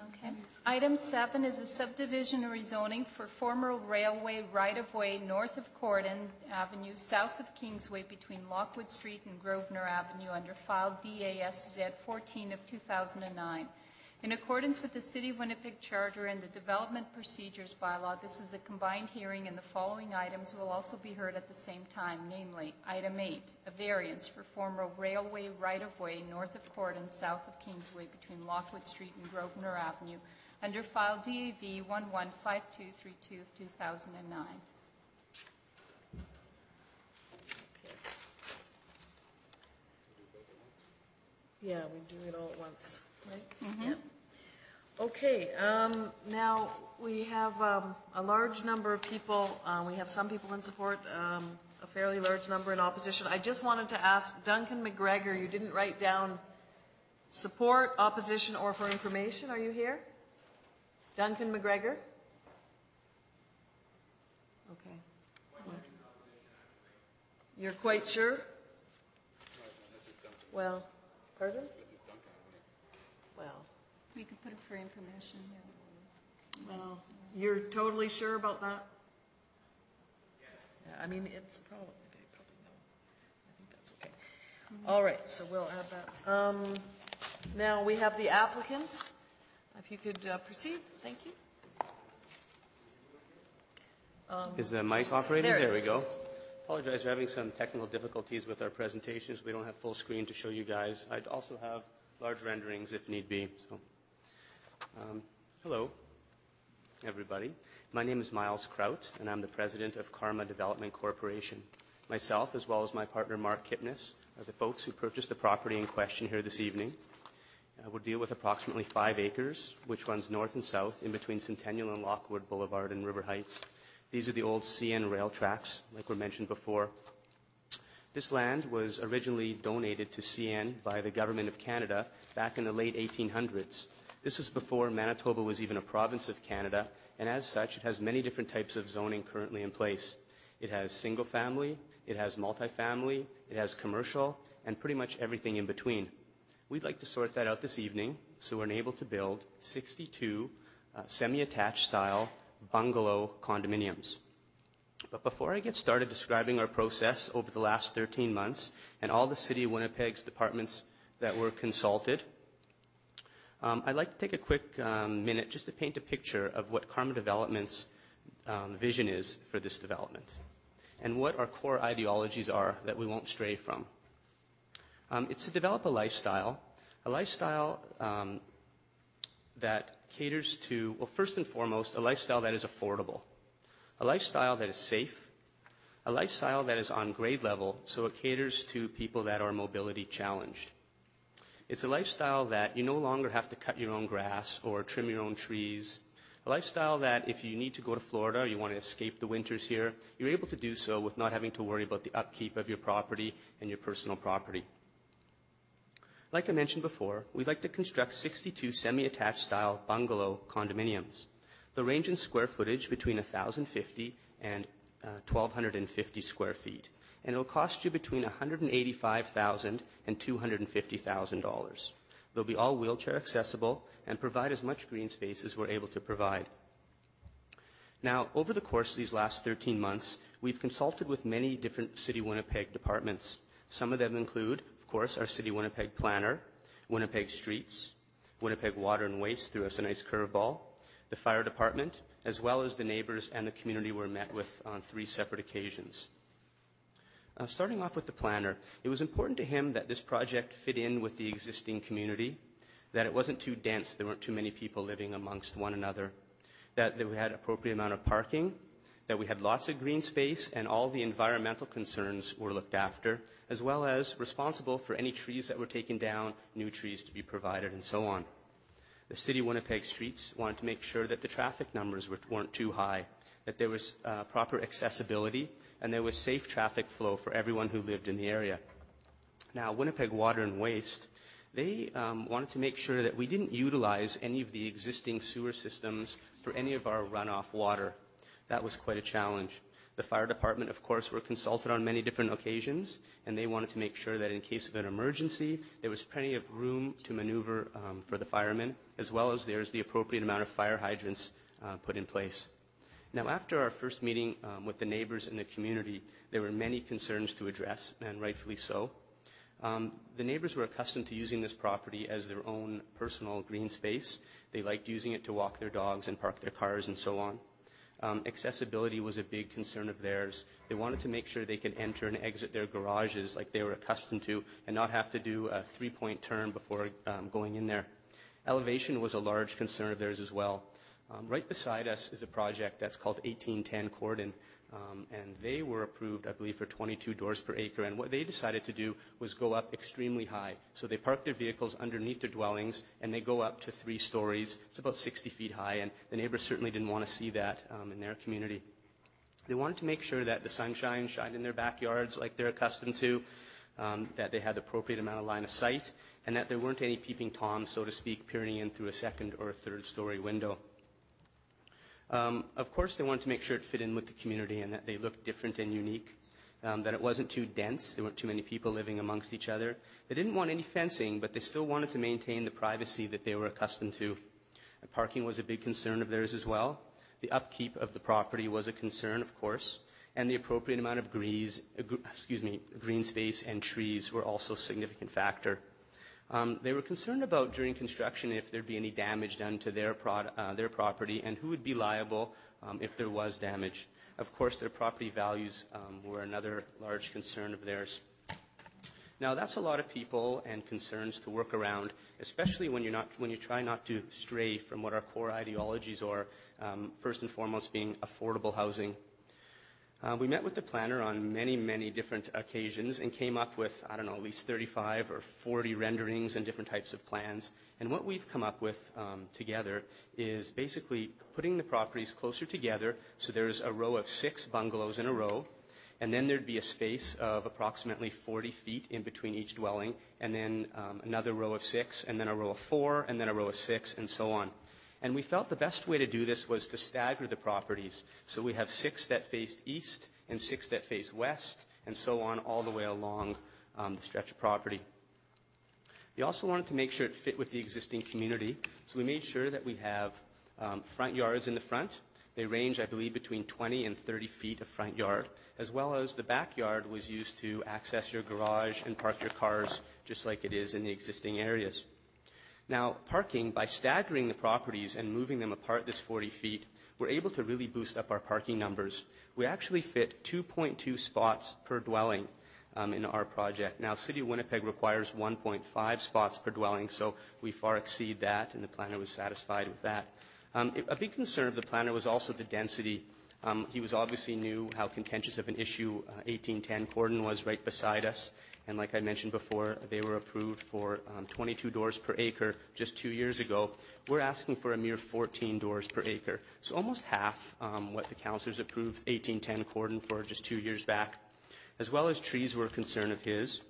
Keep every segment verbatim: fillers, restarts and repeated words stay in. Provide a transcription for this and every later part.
Okay. Item seven is a subdivision or rezoning for former railway right-of-way north of Corydon Avenue, south of Kingsway, between Lockwood Street and Grosvenor Avenue, under file D A S Z fourteen of two thousand nine. In accordance with the City of Winnipeg Charter and the Development Procedures Bylaw, this is a combined hearing, and the following items will also be heard at the same time, namely, Item eight, a variance for former railway right-of-way north of Corydon, south of Kingsway, between Lockwood Street and Grosvenor Avenue, under file D A V one one five two three two of two thousand nine. Yeah, we do it all at once, right? Mm-hmm. Yeah. Okay, um, now we have um, a large number of people. Uh, we have some people in support, um, a fairly large number in opposition. I just wanted to ask Duncan McGregor, you didn't write down support, opposition, or for information. Are you here? Duncan McGregor? Okay. You're quite sure? Well, pardon? Well. We could put it for information. Yeah. Well, you're totally sure about that? Yeah, I mean, it's probably, they probably know. I think that's okay. Mm-hmm. All right, so we'll add that. Um, now we have the applicant. If you could uh, proceed, thank you. Um, Is the mic operating? There, there we go. Apologize, we're having some technical difficulties with our presentations. We don't have full screen to show you guys. I'd also have large renderings if need be. So, um, hello, everybody. My name is Miles Kraut, and I'm the president of Karma Development Corporation. Myself, as well as my partner Mark Kipnis, are the folks who purchased the property in question here this evening. Uh, we'll deal with approximately five acres, which runs north and south in between Centennial and Lockwood Boulevard and River Heights. These are the old C N rail tracks, like were mentioned before. This land was originally donated to C N by the Government of Canada back in the late eighteen hundreds. This was before Manitoba was even a province of Canada, and as such, it has many different types of zoning currently in place. It has single family, it has multifamily, it has commercial, and pretty much everything in between. We'd like to sort that out this evening, so we're able to build sixty-two uh, semi-attached style bungalow condominiums. But before I get started describing our process over the last thirteen months and all the City of Winnipeg's departments that were consulted, um, I'd like to take a quick um, minute just to paint a picture of what Karma Development's um, vision is for this development and what our core ideologies are that we won't stray from. Um, it's to develop a lifestyle, a lifestyle um, that caters to, well, first and foremost, a lifestyle that is affordable. A lifestyle that is safe, a lifestyle that is on grade level, so it caters to people that are mobility challenged. It's a lifestyle that you no longer have to cut your own grass or trim your own trees. A lifestyle that if you need to go to Florida or you want to escape the winters here, you're able to do so with not having to worry about the upkeep of your property and your personal property. Like I mentioned before, we'd like to construct sixty-two semi-attached style bungalow condominiums. They'll range in square footage between one thousand fifty and uh, one thousand two hundred fifty square feet. And it'll cost you between one hundred eighty-five thousand dollars and two hundred fifty thousand dollars. They'll be all wheelchair accessible and provide as much green space as we're able to provide. Now, over the course of these last thirteen months, we've consulted with many different City Winnipeg departments. Some of them include, of course, our City Winnipeg planner, Winnipeg Streets, Winnipeg Water and Waste through us a nice curveball, the fire department, as well as the neighbors and the community were met with on three separate occasions. Uh, starting off with the planner, it was important to him that this project fit in with the existing community, that it wasn't too dense, there weren't too many people living amongst one another, that, that we had appropriate amount of parking, that we had lots of green space and all the environmental concerns were looked after, as well as responsible for any trees that were taken down, new trees to be provided, and so on. The City of Winnipeg Streets wanted to make sure that the traffic numbers were, weren't too high, that there was uh, proper accessibility, and there was safe traffic flow for everyone who lived in the area. Now, Winnipeg Water and Waste, they um, wanted to make sure that we didn't utilize any of the existing sewer systems for any of our runoff water. That was quite a challenge. The fire department, of course, were consulted on many different occasions, and they wanted to make sure that in case of an emergency, there was plenty of room to maneuver um, for the firemen, as well as there's the appropriate amount of fire hydrants uh, put in place. Now, after our first meeting um, with the neighbors in the community, there were many concerns to address, and rightfully so. Um, the neighbors were accustomed to using this property as their own personal green space. They liked using it to walk their dogs and park their cars and so on. Um, accessibility was a big concern of theirs. They wanted to make sure they could enter and exit their garages like they were accustomed to and not have to do a three-point turn before um, going in there. Elevation was a large concern of theirs as well. Um, right beside us is a project that's called eighteen ten Cordon, um, and they were approved, I believe, for twenty-two doors per acre. And what they decided to do was go up extremely high. So they park their vehicles underneath their dwellings, and they go up to three stories. It's about sixty feet high, and the neighbors certainly didn't want to see that um, in their community. They wanted to make sure that the sunshine shined in their backyards like they're accustomed to, um, that they had the appropriate amount of line of sight, and that there weren't any peeping toms, so to speak, peering in through a second or a third story window. Um, of course, they wanted to make sure it fit in with the community and that they looked different and unique, um, that it wasn't too dense, there weren't too many people living amongst each other. They didn't want any fencing, but they still wanted to maintain the privacy that they were accustomed to. And parking was a big concern of theirs as well. The upkeep of the property was a concern, of course, and the appropriate amount of greens, uh, gr- excuse me, green space and trees were also a significant factor. Um, they were concerned about, during construction, if there'd be any damage done to their, prod, uh, their property and who would be liable um, if there was damage. Of course, their property values um, were another large concern of theirs. Now, that's a lot of people and concerns to work around, especially when, you're not, when you try not to stray from what our core ideologies are, um, first and foremost being affordable housing. Uh, we met with the planner on many, many different occasions and came up with, I don't know, at least thirty-five or forty renderings and different types of plans. And what we've come up with um, together is basically putting the properties closer together. So there's a row of six bungalows in a row, and then there'd be a space of approximately forty feet in between each dwelling, and then um, another row of six, and then a row of four, and then a row of six, and so on. And we felt the best way to do this was to stagger the properties. So we have six that faced east and six that face west, and so on all the way along um, the stretch of property. We also wanted to make sure it fit with the existing community. So we made sure that we have um, front yards in the front. They range, I believe, between twenty and thirty feet of front yard, as well as the backyard was used to access your garage and park your cars, just like it is in the existing areas. Now, parking, by staggering the properties and moving them apart this forty feet, we're able to really boost up our parking numbers. We actually fit two point two spots per dwelling um, in our project. Now, City of Winnipeg requires one point five spots per dwelling, so we far exceed that, and the planner was satisfied with that. Um, it, a big concern of the planner was also the density. Um, he was obviously knew how contentious of an issue uh, eighteen ten Cordon was right beside us. And like I mentioned before, they were approved for um, twenty-two doors per acre just two years ago. We're asking for a mere fourteen doors per acre. So almost half um, what the councillors approved eighteen ten Cordon for just two years back. As well as trees were a concern of his.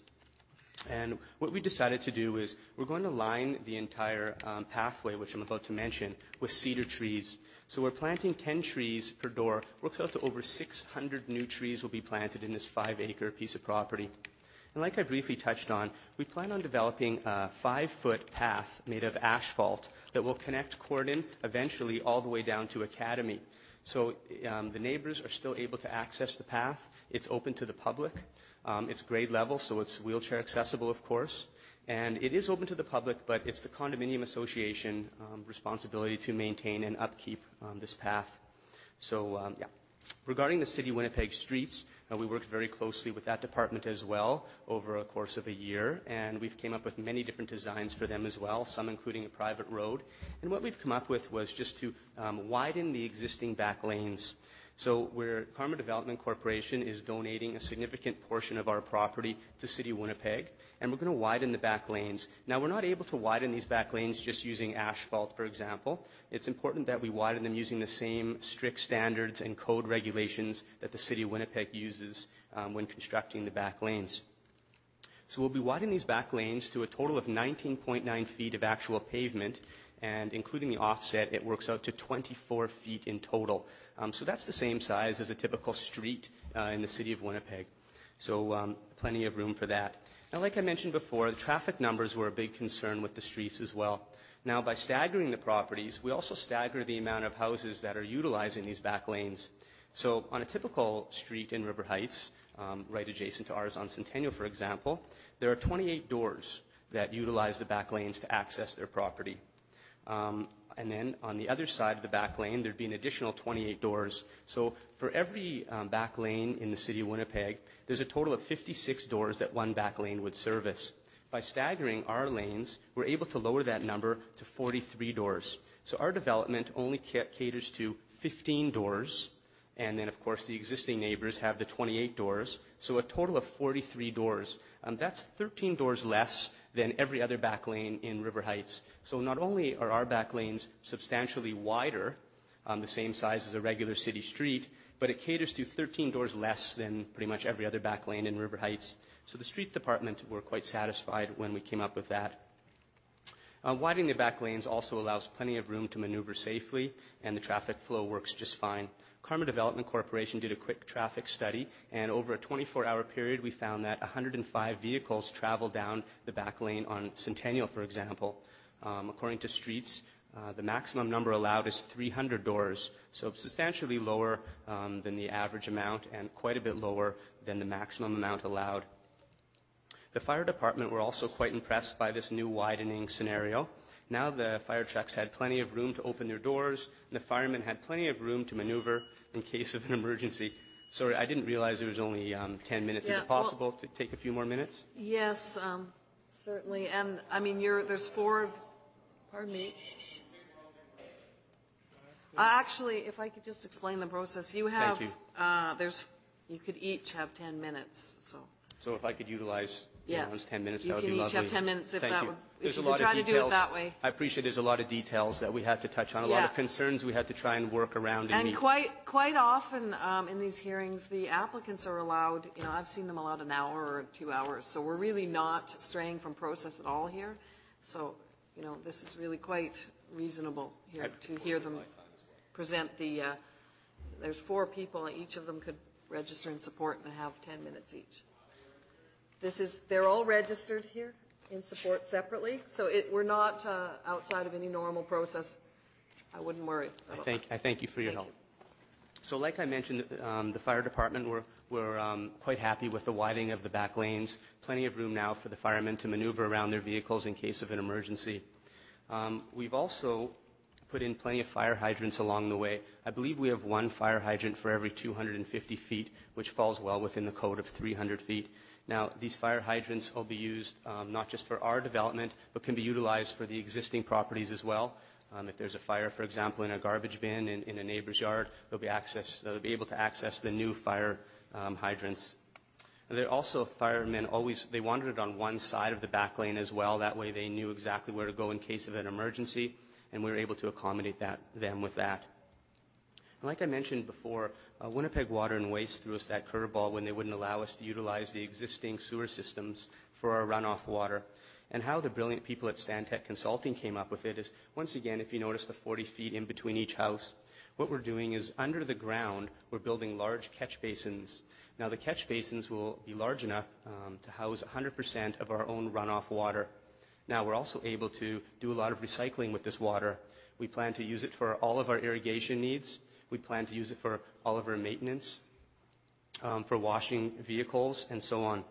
And what we decided to do is we're going to line the entire um, pathway, which I'm about to mention, with cedar trees. So we're planting ten trees per door. Works out to over six hundred new trees will be planted in this five-acre piece of property. And like I briefly touched on, we plan on developing a five-foot path made of asphalt that will connect Cordon eventually all the way down to Academy. So um, the neighbors are still able to access the path. It's open to the public. Um, it's grade level, so it's wheelchair accessible, of course. And it is open to the public, but it's the condominium association um, responsibility to maintain and upkeep um, this path. So, um, yeah. Regarding the City of Winnipeg streets, uh, we worked very closely with that department as well over a course of a year, and we've came up with many different designs for them as well, some including a private road. And what we've come up with was just to um, widen the existing back lanes. So where Karma Development Corporation is donating a significant portion of our property to City of Winnipeg, and we're going to widen the back lanes. Now, we're not able to widen these back lanes just using asphalt, for example. It's important that we widen them using the same strict standards and code regulations that the City of Winnipeg uses um, when constructing the back lanes. So we'll be widening these back lanes to a total of nineteen point nine feet of actual pavement, and including the offset, it works out to twenty-four feet in total. Um, so that's the same size as a typical street uh, in the city of Winnipeg. So um, plenty of room for that. Now, like I mentioned before, the traffic numbers were a big concern with the streets as well. Now, by staggering the properties, we also stagger the amount of houses that are utilizing these back lanes. So on a typical street in River Heights, um, right adjacent to ours on Centennial, for example, there are twenty-eight doors that utilize the back lanes to access their property. Um, and then on the other side of the back lane, there'd be an additional twenty-eight doors. So for every um, back lane in the city of Winnipeg, there's a total of fifty-six doors that one back lane would service. By staggering our lanes, we're able to lower that number to forty-three doors. So our development only caters to fifteen doors, and then, of course, the existing neighbors have the twenty-eight doors, so a total of forty-three doors. Um, that's thirteen doors less than every other back lane in River Heights. So not only are our back lanes substantially wider, um, the same size as a regular city street, but it caters to thirteen doors less than pretty much every other back lane in River Heights. So the street department were quite satisfied when we came up with that. Uh, widening the back lanes also allows plenty of room to maneuver safely, and the traffic flow works just fine. Karma Development Corporation did a quick traffic study, and over a twenty-four hour period, we found that one hundred five vehicles travel down the back lane on Centennial, for example. Um, according to Streets, uh, the maximum number allowed is three hundred doors, so substantially lower um, than the average amount and quite a bit lower than the maximum amount allowed. The fire department were also quite impressed by this new widening scenario. Now the fire trucks had plenty of room to open their doors, and the firemen had plenty of room to maneuver in case of an emergency. Sorry, I didn't realize there was only um, ten minutes. Yeah, Is it possible well, to take a few more minutes? Yes, um, certainly. And, I mean, you're, there's four, pardon me. Uh, actually, if I could just explain the process. You have, Thank you. Uh, there's, you could each have ten minutes, so. So if I could utilize Yes. John's ten minutes, You that would be can each lovely. have ten minutes if Thank that you. would, There's if a you lot could try of to details. do it that way. I appreciate there's a lot of details that we had to touch on, a lot Yeah. of concerns we had to try and work around. And, And meet. quite, quite often um, in these hearings, the applicants are allowed, you know, I've seen them allowed an hour or two hours. So we're really not straying from process at all here. So, you know, this is really quite reasonable here to hear them present the, uh, there's four people, each of them could register and support and have ten minutes each. This is, they're all registered here in support separately, so it, we're not uh, outside of any normal process. I wouldn't worry I about thank, that. I thank you for your Thank help. So like I mentioned, um, the fire department were, were um, quite happy with the widening of the back lanes. Plenty of room now for the firemen to maneuver around their vehicles in case of an emergency. Um, we've also put in plenty of fire hydrants along the way. I believe we have one fire hydrant for every two hundred fifty feet, which falls well within the code of three hundred feet. Now, these fire hydrants will be used um, not just for our development, but can be utilized for the existing properties as well. Um, if there's a fire, for example, in a garbage bin in, in a neighbor's yard, they'll be, access, they'll be able to access the new fire um, hydrants. And they're also, firemen always, they wanted it on one side of the back lane as well. That way they knew exactly where to go in case of an emergency, and we were able to accommodate that, them with that. And like I mentioned before, uh, Winnipeg Water and Waste threw us that curveball when they wouldn't allow us to utilize the existing sewer systems for our runoff water. And how the brilliant people at Stantec Consulting came up with it is, once again, if you notice the forty feet in between each house, what we're doing is under the ground, we're building large catch basins. Now, the catch basins will be large enough um, to house one hundred percent of our own runoff water. Now, we're also able to do a lot of recycling with this water. We plan to use it for all of our irrigation needs. We plan to use it for all of our maintenance, um, for washing vehicles, and so on.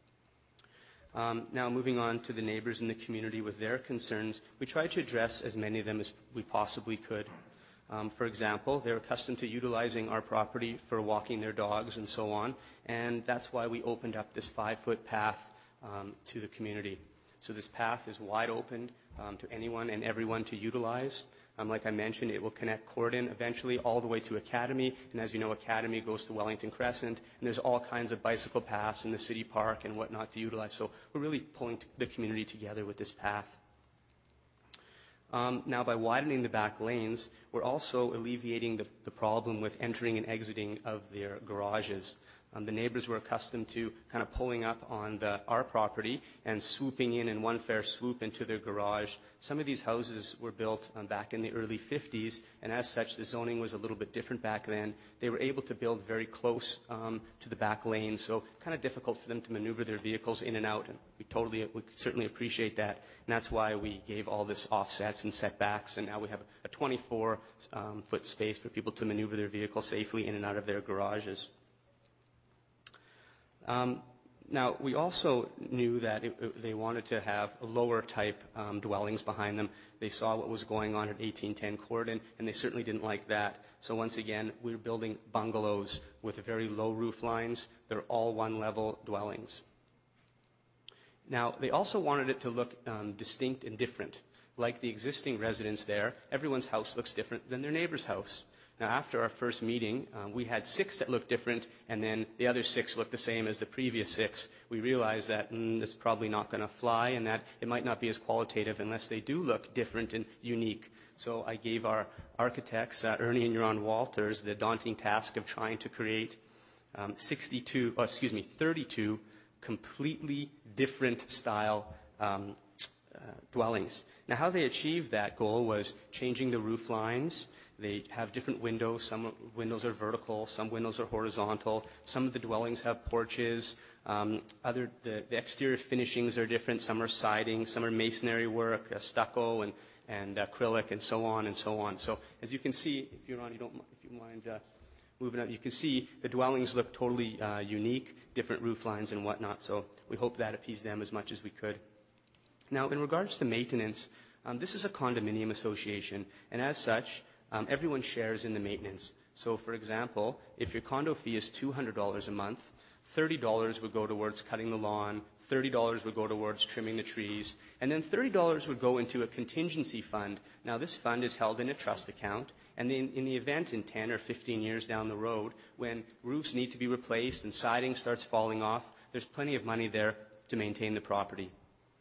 Um, now, moving on to the neighbors in the community with their concerns, we tried to address as many of them as we possibly could. Um, for example, they're accustomed to utilizing our property for walking their dogs and so on, and that's why we opened up this five-foot path um, to the community. So this path is wide open um, to anyone and everyone to utilize. Um, like I mentioned, it will connect Corden eventually all the way to Academy, and as you know, Academy goes to Wellington Crescent, and there's all kinds of bicycle paths in the city park and whatnot to utilize. So we're really pulling the community together with this path. Um, now, by widening the back lanes, we're also alleviating the, the problem with entering and exiting of their garages. Um, the neighbors were accustomed to kind of pulling up on the, our property and swooping in in one fair swoop into their garage. Some of these houses were built um, back in the early fifties, and as such, the zoning was a little bit different back then. They were able to build very close um, to the back lane, so kind of difficult for them to maneuver their vehicles in and out, and we totally, we certainly appreciate that, and that's why we gave all this offsets and setbacks, and now we have a twenty-four um, foot space for people to maneuver their vehicle safely in and out of their garages. Um, now, we also knew that it, it, they wanted to have lower type um, dwellings behind them. They saw what was going on at eighteen ten Corydon, and they certainly didn't like that. So once again, we were building bungalows with very low roof lines. They're all one-level dwellings. Now, they also wanted it to look um, distinct and different. Like the existing residents there, everyone's house looks different than their neighbor's house. Now, after our first meeting, uh, we had six that looked different, and then the other six looked the same as the previous six. We realized that mm, that's probably not going to fly, and that it might not be as qualitative unless they do look different and unique. So I gave our architects, uh, Ernie and Yaron Walters, the daunting task of trying to create um, sixty-two, oh, excuse me, thirty-two completely different style um, uh, dwellings. Now, how they achieved that goal was changing the roof lines. They have different windows. Some windows are vertical, some windows are horizontal. Some of the dwellings have porches. Um, other, the, the exterior finishings are different. Some are siding, some are masonry work, uh, stucco, and, and acrylic, and so on and so on. So as you can see, if you're on, you don't, if you mind uh, moving up, you can see the dwellings look totally uh, unique, different roof lines and whatnot. So we hope that appeased them as much as we could. Now, in regards to maintenance, um, this is a condominium association, and as such, Um, everyone shares in the maintenance. So, for example, if your condo fee is two hundred dollars a month, thirty dollars would go towards cutting the lawn, thirty dollars would go towards trimming the trees, and then thirty dollars would go into a contingency fund. Now, this fund is held in a trust account, and then in the event in ten or fifteen years down the road, when roofs need to be replaced and siding starts falling off, there's plenty of money there to maintain the property.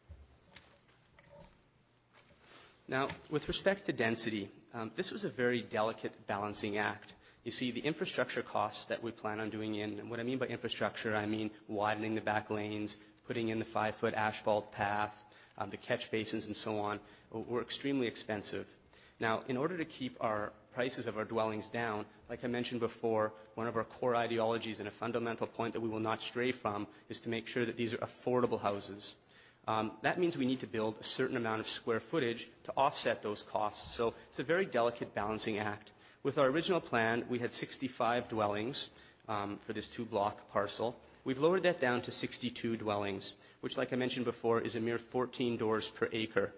Now, with respect to density, um, this was a very delicate balancing act. You see, the infrastructure costs that we plan on doing in, and what I mean by infrastructure, I mean widening the back lanes, putting in the five-foot asphalt path, um, the catch basins, and so on, were extremely expensive. Now, in order to keep our prices of our dwellings down, like I mentioned before, one of our core ideologies and a fundamental point that we will not stray from is to make sure that these are affordable houses. Um, that means we need to build a certain amount of square footage to offset those costs. So it's a very delicate balancing act. With our original plan, we had sixty-five dwellings um, for this two-block parcel. We've lowered that down to sixty-two dwellings, which, like I mentioned before, is a mere fourteen doors per acre.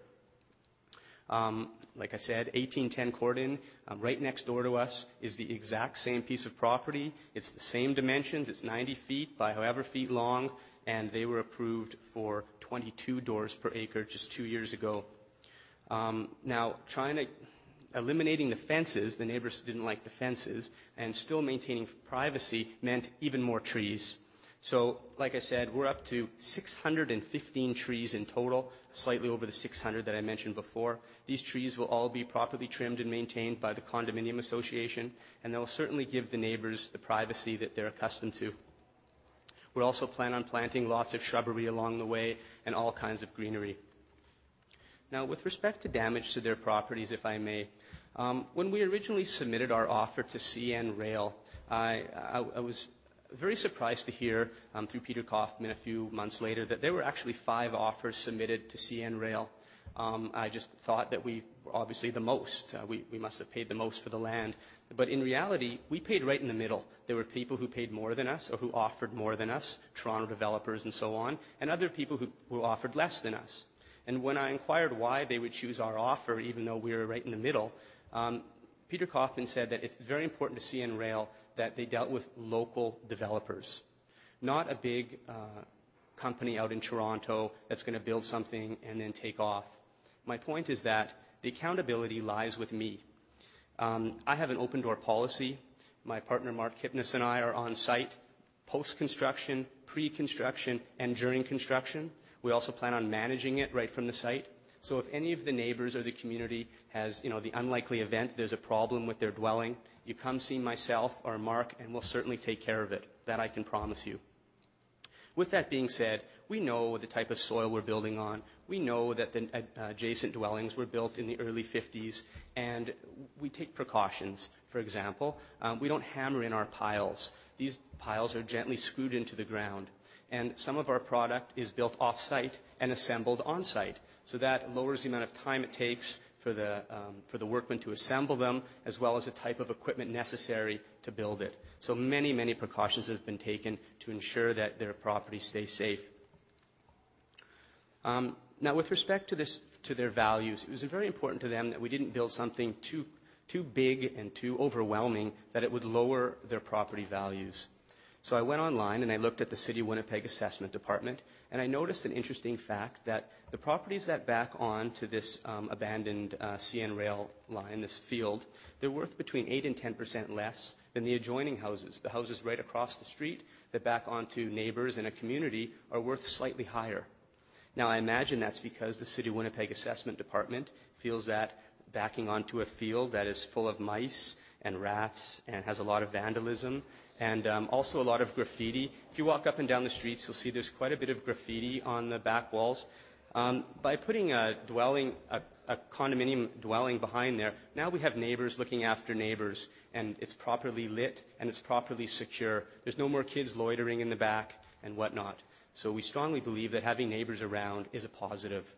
Um, like I said, eighteen ten Corydon, um, right next door to us, is the exact same piece of property. It's the same dimensions. It's ninety feet by however feet long, and they were approved for twenty-two doors per acre just two years ago. Um, now, trying to, eliminating the fences, the neighbors didn't like the fences, and still maintaining privacy meant even more trees. So, like I said, we're up to six hundred fifteen trees in total, slightly over the six hundred that I mentioned before. These trees will all be properly trimmed and maintained by the condominium association, and they'll certainly give the neighbors the privacy that they're accustomed to. We'll also plan on planting lots of shrubbery along the way and all kinds of greenery. Now, with respect to damage to their properties, if I may, um, when we originally submitted our offer to C N Rail, I, I, I was very surprised to hear um, through Peter Kaufman a few months later that there were actually five offers submitted to C N Rail. Um, I just thought that we were obviously the most. Uh, we, we must have paid the most for the land. But in reality, we paid right in the middle. There were people who paid more than us or who offered more than us, Toronto developers and so on, and other people who, who offered less than us. And when I inquired why they would choose our offer, even though we were right in the middle, um, Peter Kaufman said that it's very important to C N Rail that they dealt with local developers, not a big uh, company out in Toronto that's going to build something and then take off. My point is that the accountability lies with me. Um, I have an open-door policy. My partner, Mark Kipnis, and I are on site post-construction, pre-construction, and during construction. We also plan on managing it right from the site. So if any of the neighbors or the community has, you know, the unlikely event, there's a problem with their dwelling, you come see myself or Mark, and we'll certainly take care of it. That I can promise you. With that being said, we know the type of soil we're building on. We know that the adjacent dwellings were built in the early fifties, and we take precautions. For example, um, we don't hammer in our piles. These piles are gently screwed into the ground. And some of our product is built off-site and assembled on-site. So that lowers the amount of time it takes for the, um, for the workmen to assemble them, as well as the type of equipment necessary to build it. So many, many precautions have been taken to ensure that their property stays safe. Um, now, with respect to, this, to their values, it was very important to them that we didn't build something too, too big and too overwhelming that it would lower their property values. So I went online and I looked at the City of Winnipeg Assessment Department, and I noticed an interesting fact that the properties that back on to this um, abandoned uh, C N rail line, this field, they're worth between eight and ten percent less than the adjoining houses. The houses right across the street that back onto neighbors in a community are worth slightly higher. Now, I imagine that's because the City of Winnipeg Assessment Department feels that backing onto a field that is full of mice and rats and has a lot of vandalism and um, also a lot of graffiti. If you walk up and down the streets, you'll see there's quite a bit of graffiti on the back walls. Um, by putting a dwelling, a, a condominium dwelling behind there, now we have neighbors looking after neighbors, and it's properly lit and it's properly secure. There's no more kids loitering in the back and whatnot. So we strongly believe that having neighbors around is a positive.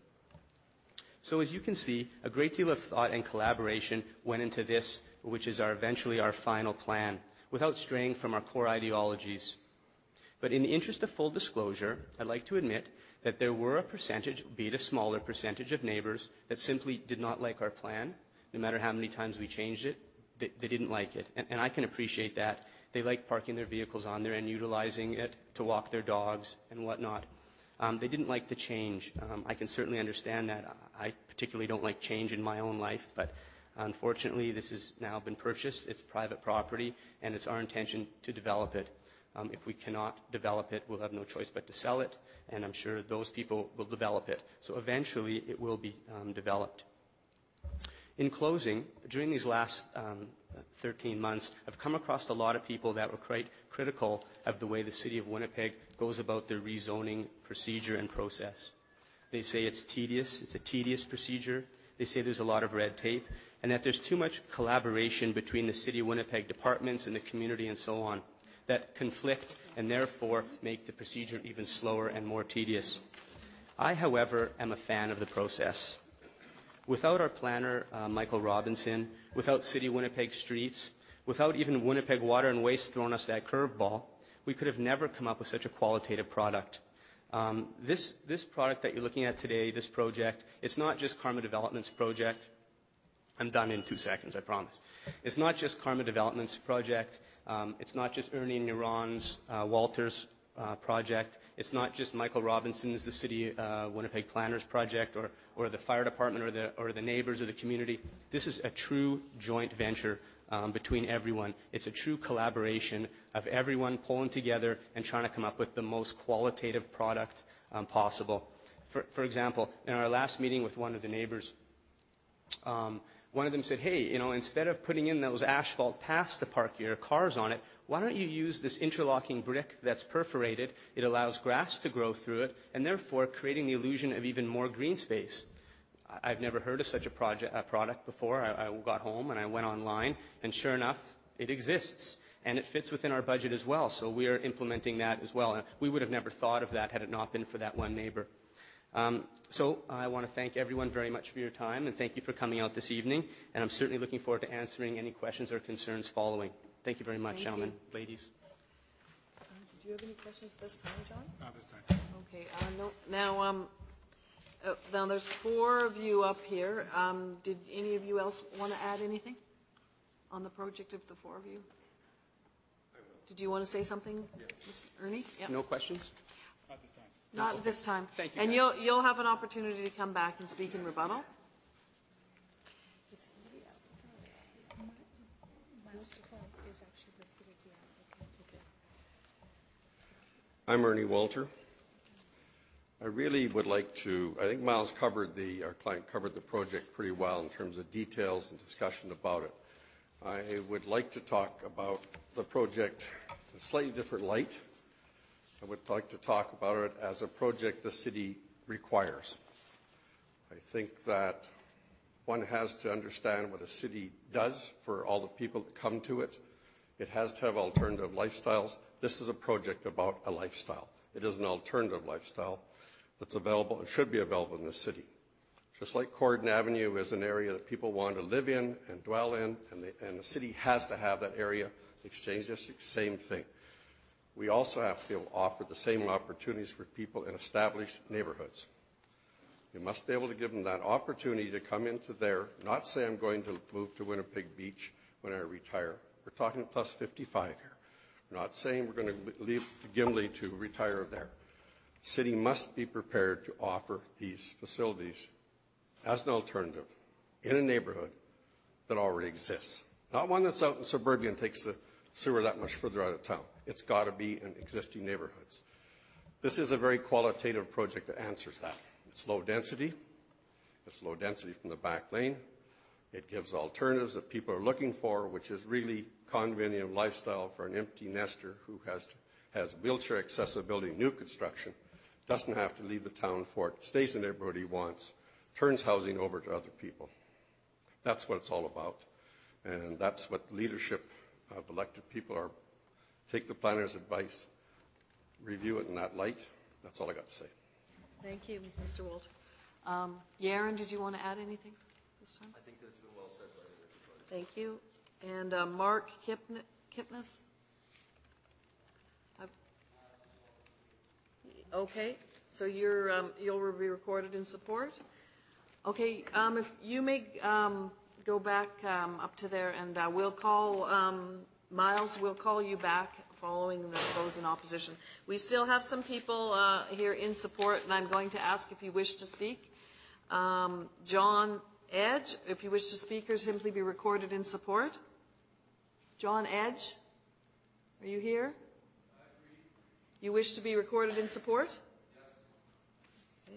So as you can see, a great deal of thought and collaboration went into this, which is our, eventually our final plan, without straying from our core ideologies. But in the interest of full disclosure, I'd like to admit that there were a percentage, be it a smaller percentage of neighbors, that simply did not like our plan. No matter how many times we changed it, they, they didn't like it. And, and I can appreciate that. They like parking their vehicles on there and utilizing it to walk their dogs and whatnot. Um, they didn't like the change. Um, I can certainly understand that. I particularly don't like change in my own life, but unfortunately, this has now been purchased. It's private property, and it's our intention to develop it. Um, if we cannot develop it, we'll have no choice but to sell it, and I'm sure those people will develop it. So eventually, it will be um, developed. In closing, during these last um, thirteen months, I've come across a lot of people that were quite critical of the way the City of Winnipeg goes about their rezoning procedure and process. They say it's tedious, it's a tedious procedure. They say there's a lot of red tape, and that there's too much collaboration between the City of Winnipeg departments and the community and so on that conflict and therefore make the procedure even slower and more tedious. I, however, am a fan of the process. Without our planner, uh, Michael Robinson, without City of Winnipeg Streets, without even Winnipeg Water and Waste throwing us that curveball, we could have never come up with such a qualitative product. Um, this, this product that you're looking at today, this project, it's not just Karma Development's project. I'm done in two seconds, I promise. It's not just Karma Development's project. Um, it's not just Ernie and Yaron's, uh, Walter's uh, project. It's not just Michael Robinson's, the City uh, Winnipeg Planners project, or, or the fire department, or the, or the neighbors, or the community. This is a true joint venture um, between everyone. It's a true collaboration of everyone pulling together and trying to come up with the most qualitative product um, possible. For, for example, in our last meeting with one of the neighbors, um, one of them said, hey, you know, instead of putting in those asphalt paths to park your cars on it, why don't you use this interlocking brick that's perforated? It allows grass to grow through it, and therefore creating the illusion of even more green space. I've never heard of such a, project, a product before. I, I got home and I went online, and sure enough, it exists. And it fits within our budget as well, so we are implementing that as well. And we would have never thought of that had it not been for that one neighbor. Um, so I want to thank everyone very much for your time, and thank you for coming out this evening. And I'm certainly looking forward to answering any questions or concerns following. Thank you very much, Thank gentlemen, you. ladies. Uh, did you have any questions this time, John? Not this time. Okay. Uh, no, now, um, uh, now there's four of you up here. Um, did any of you else want to add anything on the project of the four of you? Did you want to say something, yes. Mister Ernie? Yep. No questions? Not this time. Not at this time. Thank you, And guys. you'll, you'll have an opportunity to come back and speak in rebuttal. I'm Ernie Walter. I really would like to, I think Miles covered the, our client covered the project pretty well in terms of details and discussion about it. I would like to talk about the project in a slightly different light. I would like to talk about it as a project the city requires. I think that one has to understand what a city does for all the people that come to it. It has to have alternative lifestyles. This is a project about a lifestyle. It is an alternative lifestyle that's available and should be available in the city. Just like Corden Avenue is an area that people want to live in and dwell in, and the, and the city has to have that area. The Exchange District, same thing. We also have to be able to offer the same opportunities for people in established neighborhoods. We must be able to give them that opportunity to come into there, not say I'm going to move to Winnipeg Beach when I retire. We're talking plus fifty-five here. We're not saying we're going to leave Gimli to retire there. City must be prepared to offer these facilities as an alternative in a neighborhood that already exists. Not one that's out in suburbia and takes the sewer that much further out of town. It's got to be in existing neighborhoods. This is a very qualitative project that answers that. It's low density. It's low density from the back lane. It gives alternatives that people are looking for, which is really convenient lifestyle for an empty nester who has, to, has wheelchair accessibility, new construction, doesn't have to leave the town for it, stays in the neighborhood he wants, turns housing over to other people. That's what it's all about. And that's what leadership of elected people are. Take the planner's advice, review it in that light. That's all I got to say. Thank you, Mister Walter. Um, Yaron, did you want to add anything this time? I think that's been well said by everybody. Thank you. And uh, Mark Kipn Kipnis? I've... Okay, so you're, um, you'll be recorded in support. Okay, um, if you may um, go back um, up to there, and uh, we'll call, um, Miles, we'll call you back following the, those in opposition. We still have some people uh, here in support, and I'm going to ask if you wish to speak. Um, John Edge, if you wish to speak or simply be recorded in support. John Edge, are you here? You wish to be recorded in support? Yes. Okay.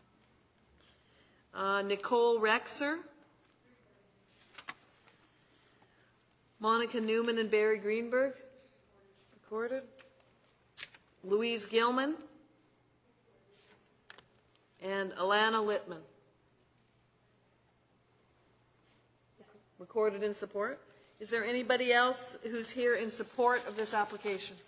Uh, Nicole Rexer. Monica Newman and Barry Greenberg. Recorded. Louise Gilman. And Alana Littman. Recorded in support. Is there anybody else who's here in support of this application?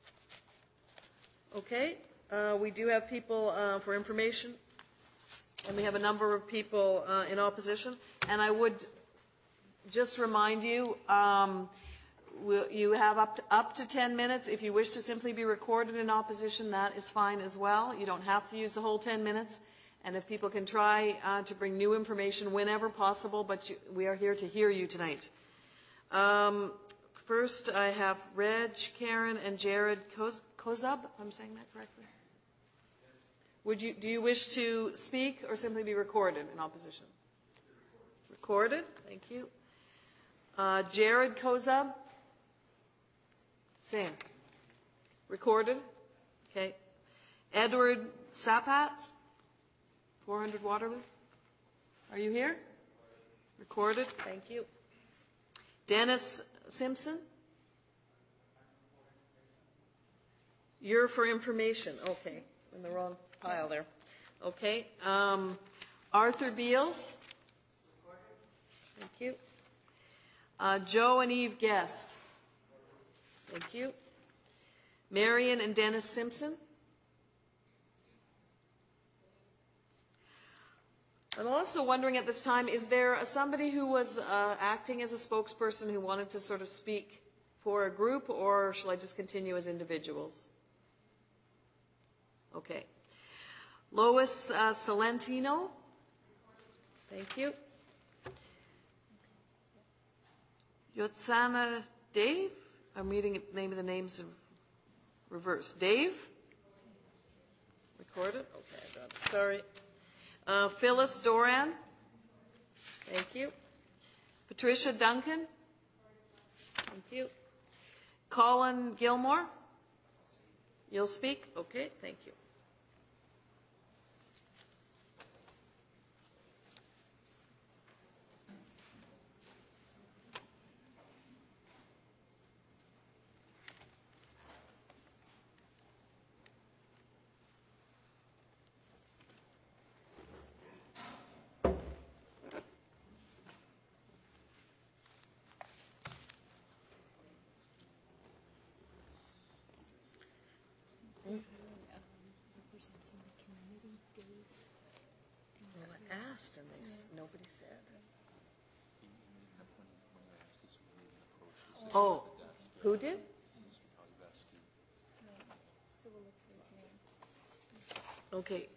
Okay. Uh, we do have people uh, for information, and we have a number of people uh, in opposition. And I would just remind you, um, we'll, you have up to, up to ten minutes. If you wish to simply be recorded in opposition, that is fine as well. You don't have to use the whole ten minutes. And if people can try uh, to bring new information whenever possible, but you, we are here to hear you tonight. Um, first, I have Reg, Karen, and Jared Koz Kozub, if I'm saying that correctly. Would you, do you wish to speak or simply be recorded in opposition? Recorded, thank you. Uh, Jared Kozub, same. Recorded, okay. Edward Sapats, four hundred Waterloo. Are you here? Recorded, thank you. Dennis Simpson? You're for information. Okay. In the wrong pile there. Okay. Um, Arthur Beals? Thank you. Uh, Joe and Eve Guest? Thank you. Marion and Dennis Simpson? I'm also wondering at this time, is there somebody who was uh, acting as a spokesperson who wanted to sort of speak for a group, or shall I just continue as individuals? Okay. Lois uh, Salentino. Thank you. Yotsana Dave. I'm reading the name of the names in reverse. Dave. Recorded. Okay, I got it. Sorry. Uh, Phyllis Doran. Thank you. Patricia Duncan. Thank you. Colin Gilmore. You'll speak? Okay, thank you. Oh, who did? Okay.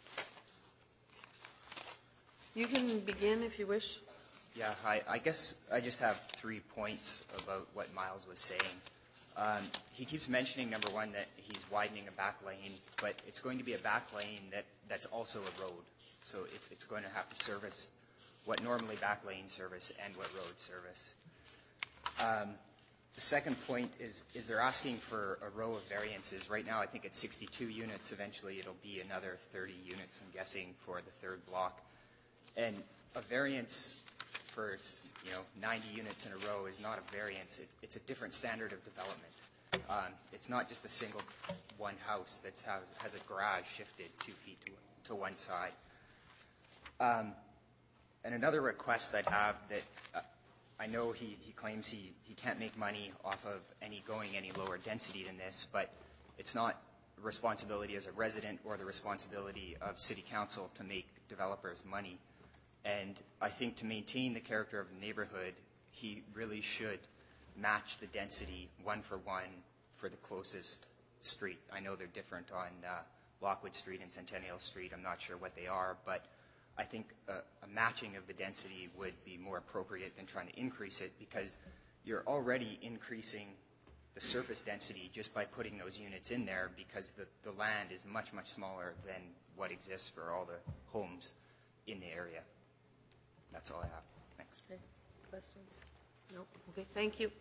You can begin if you wish. Yeah, hi. I guess I just have three points about what Miles was saying. Um, he keeps mentioning, number one, that he's widening a back lane, but it's going to be a back lane that, that's also a road. So it's, it's going to have to service what normally back lane service and what road service. Um, the second point is, is they're asking for a row of variances. Right now I think it's sixty-two units. Eventually it'll be another thirty units, I'm guessing, for the third block. And a variance for you know ninety units in a row is not a variance. It, it's a different standard of development. Um, it's not just a single one house that has, has a garage shifted two feet to, to one side. Um, and another request I'd have that uh, I know he, he claims he, he can't make money off of any going any lower density than this, but it's not the responsibility as a resident or the responsibility of city council to make developers money. And I think to maintain the character of the neighborhood, he really should match the density one for one for the closest street. I know they're different on uh, Lockwood Street and Centennial Street. I'm not sure what they are, but I think a, a matching of the density would be more appropriate than trying to increase it, because you're already increasing the surface density just by putting those units in there, because the, the land is much, much smaller than what exists for all the homes in the area. That's all I have. Thanks. Okay. Questions? No. Okay. Thank you.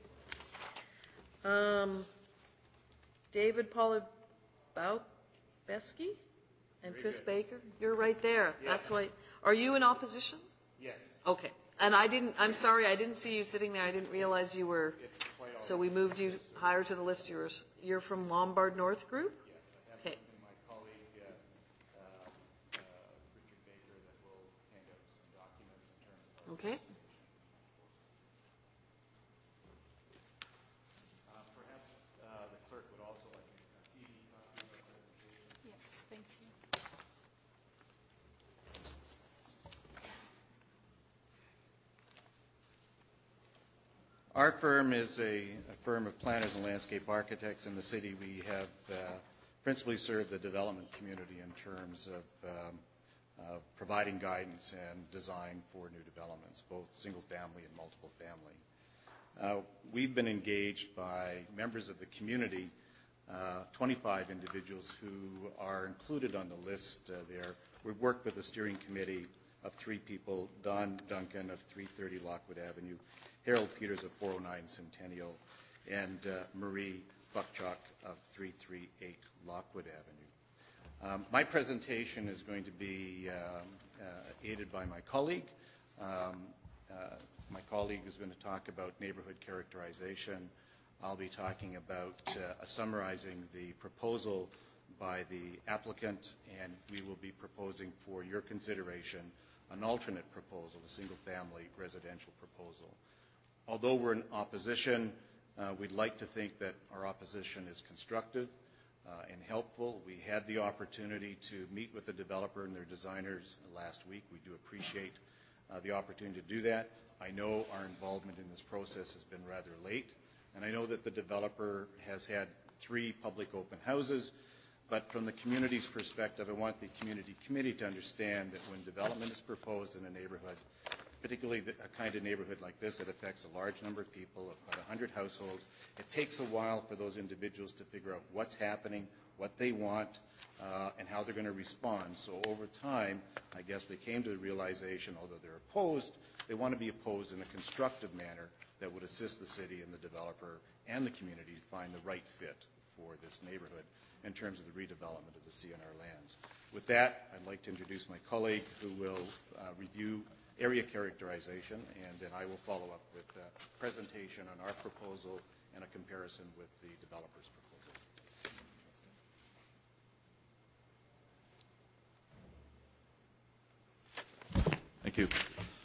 Um, David Polibowski and Chris good. Baker. You're right there. Yeah. That's why. Are you in opposition? Yes. Okay. And I didn't. I'm sorry. I didn't see you sitting there. I didn't realize you were. It's quite all so we moved you higher to the list. You're you're from Lombard North Group. Yes. I have okay. my colleague uh, uh, uh, Richard Baker that will hand out some documents in terms of. Okay. Uh, perhaps uh, the clerk would also like a C D copy of our presentation. Yes, thank you. Our firm is a, a firm of planners and landscape architects in the city. We have uh, principally served the development community in terms of, um, of providing guidance and design for new developments, both single family and multiple family. Uh, we've been engaged by members of the community, uh, twenty-five individuals who are included on the list uh, there. We've worked with a steering committee of three people, Don Duncan of three thirty Lockwood Avenue, Harold Peters of four oh nine Centennial, and uh, Marie Buckchalk of three thirty-eight Lockwood Avenue. Um, my presentation is going to be um, uh, aided by my colleague. Um, uh, my colleague is going to talk about neighborhood characterization. I'll be talking about uh, summarizing the proposal by the applicant, and we will be proposing for your consideration an alternate proposal, a single-family residential proposal. Although we're in opposition, uh, we'd like to think that our opposition is constructive uh, and helpful. We had the opportunity to meet with the developer and their designers last week. We do appreciate uh, the opportunity to do that. I know our involvement in this process has been rather late, and I know that the developer has had three public open houses, but from the community's perspective, I want the community committee to understand that when development is proposed in a neighborhood, particularly the, a kind of neighborhood like this that affects a large number of people, about one hundred households, it takes a while for those individuals to figure out what's happening, what they want, uh, and how they're going to respond. So over time, I guess they came to the realization, although they're opposed, they want to be opposed in a constructive manner that would assist the city and the developer and the community to find the right fit for this neighborhood in terms of the redevelopment of the C N R lands. With that, I'd like to introduce my colleague who will uh, review area characterization, and then I will follow up with a presentation on our proposal and a comparison with the developer's proposal. Thank you.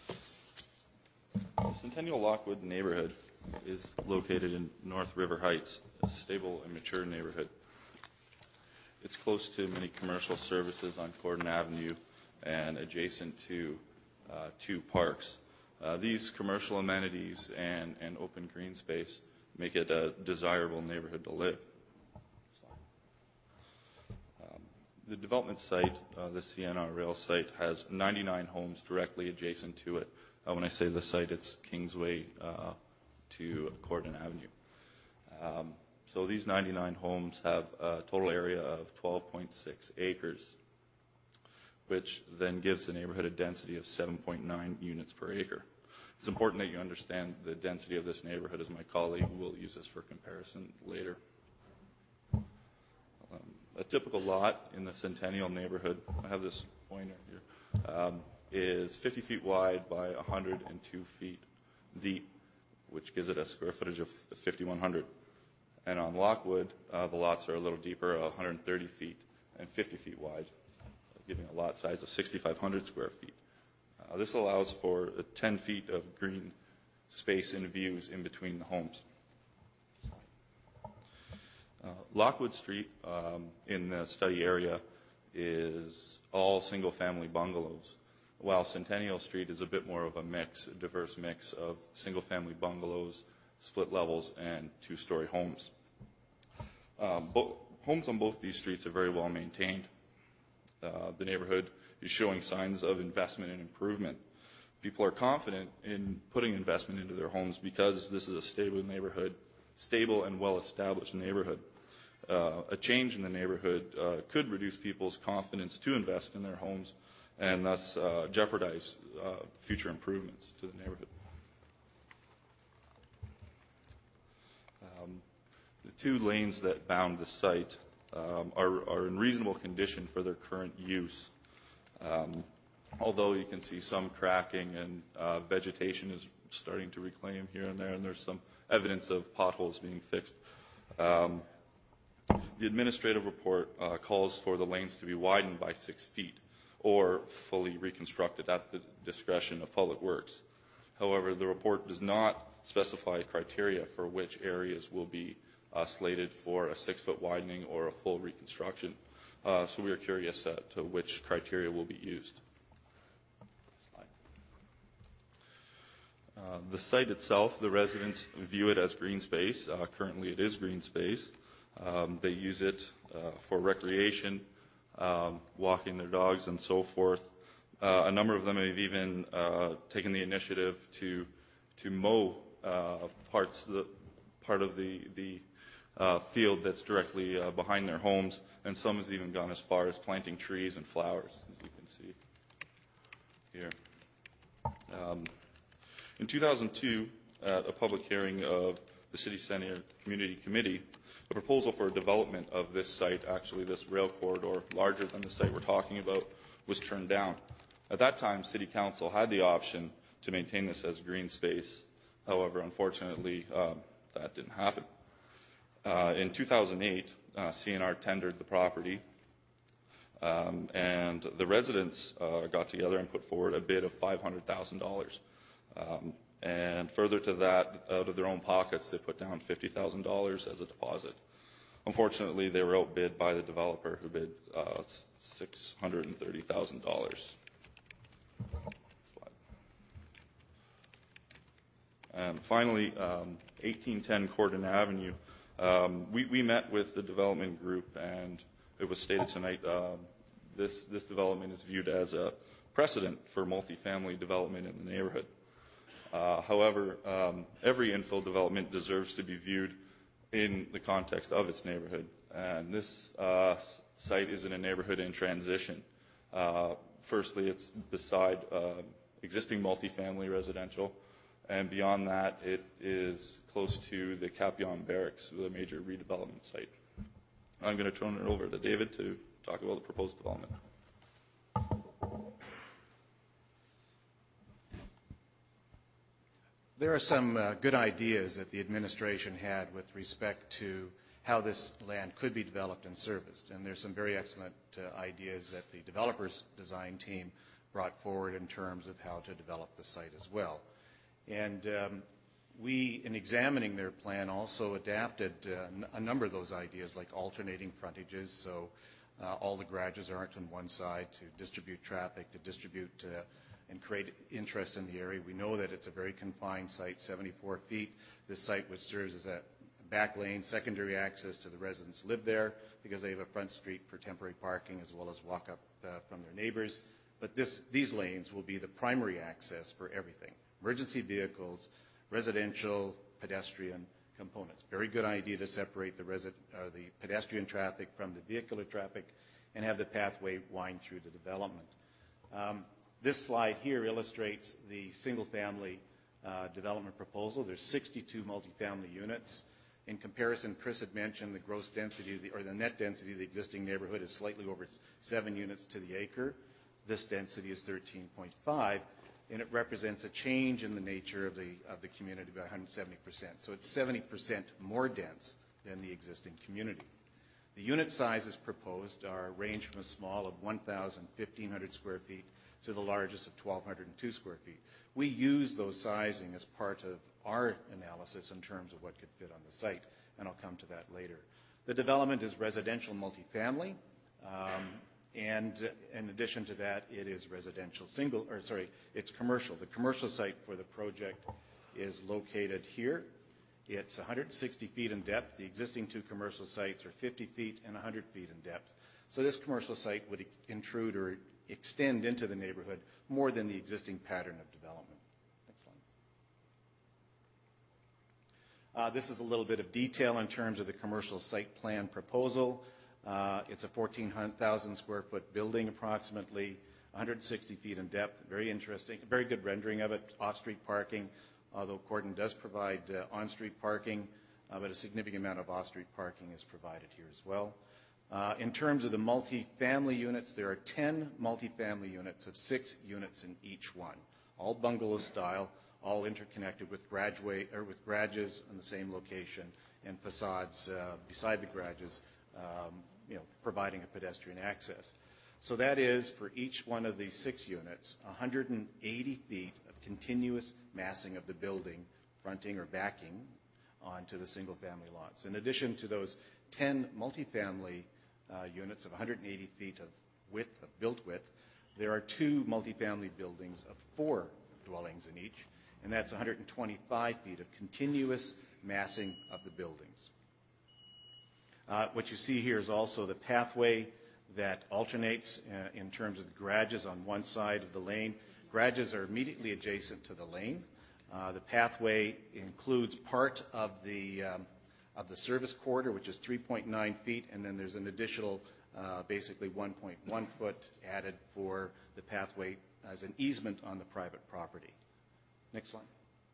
The Centennial Lockwood neighborhood is located in North River Heights, a stable and mature neighborhood. It's close to many commercial services on Corden Avenue and adjacent to uh, two parks. Uh, these commercial amenities and, and open green space make it a desirable neighborhood to live. Um, the development site, uh, the C N R rail site, has ninety-nine homes directly adjacent to it. Uh, when I say the site, it's Kingsway uh, to Corden Avenue. Um, so these ninety-nine homes have a total area of twelve point six acres, which then gives the neighborhood a density of seven point nine units per acre. It's important that you understand the density of this neighborhood, as my colleague will use this for comparison later. Um, a typical lot in the Centennial neighborhood, I have this pointer here, um, is fifty feet wide by one hundred two feet deep, which gives it a square footage of fifty-one hundred. And on Lockwood, uh, the lots are a little deeper, one hundred thirty feet and fifty feet wide, giving a lot size of sixty-five hundred square feet. Uh, this allows for uh, ten feet of green space and views in between the homes. Uh, Lockwood Street um, in the study area is all single-family bungalows, while Centennial Street is a bit more of a mix, a diverse mix of single-family bungalows, split levels, and two-story homes. Um, bo- homes on both these streets are very well maintained. Uh, the neighborhood is showing signs of investment and improvement. People are confident in putting investment into their homes because this is a stable neighborhood, stable and well-established neighborhood. Uh, a change in the neighborhood uh, could reduce people's confidence to invest in their homes and thus uh, jeopardize uh, future improvements to the neighborhood. Um, the two lanes that bound the site um, are, are in reasonable condition for their current use. Um, although you can see some cracking and uh, vegetation is starting to reclaim here and there, and there's some evidence of potholes being fixed. Um, the administrative report uh, calls for the lanes to be widened by six feet or fully reconstructed at the discretion of Public Works. However, the report does not specify criteria for which areas will be uh, slated for a six-foot widening or a full reconstruction. Uh, so we are curious as to which criteria will be used. Uh, the site itself, the residents view it as green space. Uh, currently it is green space. Um, they use it uh, for recreation, um, walking their dogs and so forth. Uh, a number of them have even uh, taken the initiative to to mow uh, parts the part of the the uh, field that's directly uh, behind their homes, and some has even gone as far as planting trees and flowers, as you can see here. Um, in two thousand two, at a public hearing of the City Center Community Committee, a proposal for a development of this site, actually this rail corridor, larger than the site we're talking about, was turned down. At that time, City Council had the option to maintain this as green space. However, unfortunately, um, that didn't happen. Uh, in two thousand eight, uh, C N R tendered the property, um, and the residents uh, got together and put forward a bid of five hundred thousand dollars. Um, and further to that, out of their own pockets, they put down fifty thousand dollars as a deposit. Unfortunately, they were outbid by the developer, who bid uh, six hundred thirty thousand dollars. And finally, um, eighteen ten Corden Avenue. Um, we, we met with the development group, and it was stated tonight um, this, this development is viewed as a precedent for multifamily development in the neighborhood. Uh, however, um, every infill development deserves to be viewed in the context of its neighborhood. And this uh, site is in a neighborhood in transition. Uh, firstly, it's beside uh, existing multifamily residential. And beyond that, it is close to the Capion Barracks, the major redevelopment site. I'm going to turn it over to David to talk about the proposed development. There are some uh, good ideas that the administration had with respect to how this land could be developed and serviced. And there's some very excellent uh, ideas that the developers design team brought forward in terms of how to develop the site as well. And um, we, in examining their plan, also adapted uh, a number of those ideas, like alternating frontages, so uh, all the garages aren't on one side, to distribute traffic, to distribute uh, and create interest in the area. We know that it's a very confined site, seventy-four feet. This site, which serves as a back lane, secondary access to the residents live there because they have a front street for temporary parking as well as walk up uh, from their neighbors. But this, these lanes will be the primary access for everything: emergency vehicles, residential, pedestrian components. Very good idea to separate the, resi- uh, the pedestrian traffic from the vehicular traffic and have the pathway wind through the development. Um, this slide here illustrates the single-family uh, development proposal. There's sixty-two multifamily units. In comparison, Chris had mentioned the gross density of the, or the net density of the existing neighborhood is slightly over seven units to the acre. This density is thirteen point five, and it represents a change in the nature of the, of the community by one hundred seventy percent. So it's seventy percent more dense than the existing community. The unit sizes proposed are range from a small of one thousand fifteen hundred square feet to the largest of twelve oh two square feet. We use those sizing as part of our analysis in terms of what could fit on the site, and I'll come to that later. The development is residential multifamily, um, and uh, in addition to that, it is residential single, or sorry, it's commercial. The commercial site for the project is located here. It's one hundred sixty feet in depth. The existing two commercial sites are fifty feet and one hundred feet in depth. So this commercial site would ex- intrude or extend into the neighborhood more than the existing pattern of development. Next slide. Uh, this is a little bit of detail in terms of the commercial site plan proposal. Uh, it's a fourteen thousand square foot building approximately, one hundred sixty feet in depth. Very interesting, very good rendering of it. Off-street parking, although Cordon does provide uh, on-street parking, uh, but a significant amount of off-street parking is provided here as well. Uh, in terms of the multifamily units, there are ten multifamily units of six units in each one, all bungalow style, all interconnected with, graduate, or with garages in the same location and facades uh, beside the garages, um, you know, providing a pedestrian access. So that is, for each one of these six units, one hundred eighty feet of continuous massing of the building, fronting or backing onto the single-family lots. In addition to those ten multifamily uh, units of one hundred eighty feet of width, of built width, there are two multifamily buildings of four dwellings in each, and that's one hundred twenty-five feet of continuous massing of the buildings. Uh, what you see here is also the pathway that alternates uh, in terms of the garages on one side of the lane. Garages are immediately adjacent to the lane. Uh, the pathway includes part of the um, of the service corridor, which is three point nine feet, and then there's an additional uh, basically one point one foot added for the pathway as an easement on the private property. Next slide.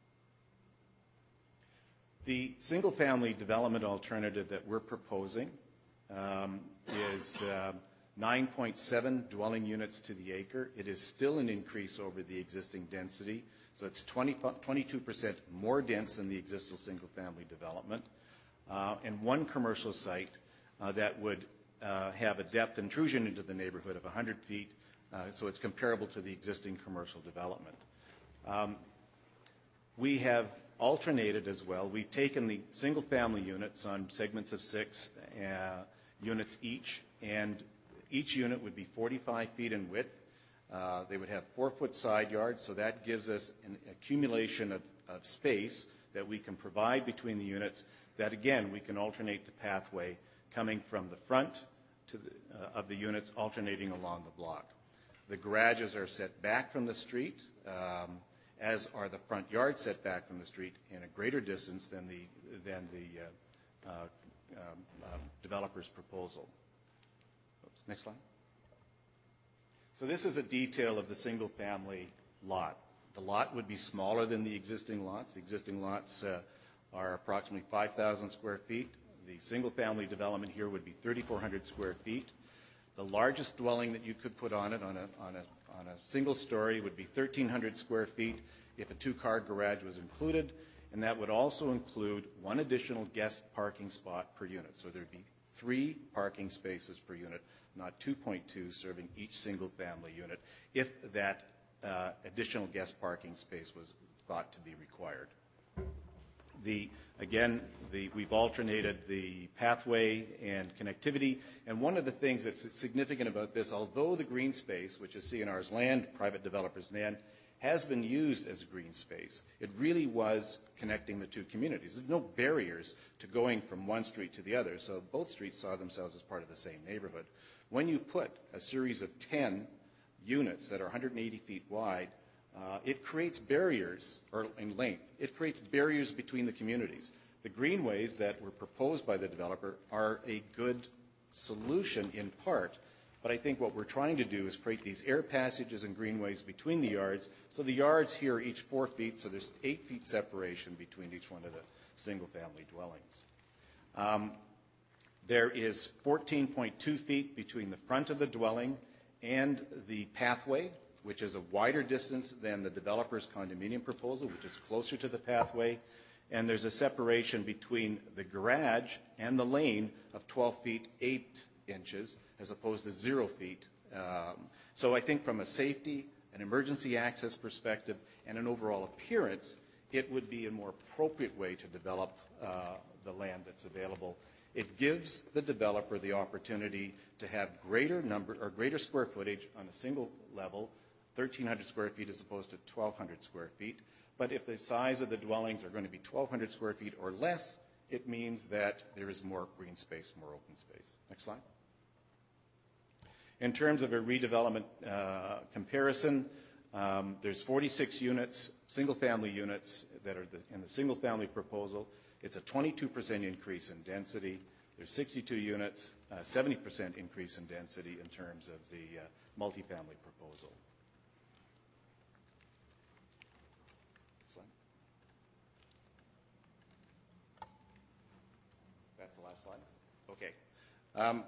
The single-family development alternative that we're proposing um, is uh, nine point seven dwelling units to the acre. It is still an increase over the existing density, so it's twenty, twenty-two percent more dense than the existing single-family development. Uh, and one commercial site uh, that would uh, have a depth intrusion into the neighborhood of one hundred feet, uh, so it's comparable to the existing commercial development. Um, we have alternated as well. We've taken the single-family units on segments of six uh, units each, and each unit would be forty-five feet in width. Uh, they would have four-foot side yards, so that gives us an accumulation of, of space that we can provide between the units, that again, we can alternate the pathway coming from the front to the, uh, of the units, alternating along the block. The garages are set back from the street, um, as are the front yards set back from the street in a greater distance than the, than the uh, uh, um, uh, developer's proposal. Oops, next slide. So this is a detail of the single-family lot. The lot would be smaller than the existing lots. The existing lots uh, are approximately five thousand square feet. The single-family development here would be thirty-four hundred square feet. The largest dwelling that you could put on it on a, on a, on a single story would be thirteen hundred square feet if a two-car garage was included, and that would also include one additional guest parking spot per unit. So there'd be three parking spaces per unit, not two point two serving each single-family unit, if that uh, additional guest parking space was thought to be required. The, again, the, we've alternated the pathway and connectivity, and one of the things that's significant about this, although the green space, which is C N R's land, private developers' land, has been used as a green space, it really was connecting the two communities. There's no barriers to going from one street to the other, so both streets saw themselves as part of the same neighborhood. When you put a series of ten units that are one hundred eighty feet wide, uh, it creates barriers, or in length, it creates barriers between the communities. The greenways that were proposed by the developer are a good solution in part, but I think what we're trying to do is create these air passages and greenways between the yards. So the yards here are each four feet, so there's eight feet separation between each one of the single-family dwellings. Um, there is fourteen point two feet between the front of the dwelling and the pathway, which is a wider distance than the developer's condominium proposal, which is closer to the pathway. And there's a separation between the garage and the lane of twelve feet, eight inches, as opposed to zero feet. Um, so I think from a safety, an emergency access perspective, and an overall appearance, it would be a more appropriate way to develop uh, the land that's available. It gives the developer the opportunity to have greater number or greater square footage on a single level, thirteen hundred square feet as opposed to twelve hundred square feet. But if the size of the dwellings are going to be twelve hundred square feet or less, it means that there is more green space, more open space. Next slide. In terms of a redevelopment uh, comparison, um, there's forty-six units, single-family units that are the, in the single-family proposal. It's a twenty-two percent increase in density. There's sixty-two units, uh, seventy percent increase in density in terms of the uh, multifamily proposal. Slide. That's the last slide? Okay. Um,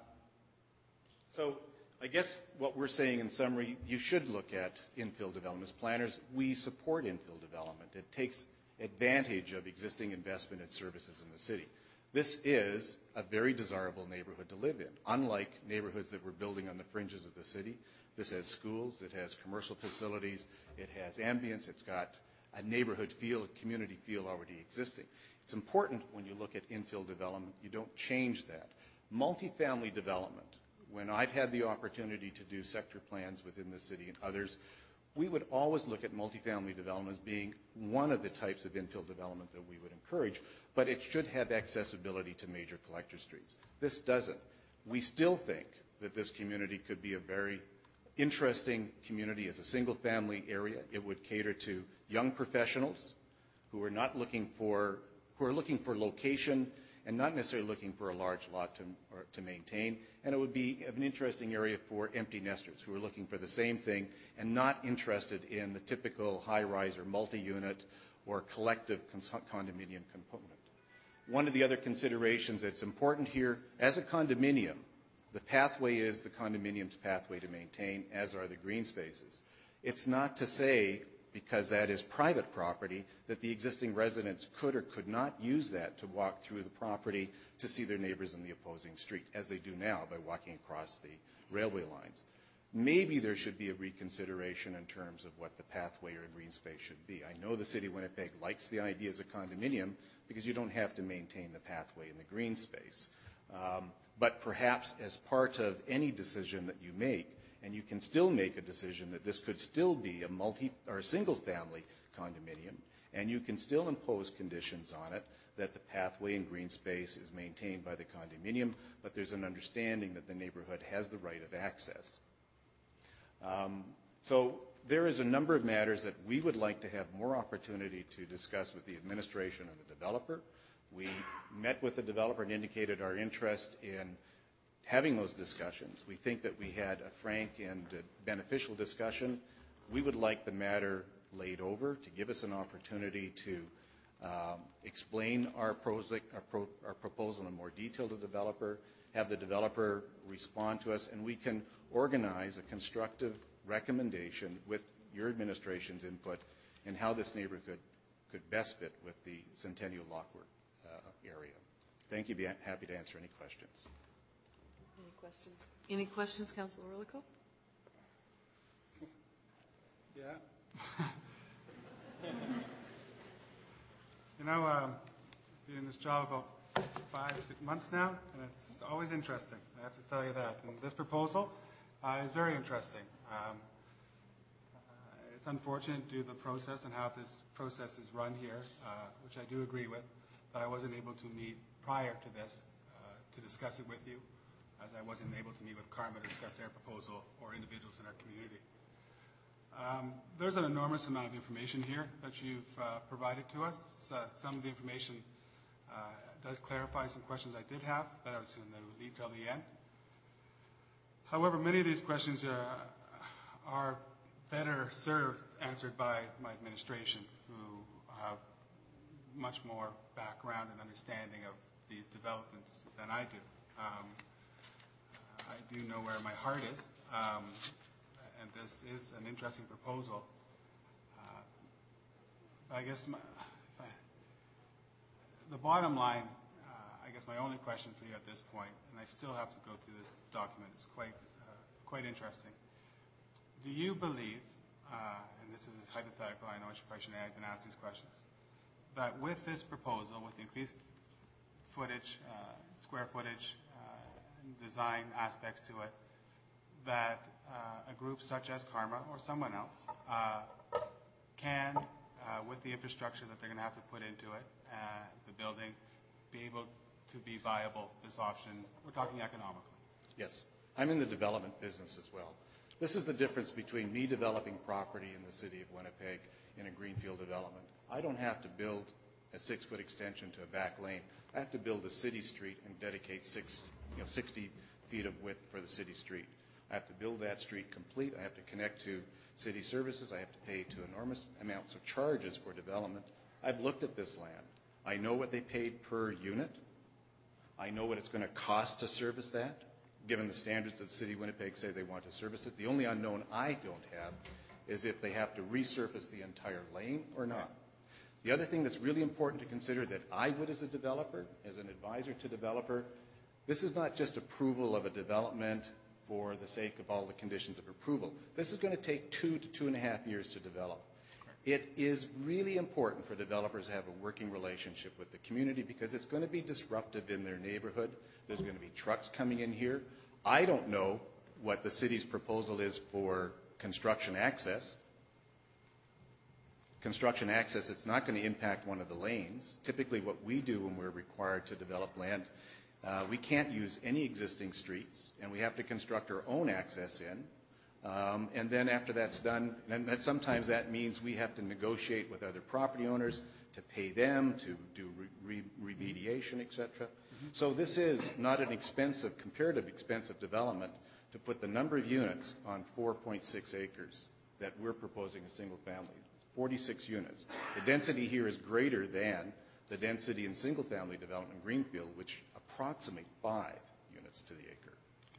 so I guess what we're saying in summary, you should look at infill development. As planners, we support infill development. It takes advantage of existing investment and services in the city. This is a very desirable neighborhood to live in. Unlike neighborhoods that we're building on the fringes of the city, this has schools, it has commercial facilities, it has ambience, it's got a neighborhood feel, a community feel already existing. It's important when you look at infill development, you don't change that. Multifamily development, when I've had the opportunity to do sector plans within the city and others, we would always look at multifamily development as being one of the types of infill development that we would encourage, but it should have accessibility to major collector streets. This doesn't. We still think that this community could be a very interesting community as a single-family area. It would cater to young professionals who are not looking for, who are looking for location and not necessarily looking for a large lot to, or to maintain. And it would be an interesting area for empty nesters who are looking for the same thing and not interested in the typical high-rise or multi-unit or collective condominium component. One of the other considerations that's important here, as a condominium, the pathway is the condominium's pathway to maintain, as are the green spaces. It's not to say, because that is private property, that the existing residents could or could not use that to walk through the property to see their neighbors in the opposing street, as they do now by walking across the railway lines. Maybe there should be a reconsideration in terms of what the pathway or green space should be. I know the city of Winnipeg likes the idea as a condominium because you don't have to maintain the pathway in the green space. Um, but perhaps as part of any decision that you make, and you can still make a decision that this could still be a multi or a single family condominium, and you can still impose conditions on it that the pathway and green space is maintained by the condominium, but there's an understanding that the neighborhood has the right of access. Um, so there is a number of matters that we would like to have more opportunity to discuss with the administration and the developer. We met with the developer and indicated our interest in having those discussions. We think that we had a frank and uh, beneficial discussion. We would like the matter laid over to give us an opportunity to um, explain our, project, our, pro, our proposal in more detail to the developer, have the developer respond to us, and we can organize a constructive recommendation with your administration's input in how this neighborhood could best fit with the Centennial Lockwood uh, area. Thank you. Be happy to answer any questions. Any questions? Any questions, Councilor Orlico? Yeah. You know, um, doing this job about five, six months now, and it's always interesting. I have to tell you that. And this proposal uh, is very interesting. Um, uh, it's unfortunate due to the process and how this process is run here, uh, which I do agree with, that I wasn't able to meet prior to this uh, to discuss it with you, as I wasn't able to meet with Karma to discuss their proposal or individuals in our community. Um, there's an enormous amount of information here that you've uh, provided to us. Uh, some of the information uh, does clarify some questions I did have that I was going to leave till the end. However, many of these questions are, are better served answered by my administration, who have much more background and understanding of these developments than I do. Um, I do know where my heart is. Um, and this is an interesting proposal. Uh, I guess my, if I, the bottom line, uh, I guess my only question for you at this point, and I still have to go through this document, it's quite, uh, quite interesting. Do you believe, uh, and this is hypothetical, I know I should probably shouldn't have been asked these questions, that with this proposal, with the increased footage, uh, square footage, uh, and design aspects to it, that uh, a group such as Karma or someone else uh, can, uh, with the infrastructure that they're going to have to put into it, uh, the building, be able to be viable, this option? We're talking economically. Yes. I'm in the development business as well. This is the difference between me developing property in the city of Winnipeg in a greenfield development. I don't have to build a six-foot extension to a back lane. I have to build a city street and dedicate six, you know, sixty feet of width for the city street. I have to build that street complete. I have to connect to city services. I have to pay to enormous amounts of charges for development. I've looked at this land. I know what they paid per unit. I know what it's going to cost to service that, given the standards that the city of Winnipeg say they want to service it. The only unknown I don't have is if they have to resurface the entire lane or not. The other thing that's really important to consider that I would, as a developer, as an advisor to developer, this is not just approval of a development for the sake of all the conditions of approval. This is going to take two to two and a half years to develop. It is really important for developers to have a working relationship with the community because it's going to be disruptive in their neighborhood. There's going to be trucks coming in here. I don't know what the city's proposal is for construction access. Construction access, it's not going to impact one of the lanes. Typically what we do when we're required to develop land, Uh, we can't use any existing streets, and we have to construct our own access in. Um, and then after that's done, and that sometimes that means we have to negotiate with other property owners to pay them, to do re re remediation, et cetera. Mm-hmm. So this is not an expensive, comparative expensive development to put the number of units on four point six acres that we're proposing a single family, forty-six units. The density here is greater than the density in single family development in Greenfield, which approximate five units to the acre.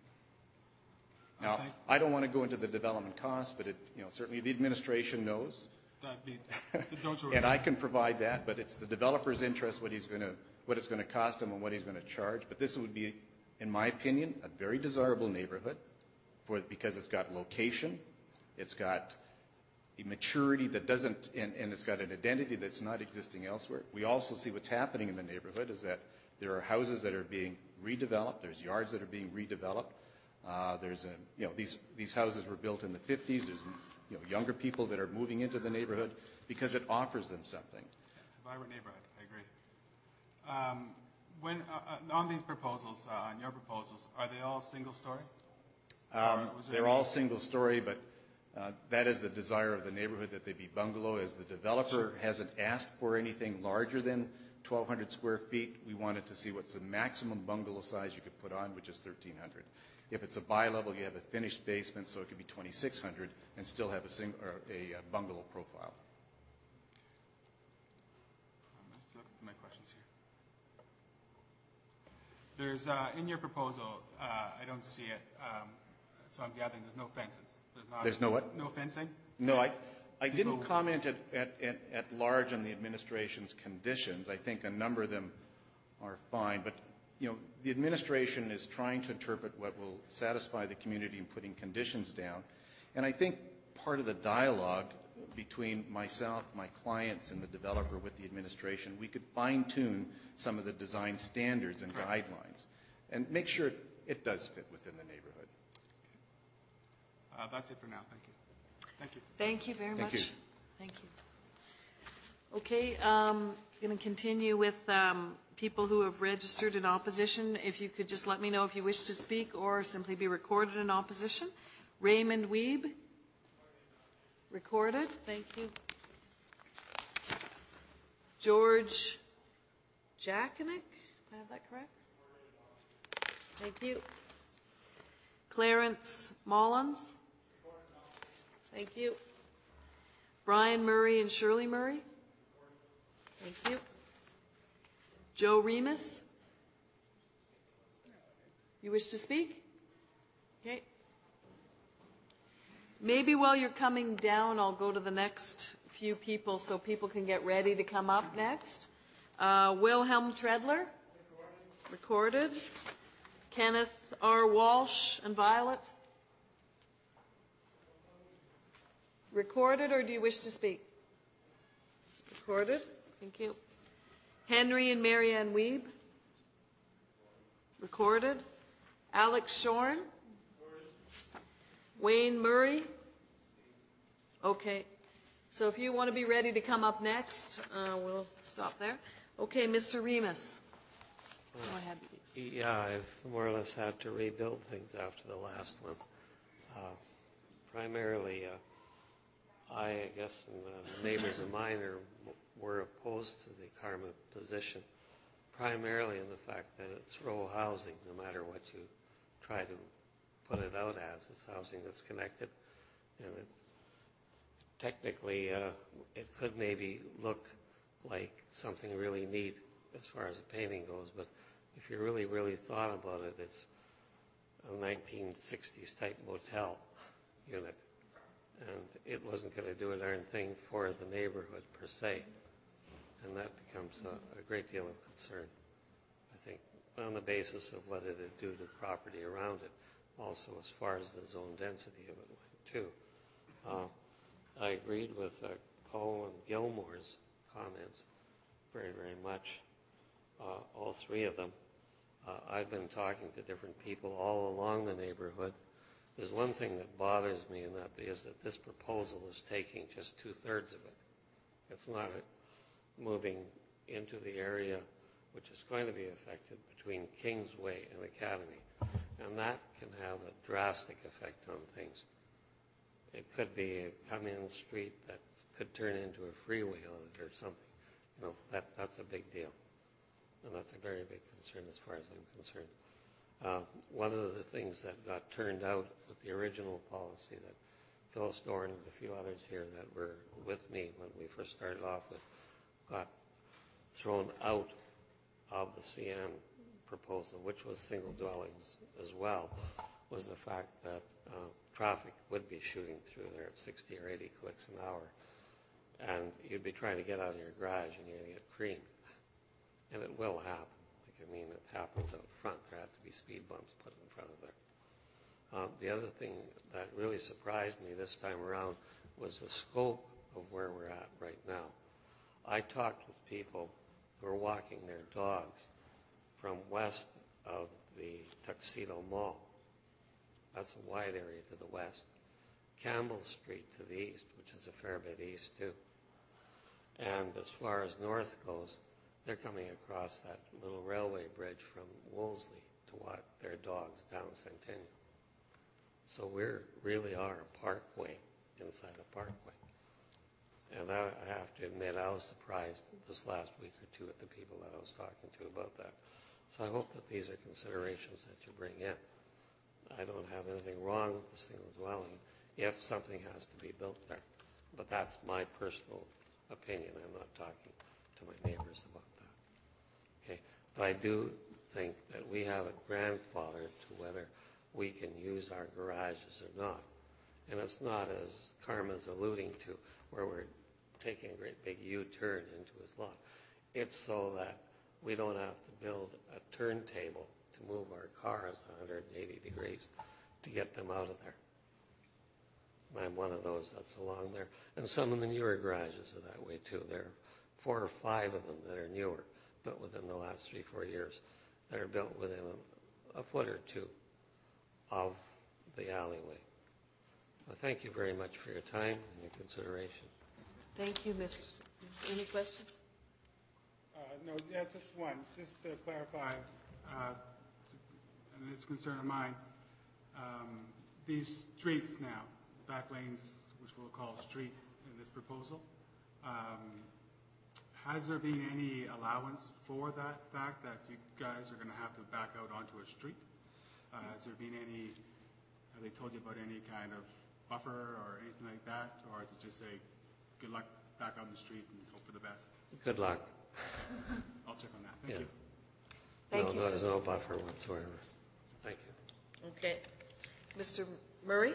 Now, okay. I don't want to go into the development costs, but it, you know, certainly the administration knows, Be, don't you and I can provide that. But it's the developer's interest what he's going to, what it's going to cost him, and what he's going to charge. But this would be, in my opinion, a very desirable neighborhood, for because it's got location, it's got a maturity that doesn't, and, and it's got an identity that's not existing elsewhere. We also see what's happening in the neighborhood is that there are houses that are being redeveloped. There's yards that are being redeveloped. Uh, there's a, you know, these these houses were built in the fifties. There's, you know, younger people that are moving into the neighborhood because it offers them something. It's a vibrant neighborhood. I agree. Um, when uh, on these proposals, uh, on your proposals, are they all single story? Um, they're all single story, but uh, that is the desire of the neighborhood that they be bungalow. As the developer sure. hasn't asked for anything larger than twelve hundred square feet, we wanted to see what's the maximum bungalow size you could put on, which is thirteen hundred. If it's a bi-level, you have a finished basement, so it could be twenty-six hundred and still have a, single, or a bungalow profile. Um, let's look at my questions here. There's, uh, in your proposal, uh, I don't see it, um, so I'm gathering there's no fences. There's, not, there's no what? No fencing? No, I, I didn't comment at, at, at, at large on the administration's conditions. I think a number of them are fine, but you know, the administration is trying to interpret what will satisfy the community in putting conditions down. And I think part of the dialogue between myself, my clients, and the developer with the administration, we could fine-tune some of the design standards and guidelines and make sure it does fit within the neighborhood. Uh, That's it for now. Thank you. Thank you. Thank you very Thank much. you. Thank you. Okay, um, going to continue with um, people who have registered in opposition. If you could just let me know if you wish to speak or simply be recorded in opposition. Raymond Wiebe. Recorded. Thank you. George Jaconic. Did I have that correct? Thank you. Clarence Mullins. Thank you. Brian Murray and Shirley Murray. Thank you. Joe Remus. You wish to speak? Okay. Maybe while you're coming down, I'll go to the next few people so people can get ready to come up next. Uh, Wilhelm Treadler. Recorded. Kenneth R. Walsh and Violet. Recorded, or do you wish to speak? Recorded. Thank you. Henry and Marianne Wiebe. Recorded. Alex Shorn. Wayne Murray. Okay. So if you want to be ready to come up next, uh, we'll stop there. Okay, Mister Remus. Go ahead, please. Yeah, I've more or less had to rebuild things after the last one. Uh, primarily, uh, I, I guess, and uh, neighbors of mine are, were opposed to the Karma position, primarily in the fact that it's row housing, no matter what you try to put it out as. It's housing that's connected, and it, technically, uh, it could maybe look like something really neat as far as the painting goes, but if you really, really thought about it, it's a nineteen sixties type motel unit, and it wasn't going to do a darn thing for the neighborhood per se, and that becomes a, a great deal of concern, I think, on the basis of what it would do to property around it, also as far as the zone density of it went too. Uh, I agreed with uh, Cole and Gilmore's comments very, very much, uh, all three of them. Uh, I've been talking to different people all along the neighborhood. There's one thing that bothers me, and that is that this proposal is taking just two-thirds of it. It's not moving into the area which is going to be affected between Kingsway and Academy, and that can have a drastic effect on things. It could be a come-in street that could turn into a freeway on it or something. You know, that, that's a big deal. And that's a very big concern as far as I'm concerned. Uh, one of the things that got turned out with the original policy that Phyllis Dorn and a few others here that were with me when we first started off with got thrown out of the C N proposal, which was single dwellings as well, was the fact that uh, traffic would be shooting through there at sixty or eighty clicks an hour. And you'd be trying to get out of your garage and you'd get creamed. And it will happen. Like, I mean, it happens out front. There have to be speed bumps put in front of there. Um, the other thing that really surprised me this time around was the scope of where we're at right now. I talked with people who are walking their dogs from west of the Tuxedo Mall. That's a wide area to the west. Campbell Street to the east, which is a fair bit east too. And as far as north goes, they're coming across that little railway bridge from Wolseley to walk their dogs down Centennial. So we really are a parkway inside a parkway. And I, I have to admit, I was surprised this last week or two at the people that I was talking to about that. So I hope that these are considerations that you bring in. I don't have anything wrong with the single dwelling if something has to be built there. But that's my personal opinion. I'm not talking to my neighbors about that. Okay, but I do think that we have a grandfather to whether we can use our garages or not. And it's not, as Karma's alluding to, where we're taking a great big U-turn into his lot. It's so that we don't have to build a turntable to move our cars one hundred eighty degrees to get them out of there. I'm one of those that's along there. And some of the newer garages are that way too. There are four or five of them that are newer, built within the last three, four years, that are built within a, a foot or two of the alleyway. Well, thank you very much for your time and your consideration. Thank you, Mister Any questions? Uh, no, yeah, just one. Just to clarify, uh, and it's a concern of mine, um, these streets now, back lanes, which we'll call street in this proposal, um, has there been any allowance for that fact that you guys are going to have to back out onto a street? Uh, has there been any, have they told you about any kind of buffer or anything like that? Or is it just say, good luck back on the street and hope for the best? Good luck. I'll check on that. Thank Yeah. you. Thank no, you, there's sir. no buffer whatsoever. Thank you. Okay. Mister Murray?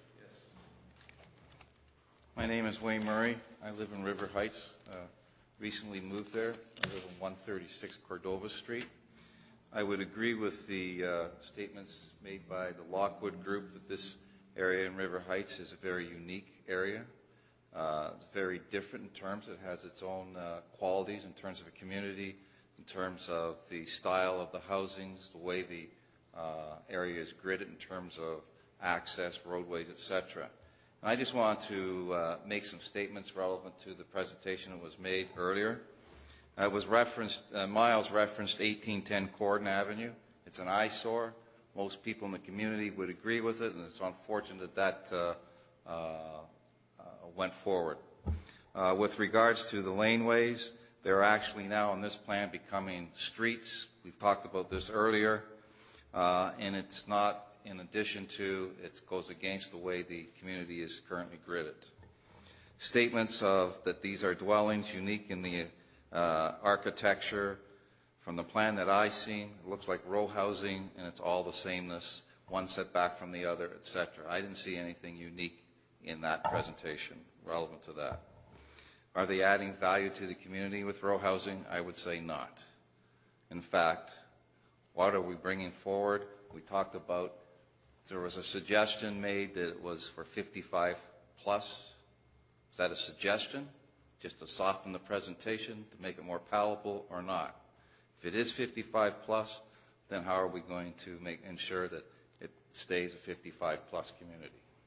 My name is Wayne Murray. I live in River Heights. Uh, recently moved there. I live on one thirty-six Cordova Street. I would agree with the uh, statements made by the Lockwood Group that this area in River Heights is a very unique area. Uh, it's very different in terms, it has its own uh, qualities in terms of a community, in terms of the style of the housings, the way the uh, area is gridded in terms of access, roadways, et cetera. And I just want to uh, make some statements relevant to the presentation that was made earlier. Uh, it was referenced, uh, Miles referenced eighteen ten Corden Avenue. It's an eyesore. Most people in the community would agree with it, and it's unfortunate that that uh, uh, uh, went forward. Uh, with regards to the laneways, they're actually now on this plan becoming streets. We've talked about this earlier, uh, and it's not in addition to, it goes against the way the community is currently gridded. Statements of that these are dwellings unique in the uh, architecture. From the plan that I seen, it looks like row housing, and it's all the sameness, one setback from the other, et cetera. I didn't see anything unique in that presentation relevant to that. Are they adding value to the community with row housing? I would say not. In fact, what are we bringing forward? We talked about, there was a suggestion made that it was for fifty-five plus. Is that a suggestion, just to soften the presentation, to make it more palatable, or not? If it is fifty-five plus, then how are we going to make ensure that it stays a fifty-five plus community?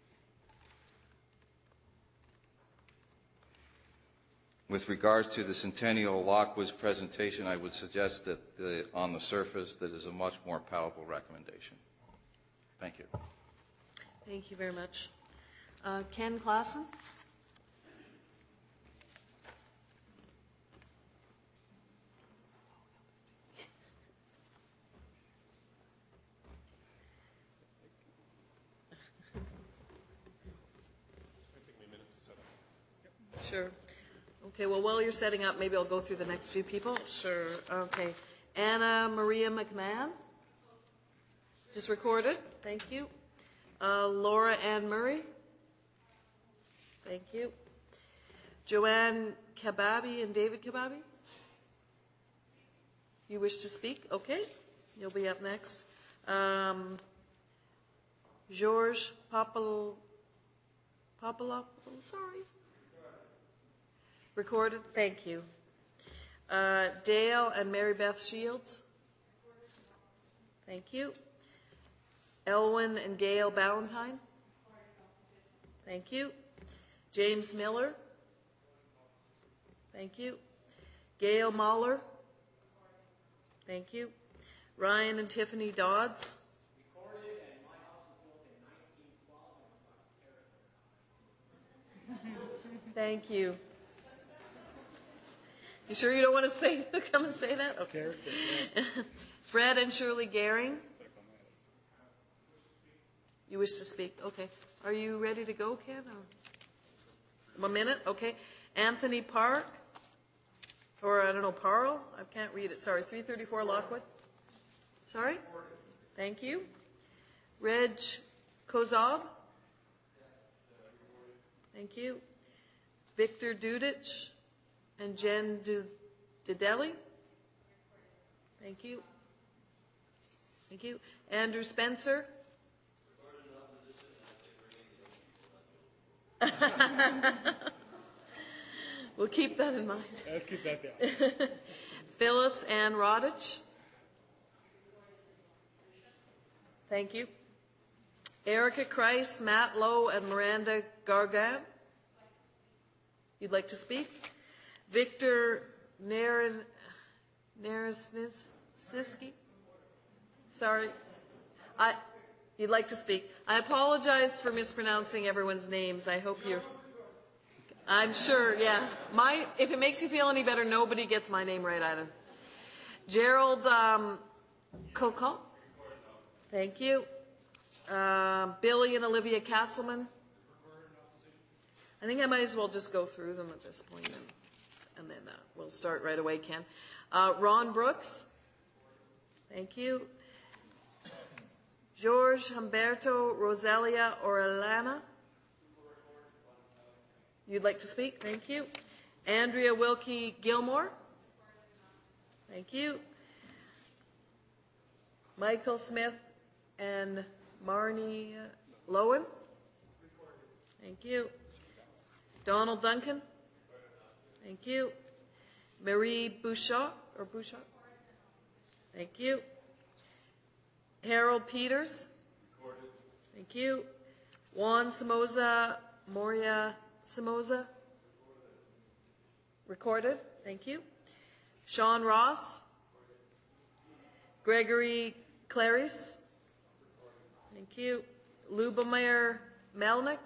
With regards to the Centennial Lockwood's presentation, I would suggest that the, on the surface that is a much more palatable recommendation. Thank you. Thank you very much. Uh, Ken Klassen? Sure. Okay, well, while you're setting up, maybe I'll go through the next few people. Sure. Okay. Anna Maria McMahon. Just recorded. Thank you. Uh, Laura Ann Murray. Thank you. Joanne Kababi and David Kababi. You wish to speak? Okay. You'll be up next. Um, George Popol, Popolopoulos, sorry. Recorded. Thank you. Uh, Dale and Mary Beth Shields. Thank you. Elwyn and Gail Ballantyne. Thank you. James Miller. Thank you. Gail Mahler. Thank you. Ryan and Tiffany Dodds. Thank you. You sure you don't want to say, come and say that? Okay. Fred and Shirley Gehring. You wish to speak? Okay. Are you ready to go, Ken? Or? One minute? Okay. Anthony Park. Or, I don't know, Parle? I can't read it. Sorry. three thirty-four Lockwood. Sorry? Thank you. Reg Kozab. Thank you. Victor Dudich and Jen Dudeli. Thank you. Thank you. Andrew Spencer. We'll keep that in mind. Let's keep that down. Phyllis Ann Rodich. Thank you. Erica Kreis, Matt Lowe, and Miranda Gargan. You'd like to speak? Victor Narin, Narasiski? Sorry. I, you'd like to speak. I apologize for mispronouncing everyone's names. I hope you're... I'm sure, yeah. My, if it makes you feel any better, nobody gets my name right either. Gerald um, Coco. Thank you. Uh, Billy and Olivia Castleman. I think I might as well just go through them at this point, and, and then uh, we'll start right away, Ken. Uh, Ron Brooks. Thank you. George Humberto Roselia Orellana. You'd like to speak? Thank you. Andrea Wilkie Gilmore. Thank you. Michael Smith and Marnie Lowen. Thank you. Donald Duncan. Thank you. Marie Bouchard or Bouchard. Thank you. Harold Peters. Thank you. Juan Somoza Moria Somoza. Recorded. Thank you. Sean Ross. Gregory Clarice. Thank you. Lubomir Melnick.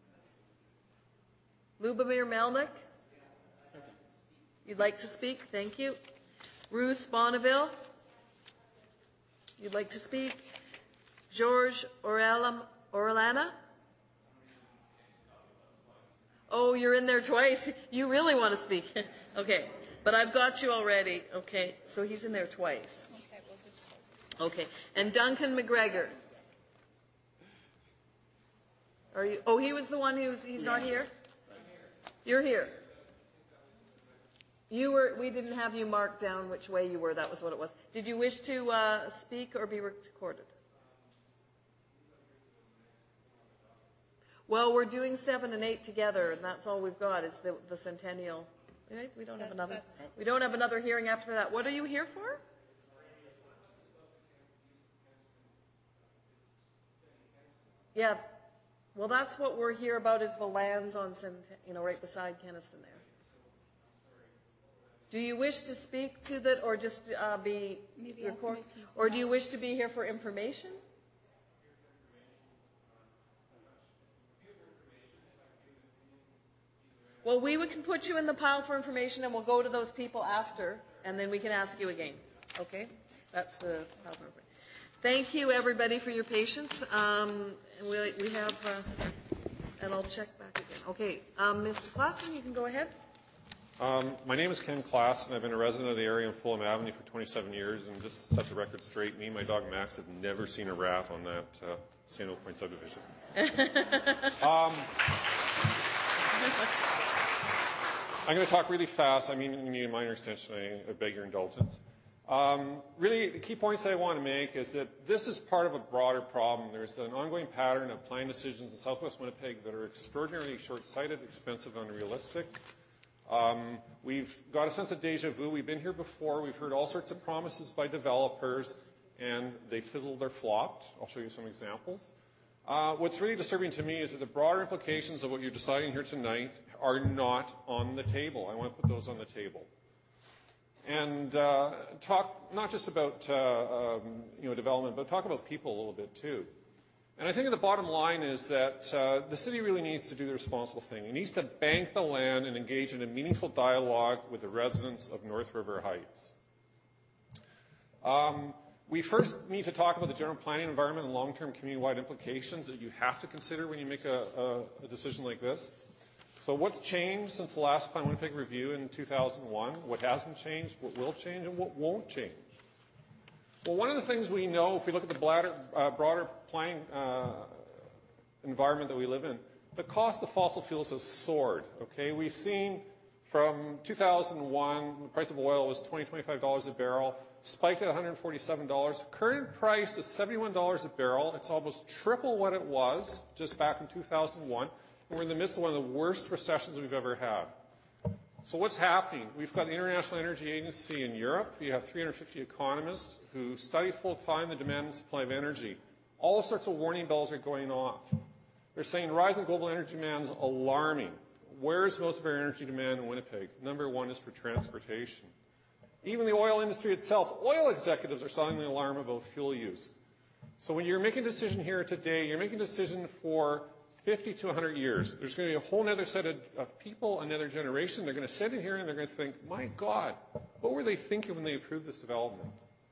Lubomir Melnick. You'd like to speak? Thank you. Ruth Bonneville. You'd like to speak? George Orelam, Orellana. Oh, you're in there twice. You really want to speak. Okay. But I've got you already. Okay. So he's in there twice. Okay, we'll just hold this. Okay. And Duncan McGregor. Are you? Oh, he was the one who's, he's not here? You're here. You were, we didn't have you marked down which way you were. That was what it was. Did you wish to uh, speak or be recorded? Well, we're doing seven and eight together, and that's all we've got is the, the centennial. Right? We don't have That- another. that's it. We don't have another hearing after that. What are you here for? Yeah. Well, that's what we're here about is the lands on, Cent- you know, right beside Keniston there. Do you wish to speak to that or just uh, be Maybe ask him record? if he's Or do you announced. wish to be here for information? Well, we would- can put you in the pile for information, and we'll go to those people after, and then we can ask you again. Okay? That's the pile for information. Thank you, everybody, for your patience. Um, and we, we have, uh, and I'll check back again. Okay, um, Mister Klassen, you can go ahead. Um, my name is Ken Klass, and I've been a resident of the area on Fulham Avenue for twenty-seven years. And just to set the record straight, me and my dog Max have never seen a rat on that uh, Saint Oak Point subdivision. um, I'm going to talk really fast. I mean, you need a minor extension. I, I beg your indulgence. Um, really, the key points that I want to make is that this is part of a broader problem. There's an ongoing pattern of plan decisions in Southwest Winnipeg that are extraordinarily short-sighted, expensive, and unrealistic. Um, we've got a sense of deja vu. We've been here before. We've heard all sorts of promises by developers, and they fizzled or flopped. I'll show you some examples. Uh, what's really disturbing to me is that the broader implications of what you're deciding here tonight are not on the table. I want to put those on the table. And uh, talk not just about uh, um, you know, development, but talk about people a little bit too. And I think the bottom line is that uh, the city really needs to do the responsible thing. It needs to bank the land and engage in a meaningful dialogue with the residents of North River Heights. Um, we first need to talk about the general planning environment and long-term community-wide implications that you have to consider when you make a, a, a decision like this. So what's changed since the last Plan Winnipeg review in two thousand one? What hasn't changed, what will change, and what won't change? Well, one of the things we know, if we look at the broader, uh, broader planning uh, environment that we live in, the cost of fossil fuels has soared. Okay, we've seen from two thousand one, the price of oil was twenty, twenty-five dollars a barrel, spiked at one hundred forty-seven dollars. Current price is seventy-one dollars a barrel. It's almost triple what it was just back in two thousand one. and we're in the midst of one of the worst recessions we've ever had. So what's happening? We've got the International Energy Agency in Europe. You have three hundred fifty economists who study full-time the demand and supply of energy. All sorts of warning bells are going off. They're saying rising global energy demand is alarming. Where's most of our energy demand in Winnipeg? Number one is for transportation. Even the oil industry itself, oil executives are sounding the alarm about fuel use. So when you're making a decision here today, you're making a decision for fifty to one hundred years. There's going to be a whole other set of, of people, another generation. They're going to sit in here and they're going to think, my God, what were they thinking when they approved this development?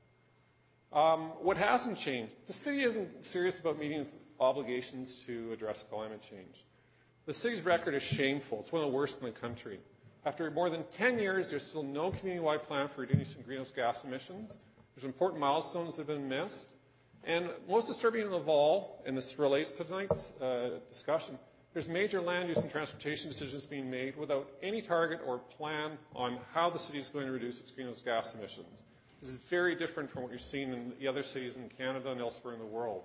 Um, what hasn't changed? The city isn't serious about meeting its obligations to address climate change. The city's record is shameful. It's one of the worst in the country. After more than ten years, there's still no community-wide plan for reducing greenhouse gas emissions. There's important milestones that have been missed. And most disturbing of all, and this relates to tonight's uh, discussion, there's major land use and transportation decisions being made without any target or plan on how the city is going to reduce its greenhouse gas emissions. This is very different from what you're seeing in the other cities in Canada and elsewhere in the world.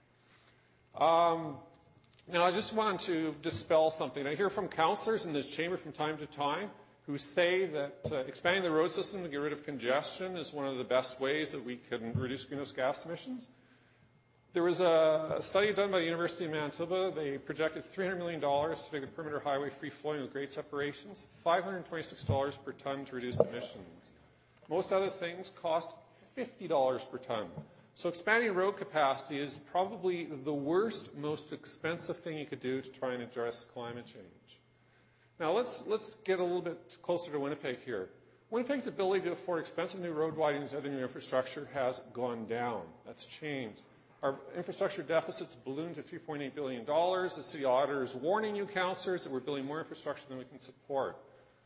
Um, now, I just want to dispel something. I hear from councillors in this chamber from time to time who say that uh, expanding the road system to get rid of congestion is one of the best ways that we can reduce greenhouse gas emissions. There was a study done by the University of Manitoba. They projected three hundred million dollars to make the perimeter highway free-flowing with grade separations, five hundred twenty-six dollars per ton to reduce emissions. Most other things cost fifty dollars per ton. So expanding road capacity is probably the worst, most expensive thing you could do to try and address climate change. Now let's, let's get a little bit closer to Winnipeg here. Winnipeg's ability to afford expensive new road widenings and other new infrastructure has gone down. That's changed. Our infrastructure deficit's ballooned to three point eight billion dollars. The city auditor is warning you, councillors, that we're building more infrastructure than we can support.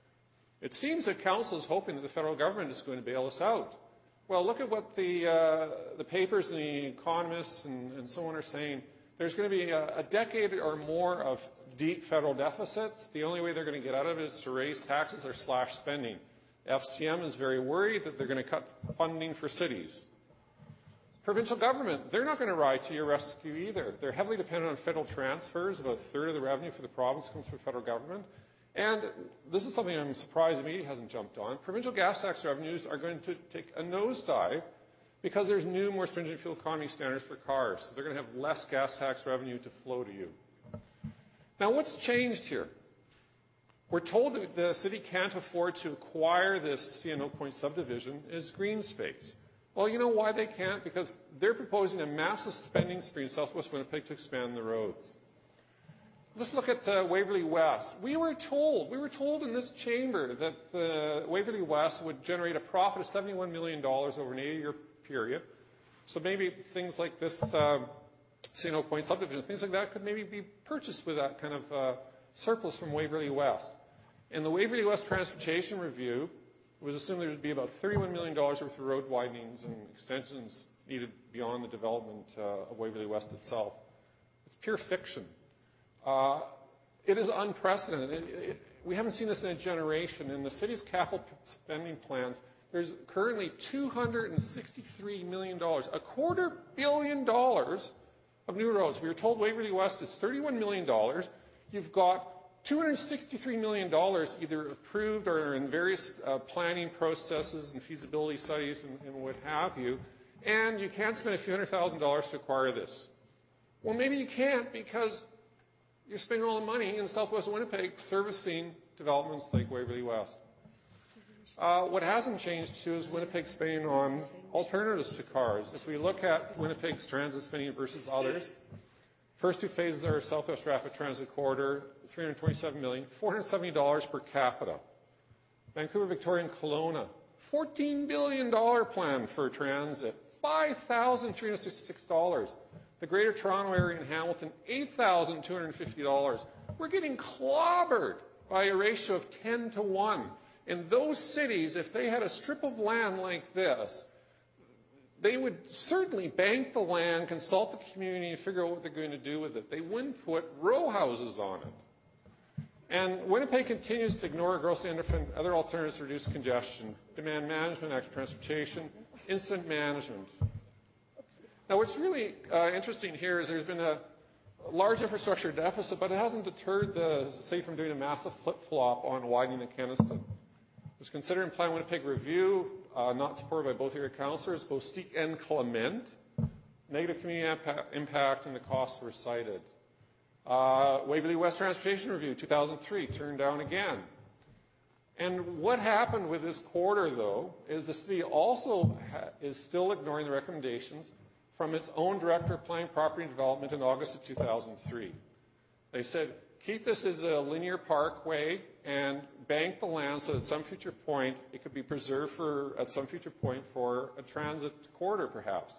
It seems that council is hoping that the federal government is going to bail us out. Well, look at what the, uh, the papers and the economists and, and so on are saying. There's going to be a, a decade or more of deep federal deficits. The only way they're going to get out of it is to raise taxes or slash spending. F C M is very worried that they're going to cut funding for cities. Provincial government, they're not going to ride to your rescue either. They're heavily dependent on federal transfers. About a third of the revenue for the province comes from the federal government. And this is something I'm surprised the media hasn't jumped on. Provincial gas tax revenues are going to take a nosedive because there's new, more stringent fuel economy standards for cars. So they're going to have less gas tax revenue to flow to you. Now, what's changed here? We're told that the city can't afford to acquire this C N Oak Point subdivision as green space. Well, you know why they can't? Because they're proposing a massive spending spree in southwest Winnipeg to expand the roads. Let's look at uh, Waverly West. We were told, we were told in this chamber that the Waverly West would generate a profit of seventy-one million dollars over an eighty-year period. So maybe things like this uh, C N Oak Point subdivision, things like that could maybe be purchased with that kind of uh, surplus from Waverly West. In the Waverly West Transportation Review, it was assumed there would be about thirty-one million dollars worth of road widenings and extensions needed beyond the development uh, of Waverly West itself. It's pure fiction. Uh, it is unprecedented. It, it, we haven't seen this in a generation. In the city's capital spending plans, there's currently two hundred sixty-three million dollars, a quarter billion dollars of new roads. We were told Waverly West is thirty-one million dollars. You've got two hundred sixty-three million dollars either approved or in various uh, planning processes and feasibility studies and, and what have you, and you can't spend a few hundred thousand dollars to acquire this. Well, maybe you can't because you're spending all the money in southwest Winnipeg servicing developments like Waverly West. Uh, what hasn't changed, too, is Winnipeg spending on alternatives to cars. If we look at Winnipeg's transit spending versus others, first two phases are Southwest Rapid Transit Corridor, three hundred twenty-seven million dollars, four hundred seventy dollars per capita. Vancouver, Victoria, and Kelowna, fourteen billion dollars plan for transit, five thousand three hundred sixty-six dollars. The Greater Toronto Area and Hamilton, eight thousand two hundred fifty dollars. We're getting clobbered by a ratio of ten to one. In those cities, if they had a strip of land like this, they would certainly bank the land, consult the community, and figure out what they're going to do with it. They wouldn't put row houses on it. And Winnipeg continues to ignore grossly underfunded other alternatives to reduce congestion, demand management, active transportation, incident management. Now, what's really uh, interesting here is there's been a, large infrastructure deficit, but it hasn't deterred the city from doing a massive flip-flop on widening the Kenniston. It was considered in Plan Winnipeg Review, uh, not supported by both area councillors, both Steek and Clement. Negative community impact and the costs were cited. Uh, Waverley West Transportation Review, two thousand three, turned down again. And what happened with this quarter, though, is the city also ha is still ignoring the recommendations from its own Director of Planning, Property and Development in August of two thousand three. They said, keep this as a linear parkway and bank the land so at some future point it could be preserved for, at some future point for a transit corridor, perhaps.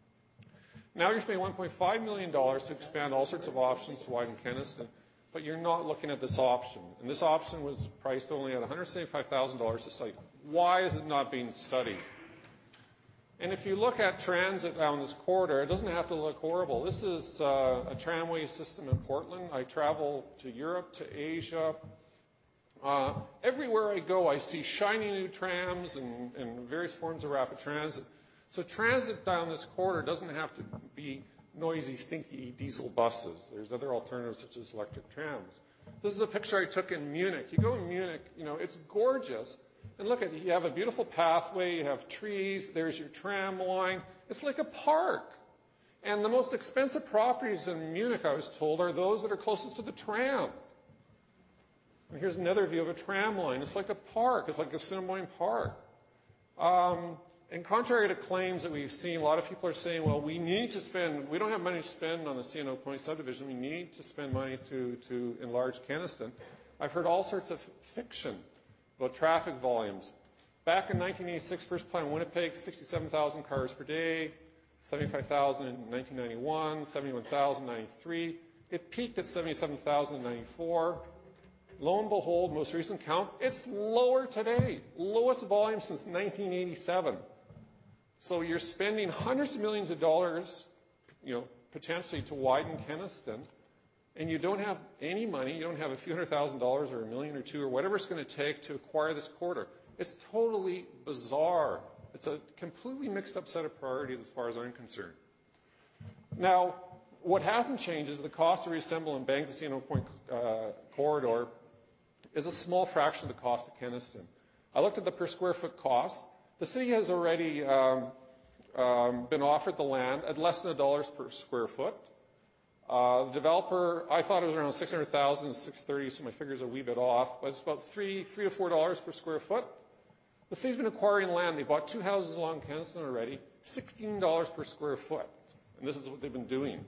Now you're spending one point five million dollars to expand all sorts of options to widen Kenniston, but you're not looking at this option. And this option was priced only at one hundred seventy-five thousand dollars to study. Why is it not being studied? And if you look at transit down this corridor, it doesn't have to look horrible. This is uh, a tramway system in Portland. I travel to Europe, to Asia. Uh, everywhere I go, I see shiny new trams and, and various forms of rapid transit. So transit down this corridor doesn't have to be noisy, stinky diesel buses. There's other alternatives such as electric trams. This is a picture I took in Munich. You go in Munich, you know, it's gorgeous. And look at it, you have a beautiful pathway, you have trees, there's your tram line. It's like a park. And the most expensive properties in Munich, I was told, are those that are closest to the tram. And here's another view of a tram line. It's like a park. It's like a Assiniboine Park. Um, and contrary to claims that we've seen, a lot of people are saying, well, we need to spend, we don't have money to spend on the C N O Point subdivision. We need to spend money to, to enlarge Kenniston. I've heard all sorts of fiction about traffic volumes. Back in nineteen eighty-six, first plan Winnipeg, sixty-seven thousand cars per day, seventy-five thousand in nineteen ninety-one, seventy-one thousand in ninety-three. It peaked at seventy-seven thousand in ninety-four. Lo and behold, most recent count, it's lower today. Lowest volume since nineteen eighty-seven. So you're spending hundreds of millions of dollars, you know, potentially to widen Kenniston, and you don't have any money, you don't have a few hundred thousand dollars or a million or two or whatever it's going to take to acquire this corridor. It's totally bizarre. It's a completely mixed up set of priorities as far as I'm concerned. Now, what hasn't changed is the cost to reassemble and bank the C N O Point uh, corridor is a small fraction of the cost of Kenniston. I looked at the per square foot cost. The city has already um, um, been offered the land at less than a dollar per square foot. Uh, the developer, I thought it was around six hundred thousand, six thirty, so my figures are a wee bit off, but it's about three, three to four dollars per square foot. The city's been acquiring land. They bought two houses along Kenniston already, sixteen dollars per square foot, and this is what they've been doing.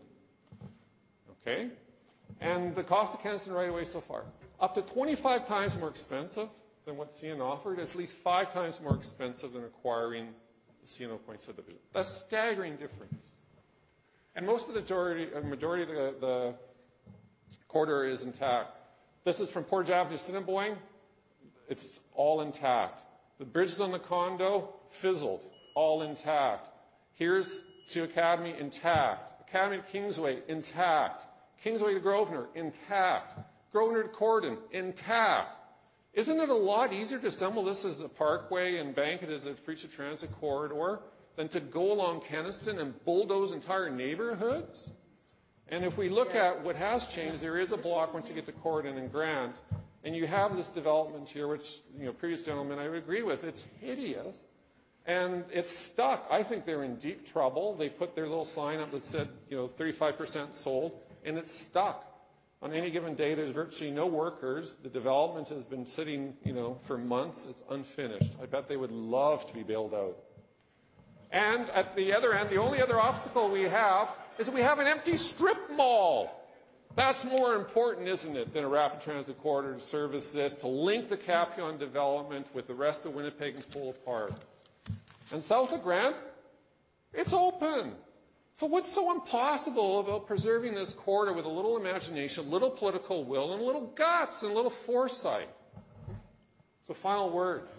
Okay, and the cost of Kenniston right away so far, up to twenty-five times more expensive than what C N offered, at least five times more expensive than acquiring the C N O Point subdivision. That's a staggering difference. And most of the majority, uh, majority of the, the corridor is intact. This is from Portage Avenue to Assiniboine. It's all intact. The bridges on the condo, fizzled, all intact. Here's to Academy, intact. Academy to Kingsway, intact. Kingsway to Grosvenor, intact. Grosvenor to Corydon, intact. Isn't it a lot easier to assemble this as a parkway and bank it as a future transit corridor than to go along Kenniston and bulldoze entire neighborhoods? And if we look at what has changed, there is a block once you get to Corydon and Grant, and you have this development here, which, you know, previous gentleman I would agree with. It's hideous, and it's stuck. I think they're in deep trouble. They put their little sign up that said, you know, thirty-five percent sold, and it's stuck. On any given day, there's virtually no workers. The development has been sitting, you know, for months. It's unfinished. I bet they would love to be bailed out. And at the other end, the only other obstacle we have is that we have an empty strip mall. That's more important, isn't it, than a rapid transit corridor to service this, to link the Capion development with the rest of Winnipeg and pull apart. And south of Grant, it's open. So what's so impossible about preserving this corridor with a little imagination, a little political will, and a little guts, and a little foresight? So final words.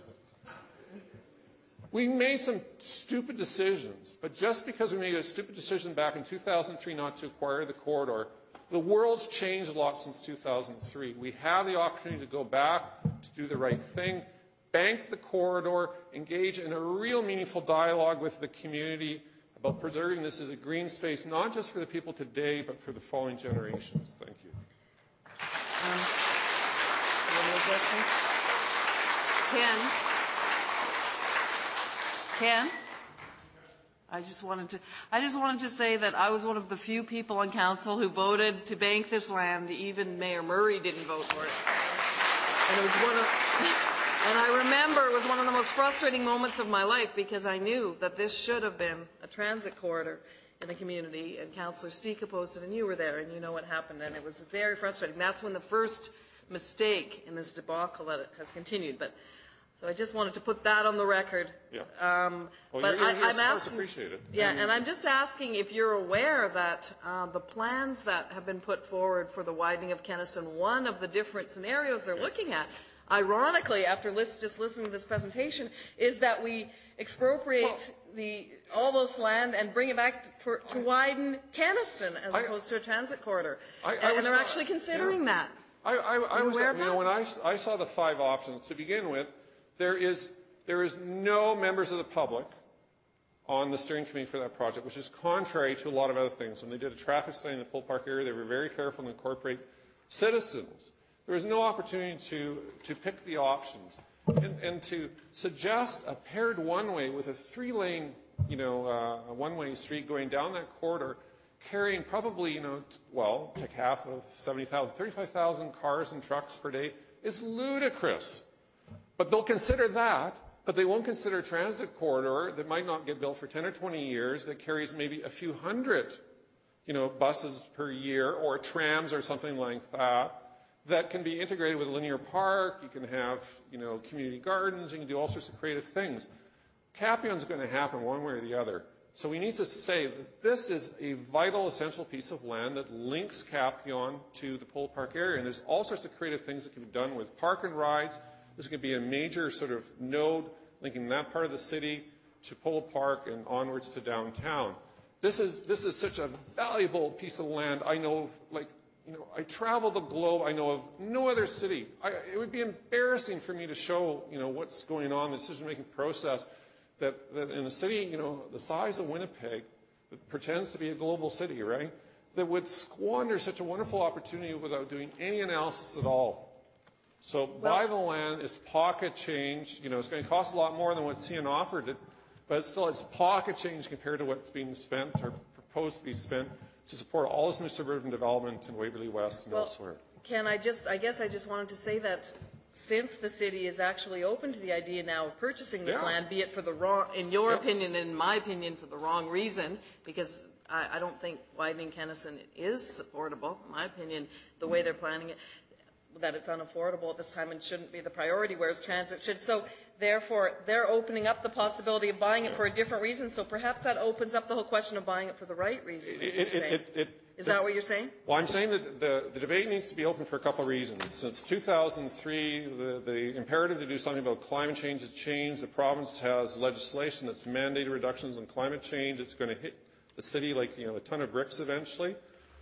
We made some stupid decisions, but just because we made a stupid decision back in two thousand three not to acquire the corridor, the world's changed a lot since two thousand three. We have the opportunity to go back, to do the right thing, bank the corridor, engage in a real meaningful dialogue with the community about preserving this as a green space, not just for the people today, but for the following generations. Thank you. Um, any more questions? Ken? Ken? I just wanted to I just wanted to say that I was one of the few people on council who voted to bank this land. Even Mayor Murray didn't vote for it. And it was one of and I remember it was one of the most frustrating moments of my life because I knew that this should have been a transit corridor in the community, and Councillor Steek opposed it, and you were there, and you know what happened, and it was very frustrating. That's when the first mistake in this debacle that it has continued. But so I just wanted to put that on the record. Yeah. Um, well, but you're, I, you're I'm asking, appreciated. yeah, and, and I'm just asking if you're aware that uh, the plans that have been put forward for the widening of Kenaston, one of the different scenarios they're yeah. looking at, ironically, after list, just listening to this presentation, is that we expropriate well, the all those land and bring it back for, to widen Kenaston as I, opposed to a transit corridor. I, I and, and they're not, actually considering yeah. that. I, I, I was, aware of you that? know, when I, I saw the five options to begin with, there is there is no members of the public on the steering committee for that project, which is contrary to a lot of other things. When they did a traffic study in the Pole Park area, they were very careful to incorporate citizens. There was no opportunity to, to pick the options. And, and to suggest a paired one-way with a three-lane, you know, uh, one-way street going down that corridor, carrying probably, you know, t well, take half of seventy thousand, thirty-five thousand cars and trucks per day, is ludicrous. But they'll consider that, but they won't consider a transit corridor that might not get built for ten or twenty years that carries maybe a few hundred, you know, buses per year or trams or something like that, that can be integrated with a linear park. You can have, you know, community gardens. You can do all sorts of creative things. Capion's going to happen one way or the other. So we need to say that this is a vital, essential piece of land that links Capion to the Pole Park area. And there's all sorts of creative things that can be done with park and rides. This can be a major sort of node linking that part of the city to Pole Park and onwards to downtown. This is, this is such a valuable piece of land. I know, like, you know, I travel the globe. I know of no other city. I, it would be embarrassing for me to show, you know, what's going on in the decision-making process that, that in a city, you know, the size of Winnipeg, that pretends to be a global city, right, that would squander such a wonderful opportunity without doing any analysis at all. So well, buy the land is pocket change. You know, it's going to cost a lot more than what C N offered it, but it's still it's pocket change compared to what's being spent or proposed to be spent to support all this new suburban development in Waverly West and well, elsewhere. Ken, I just, I guess I just wanted to say that since the city is actually open to the idea now of purchasing this yeah. land, be it for the wrong, in your yeah. opinion and in my opinion, for the wrong reason, because I, I don't think widening Kenaston is supportable, in my opinion, the way they're planning it, that it's unaffordable at this time and shouldn't be the priority, whereas transit should. So therefore, they're opening up the possibility of buying it for a different reason. So perhaps that opens up the whole question of buying it for the right reason. It, it, it, it, Is that what you're saying? Well, I'm saying that the, the debate needs to be open for a couple of reasons. Since two thousand three, the, the imperative to do something about climate change has changed. The province has legislation that's mandated reductions in climate change. It's going to hit the city like, you know, a ton of bricks eventually.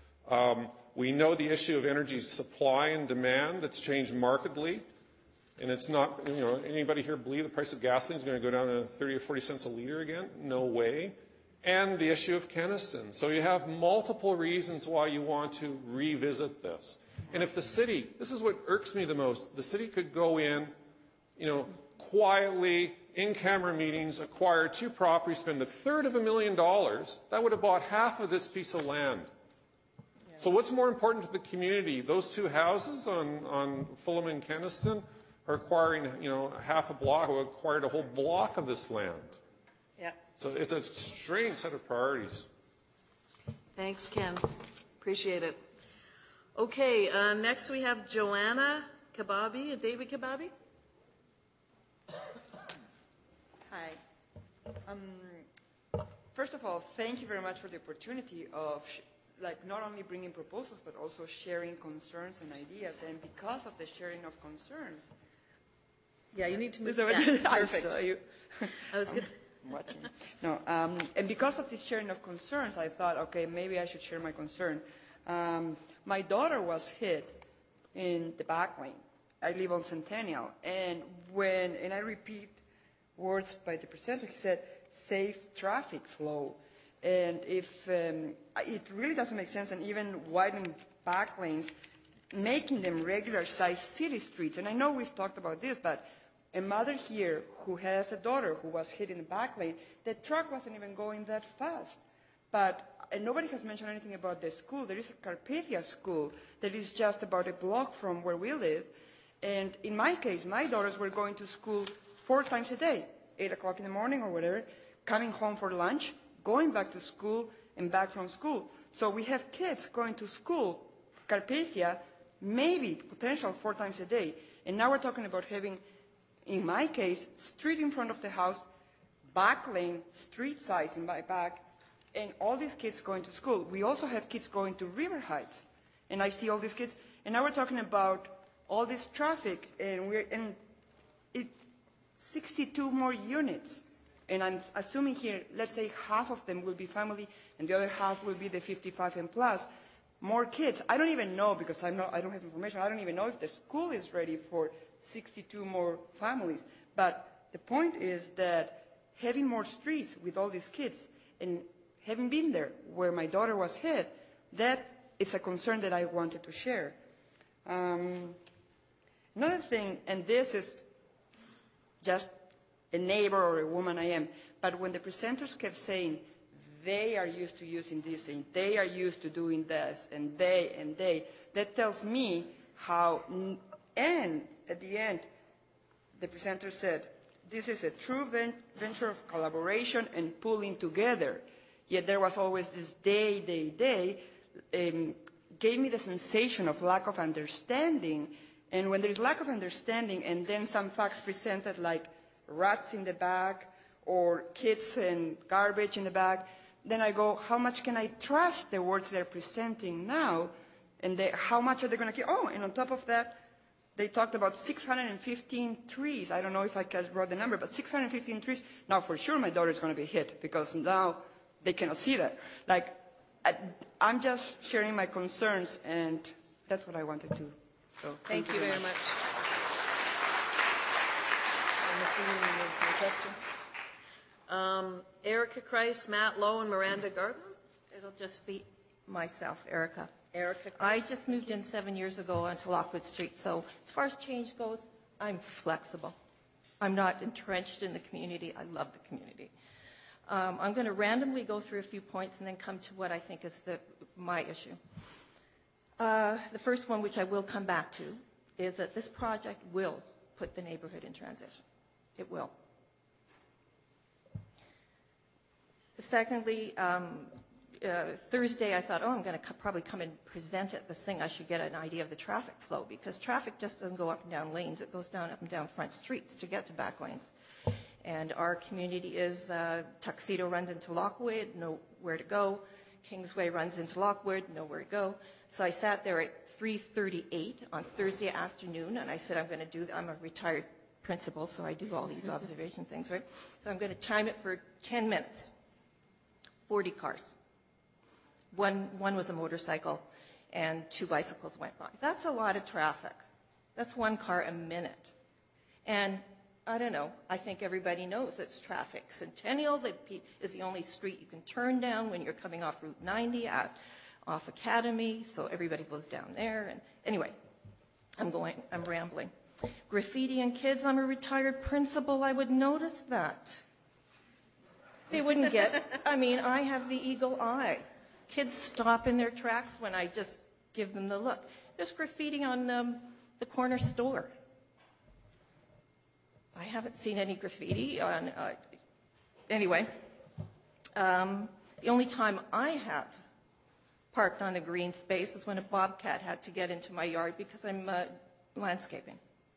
Um, we know the issue of energy supply and demand that's changed markedly. And it's not, you know, anybody here believe the price of gasoline is going to go down to thirty or forty cents a litre again? No way. And the issue of Kenaston. So you have multiple reasons why you want to revisit this. And if the city, this is what irks me the most, the city could go in, you know, quietly, in-camera meetings, acquire two properties, spend a third of a million dollars, that would have bought half of this piece of land. Yeah. So what's more important to the community? Those two houses on, on Fulham and Kenaston are acquiring, you know, half a block, or acquired a whole block of this land. Yeah. So it's a strange set of priorities. Thanks, Ken. Appreciate it. Okay, uh, next we have Joanna Kababi, David Kababi. Hi. Um, first of all, thank you very much for the opportunity of sh like not only bringing proposals but also sharing concerns and ideas. And because of the sharing of concerns, yeah, you need to move. So yeah, perfect. So you, I was good. Watching. No, um, and because of this sharing of concerns, I thought, okay, maybe I should share my concern. Um, my daughter was hit in the back lane. I live on Centennial, and when, and I repeat words by the presenter, he said, safe traffic flow. And if um, it really doesn't make sense, and even widening back lanes, making them regular-sized city streets. And I know we've talked about this, but a mother here who has a daughter who was hit in the back lane, the truck wasn't even going that fast. But and nobody has mentioned anything about the school. There is a Carpathia school that is just about a block from where we live. And in my case, my daughters were going to school four times a day, eight o'clock in the morning or whatever, coming home for lunch, going back to school, and back from school. So we have kids going to school, Carpathia, maybe potential four times a day. And now we're talking about having, in my case, street in front of the house, back lane, street size in my back, and all these kids going to school. We also have kids going to River Heights, and I see all these kids. And now we're talking about all this traffic, and we're and it, sixty-two more units. And I'm assuming here, let's say half of them will be family, and the other half will be the fifty-five and plus. More kids. I don't even know, because I'm not, I don't have information, I don't even know if the school is ready for sixty-two more families. But the point is that having more streets with all these kids, and having been there where my daughter was hit, that is a concern that I wanted to share. Um, another thing, and this is just a neighbor or a woman I am, but when the presenters kept saying, they are used to using this, and they are used to doing this, and they, and they, that tells me how, and at the end, the presenter said, this is a true venture of collaboration and pulling together. Yet there was always this they, they, they, um, gave me the sensation of lack of understanding. And when there is lack of understanding, and then some facts presented like rats in the back, or kids and garbage in the back, then I go, how much can I trust the words they're presenting now? And they, how much are they going to keep? Oh, and on top of that, they talked about six hundred fifteen trees. I don't know if I can brought the number, but six hundred fifteen trees. Now, for sure, my daughter is going to be hit, because now they cannot see that. Like, I, I'm just sharing my concerns, and that's what I wanted to. So Thank, thank you very much. much. I'm assuming there's no questions. Um, Erica Kreis, Matt Lowe, and Miranda Gardner. It'll just be myself, Erica. Erica Kreis. I just moved in seven years ago onto Lockwood Street, so as far as change goes, I'm flexible. I'm not entrenched in the community. I love the community. Um, I'm going to randomly go through a few points and then come to what I think is the, my issue. Uh, the first one, which I will come back to, is that this project will put the neighborhood in transition. It will. Secondly, um, uh, Thursday I thought, oh, I'm going to co- probably come and present at this thing. I should get an idea of the traffic flow, because traffic just doesn't go up and down lanes. It goes down up and down front streets to get to back lanes. And our community is, uh, Tuxedo runs into Lockwood, nowhere to go. Kingsway runs into Lockwood, nowhere to go. So I sat there at three thirty-eight on Thursday afternoon, and I said, I'm going to do, I'm a retired principal, so I do all these observation things, right? So I'm going to time it for ten minutes. forty cars. One, one was a motorcycle, and two bicycles went by. That's a lot of traffic. That's one car a minute. And I don't know, I think everybody knows it's traffic. Centennial is the only street you can turn down when you're coming off Route ninety at, off Academy, so everybody goes down there. And anyway, I'm going, I'm rambling. Graffiti and kids, I'm a retired principal, I would notice that. They wouldn't get, I mean, I have the eagle eye. Kids stop in their tracks when I just give them the look. There's graffiti on um, the corner store. I haven't seen any graffiti on, uh, anyway. Um, the only time I have parked on a green space is when a bobcat had to get into my yard because I'm uh, landscaping.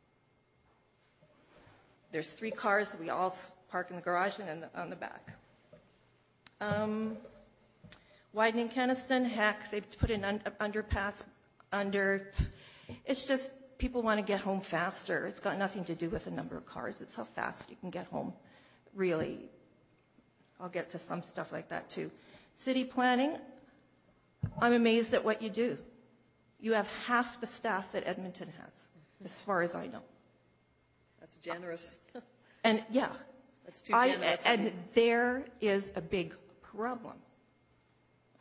There's three cars. We all park in the garage and in the, on the back. Um, widening Kenniston, heck, they put an un- underpass under. It's just people want to get home faster. It's got nothing to do with the number of cars. It's how fast you can get home. Really, I'll get to some stuff like that too. City planning, I'm amazed at what you do. You have half the staff that Edmonton has, as far as I know. That's generous. And yeah, That's too I, generous. and there is a big problem.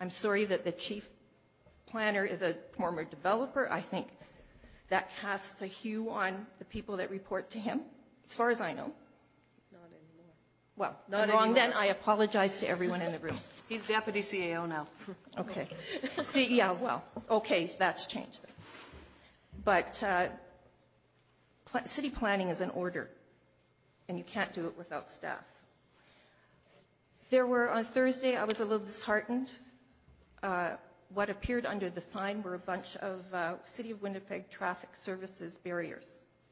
I'm sorry that the chief planner is a former developer. I think that casts a hue on the people that report to him, as far as I know. Not anymore. Well, Not I'm wrong anymore. then. I apologize to everyone in the room. He's deputy C A O now. Okay. See, yeah, well, okay, that's changed then. But uh, pl- city planning is an order, and you can't do it without staff. There were, on Thursday, I was a little disheartened. Uh, what appeared under the sign were a bunch of uh, City of Winnipeg traffic services barriers.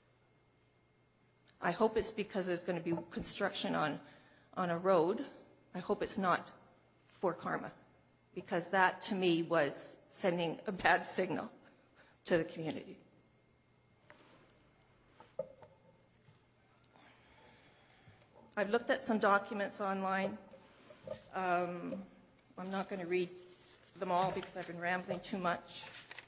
I hope it's because there's going to be construction on, on a road. I hope it's not for Karma, because that, to me, was sending a bad signal to the community. I've looked at some documents online. Um, I'm not going to read them all because I've been rambling too much.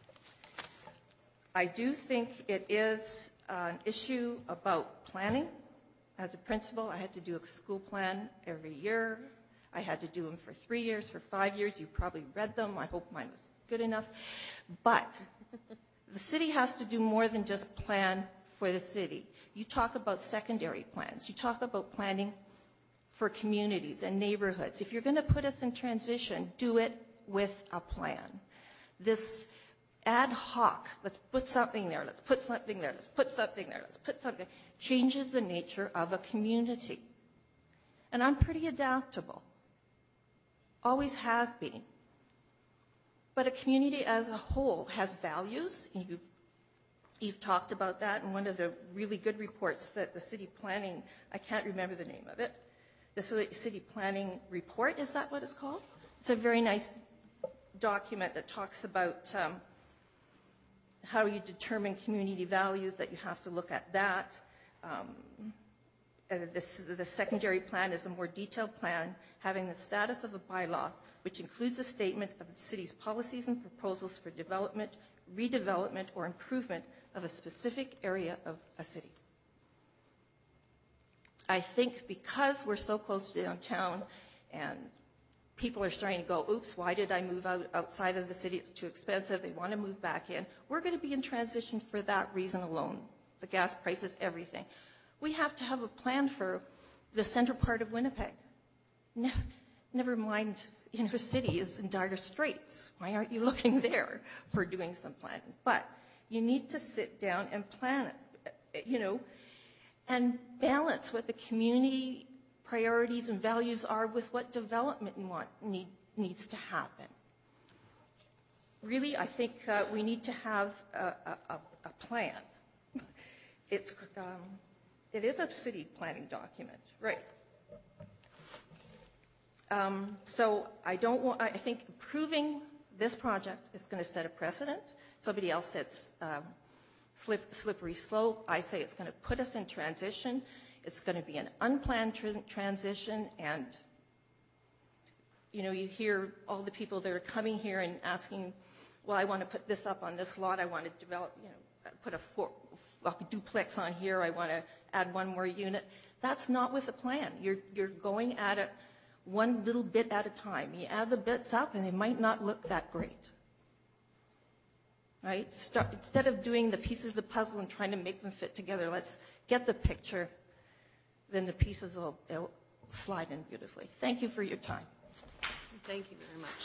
I do think it is an issue about planning. As a principal, I had to do a school plan every year. I had to do them for three years, for five years. You probably read them. I hope mine was good enough. But the city has to do more than just plan for the city. You talk about secondary plans. You talk about planning for communities and neighborhoods. If you're going to put us in transition, do it with a plan. This ad hoc, let's put something there, let's put something there, let's put something there, let's put something, changes the nature of a community. And I'm pretty adaptable. Always have been. But a community as a whole has values. You've, you've talked about that in one of the really good reports that the city planning, I can't remember the name of it, the city planning report, is that what it's called? It's a very nice document that talks about um, how you determine community values, that you have to look at that. Um, Uh, this, the secondary plan is a more detailed plan having the status of a bylaw, which includes a statement of the city's policies and proposals for development, redevelopment, or improvement of a specific area of a city. I think because we're so close to downtown and people are starting to go, oops, why did I move out outside of the city? It's too expensive. They want to move back in. We're going to be in transition for that reason alone. The gas prices, everything. We have to have a plan for the center part of Winnipeg. Ne- never mind, inner city is in dire straits. Why aren't you looking there for doing some planning? But you need to sit down and plan it, you know, and balance what the community priorities and values are with what development want, need, needs to happen. Really, I think uh, we need to have a, a, a plan. It's... Um, It is a city planning document, right? Um, so I don't want, I think approving this project is going to set a precedent. Somebody else said um, slip, slippery slope. I say it's going to put us in transition. It's going to be an unplanned tr- transition. And, you know, you hear all the people that are coming here and asking, well, I want to put this up on this lot. I want to develop, you know, put a, four, a duplex on here. I want to add one more unit. That's not with a plan. You're, you're going at it one little bit at a time. You add the bits up and they might not look that great. Right? Start, instead of doing the pieces of the puzzle and trying to make them fit together, let's get the picture. Then the pieces will, will slide in beautifully. Thank you for your time. Thank you very much.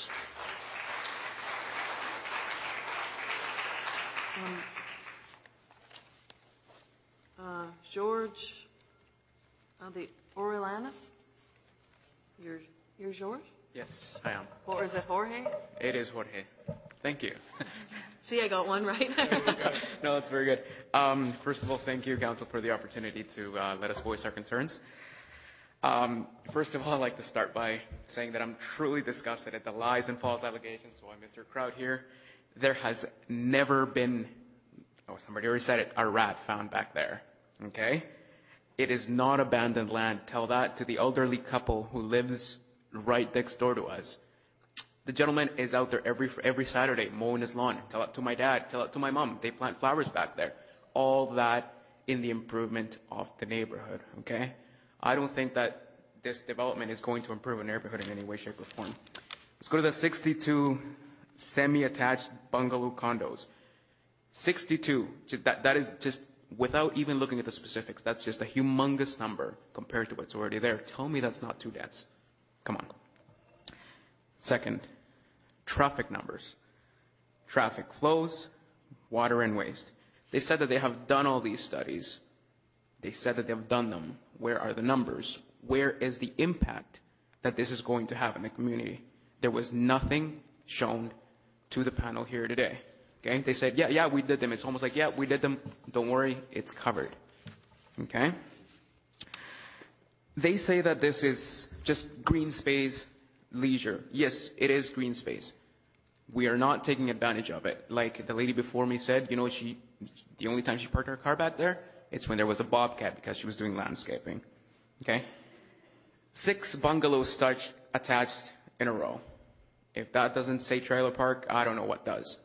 Um, Uh, George, uh, the Orelanis? You're, you're George? Yes, I am. Or is it Jorge? It is Jorge. Thank you. See, I got one right. No, that's very good. Um, first of all, thank you, Council, for the opportunity to uh, let us voice our concerns. Um, first of all, I'd like to start by saying that I'm truly disgusted at the lies and false allegations. So I'm Mister Kraut here. There has never been, oh, somebody already said it, a rat found back there. Okay? It is not abandoned land. Tell that to the elderly couple who lives right next door to us. The gentleman is out there every every Saturday mowing his lawn. Tell it to my dad. Tell it to my mom. They plant flowers back there. All that in the improvement of the neighborhood. Okay? I don't think that this development is going to improve a neighborhood in any way, shape, or form. Let's go to the sixty-two semi-attached bungalow condos. sixty-two, that, that is just, without even looking at the specifics, that's just a humongous number compared to what's already there. Tell me that's not too dense. Come on. Second, traffic numbers. Traffic flows, water and waste. They said that they have done all these studies. They said that they have done them. Where are the numbers? Where is the impact that this is going to have in the community? There was nothing shown to the panel here today. Okay? They said, yeah, yeah, we did them. It's almost like, yeah, we did them. Don't worry, it's covered. Okay? They say that this is just green space, leisure. Yes, it is green space. We are not taking advantage of it. Like the lady before me said, you know, she, the only time she parked her car back there, it's when there was a bobcat because she was doing landscaping. Okay? Six bungalows start attached in a row. If that doesn't say trailer park, I don't know what does.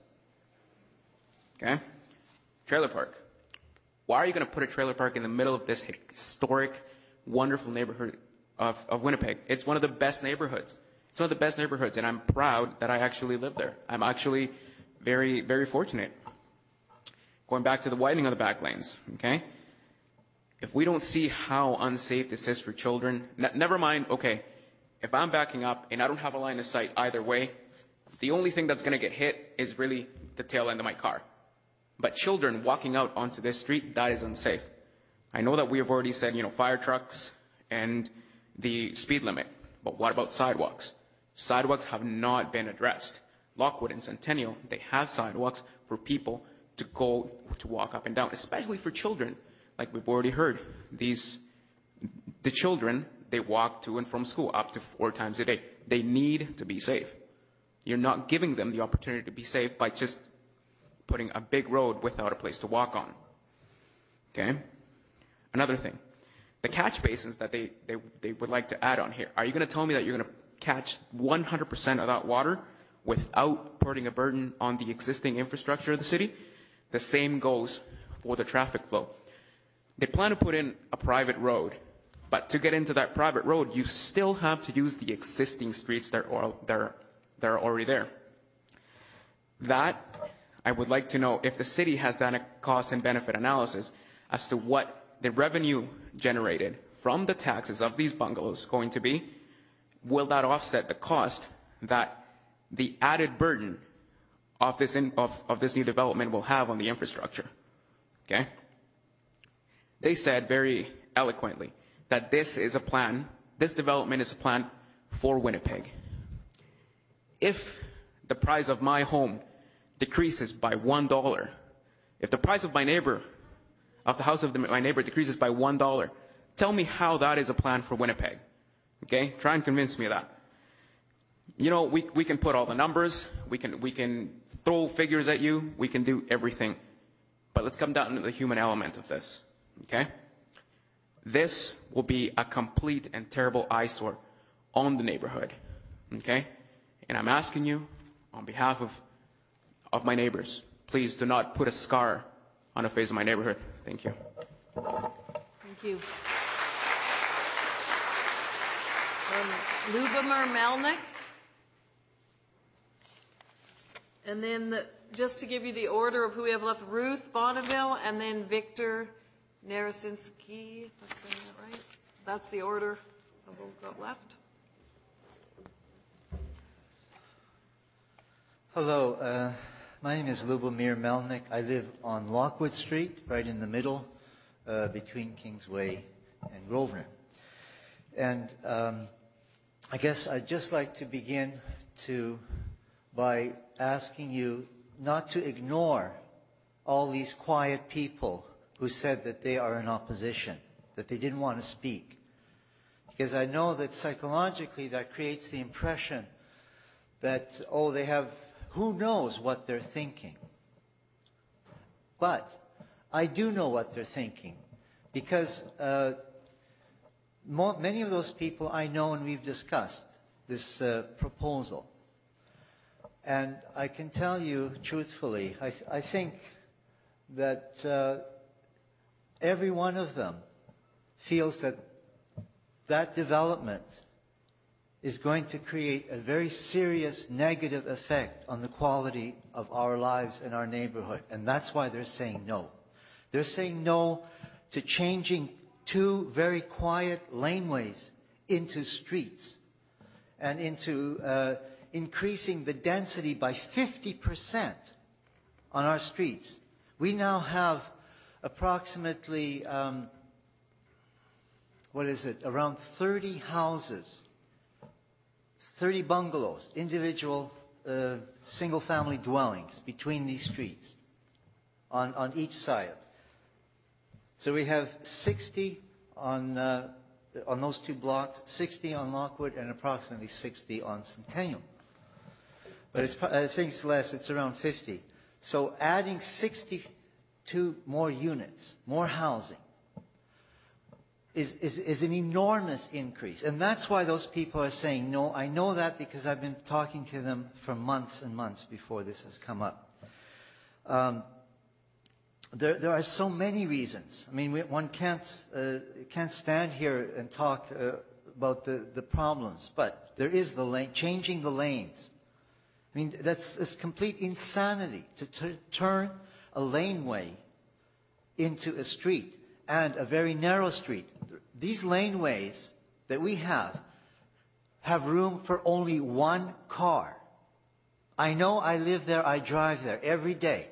Okay? Trailer park. Why are you going to put a trailer park in the middle of this historic, wonderful neighborhood of, of Winnipeg? It's one of the best neighborhoods. It's one of the best neighborhoods, and I'm proud that I actually live there. I'm actually very, very fortunate. Going back to the widening of the back lanes, okay? If we don't see how unsafe this is for children, n- never mind, okay, if I'm backing up and I don't have a line of sight either way, the only thing that's going to get hit is really the tail end of my car. But children walking out onto this street, that is unsafe. I know that we have already said, you know, fire trucks and the speed limit, but what about sidewalks? Sidewalks have not been addressed. Lockwood and Centennial, they have sidewalks for people to go to walk up and down, especially for children. Like we've already heard, these the children, they walk to and from school up to four times a day. They need to be safe. You're not giving them the opportunity to be safe by just putting a big road without a place to walk on. Okay? Another thing, the catch basins that they, they, they would like to add on here. Are you going to tell me that you're going to catch one hundred percent of that water without putting a burden on the existing infrastructure of the city? The same goes for the traffic flow. They plan to put in a private road, but to get into that private road, you still have to use the existing streets that are, that are, that are already there. That, I would like to know if the city has done a cost and benefit analysis as to what the revenue generated from the taxes of these bungalows is going to be. Will that offset the cost that the added burden of this, in, of, of this new development will have on the infrastructure? Okay? They said very eloquently that this is a plan, this development is a plan for Winnipeg. If the price of my home decreases by one dollar, if the price of my neighbor, of the house of the, my neighbor decreases by one dollar, tell me how that is a plan for Winnipeg. Okay? Try and convince me of that. You know, we, we can put all the numbers, we can, we can throw figures at you, we can do everything. But let's come down to the human element of this. Okay? This will be a complete and terrible eyesore on the neighborhood. Okay? And I'm asking you, on behalf of, of my neighbors, please do not put a scar on the face of my neighborhood. Thank you. Thank you. Um, Lubomir Melnick. And then the, just to give you the order of who we have left, Ruth Bonneville and then Victor Narasinski. If I'm saying that right? That's the order of who we've got left. Hello. Uh, my name is Lubomir Melnick. I live on Lockwood Street, right in the middle uh, between Kingsway and Grosvenor. And um, I guess I'd just like to begin to by asking you not to ignore all these quiet people who said that they are in opposition, that they didn't want to speak. Because I know that psychologically that creates the impression that, oh, they have, who knows what they're thinking. But I do know what they're thinking, because uh, mo- many of those people I know and we've discussed this uh, proposal. And I can tell you truthfully, I, th- I think that uh, every one of them feels that that development is going to create a very serious negative effect on the quality of our lives and our neighborhood. And that's why they're saying no. They're saying no to changing two very quiet laneways into streets and into uh, increasing the density by fifty percent on our streets. We now have approximately, um, what is it, around thirty houses, thirty bungalows, individual uh, single-family dwellings between these streets on, on each side. So we have sixty on, uh, on those two blocks, sixty on Lockwood, and approximately sixty on Centennial. But it's, I think it's less, it's around fifty. So adding sixty-two more units, more housing, is, is, is an enormous increase. And that's why those people are saying no. I know that because I've been talking to them for months and months before this has come up. Um, there, there are so many reasons. I mean, we, one can't, uh, can't stand here and talk uh, about the, the problems, but there is the lane, changing the lanes. I mean, that's, that's complete insanity to t- turn a laneway into a street, and a very narrow street. These laneways that we have have room for only one car. I know, I live there, I drive there every day.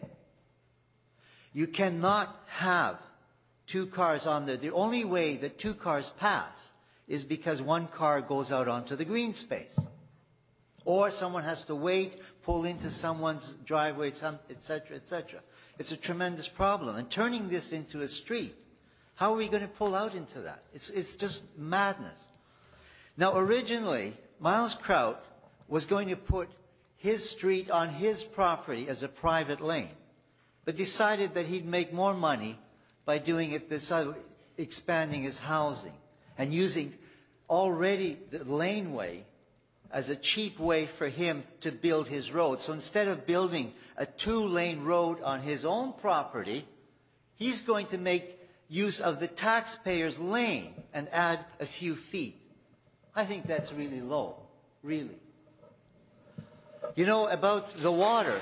You cannot have two cars on there. The only way that two cars pass is because one car goes out onto the green space. Or someone has to wait, pull into someone's driveway, et cetera, et cetera. It's a tremendous problem. And turning this into a street, how are we going to pull out into that? It's, it's just madness. Now, originally, Miles Kraut was going to put his street on his property as a private lane, but decided that he'd make more money by doing it this other, expanding his housing and using already the laneway as a cheap way for him to build his road. So instead of building a two-lane road on his own property, he's going to make use of the taxpayer's lane and add a few feet. I think that's really low, really. You know, about the water,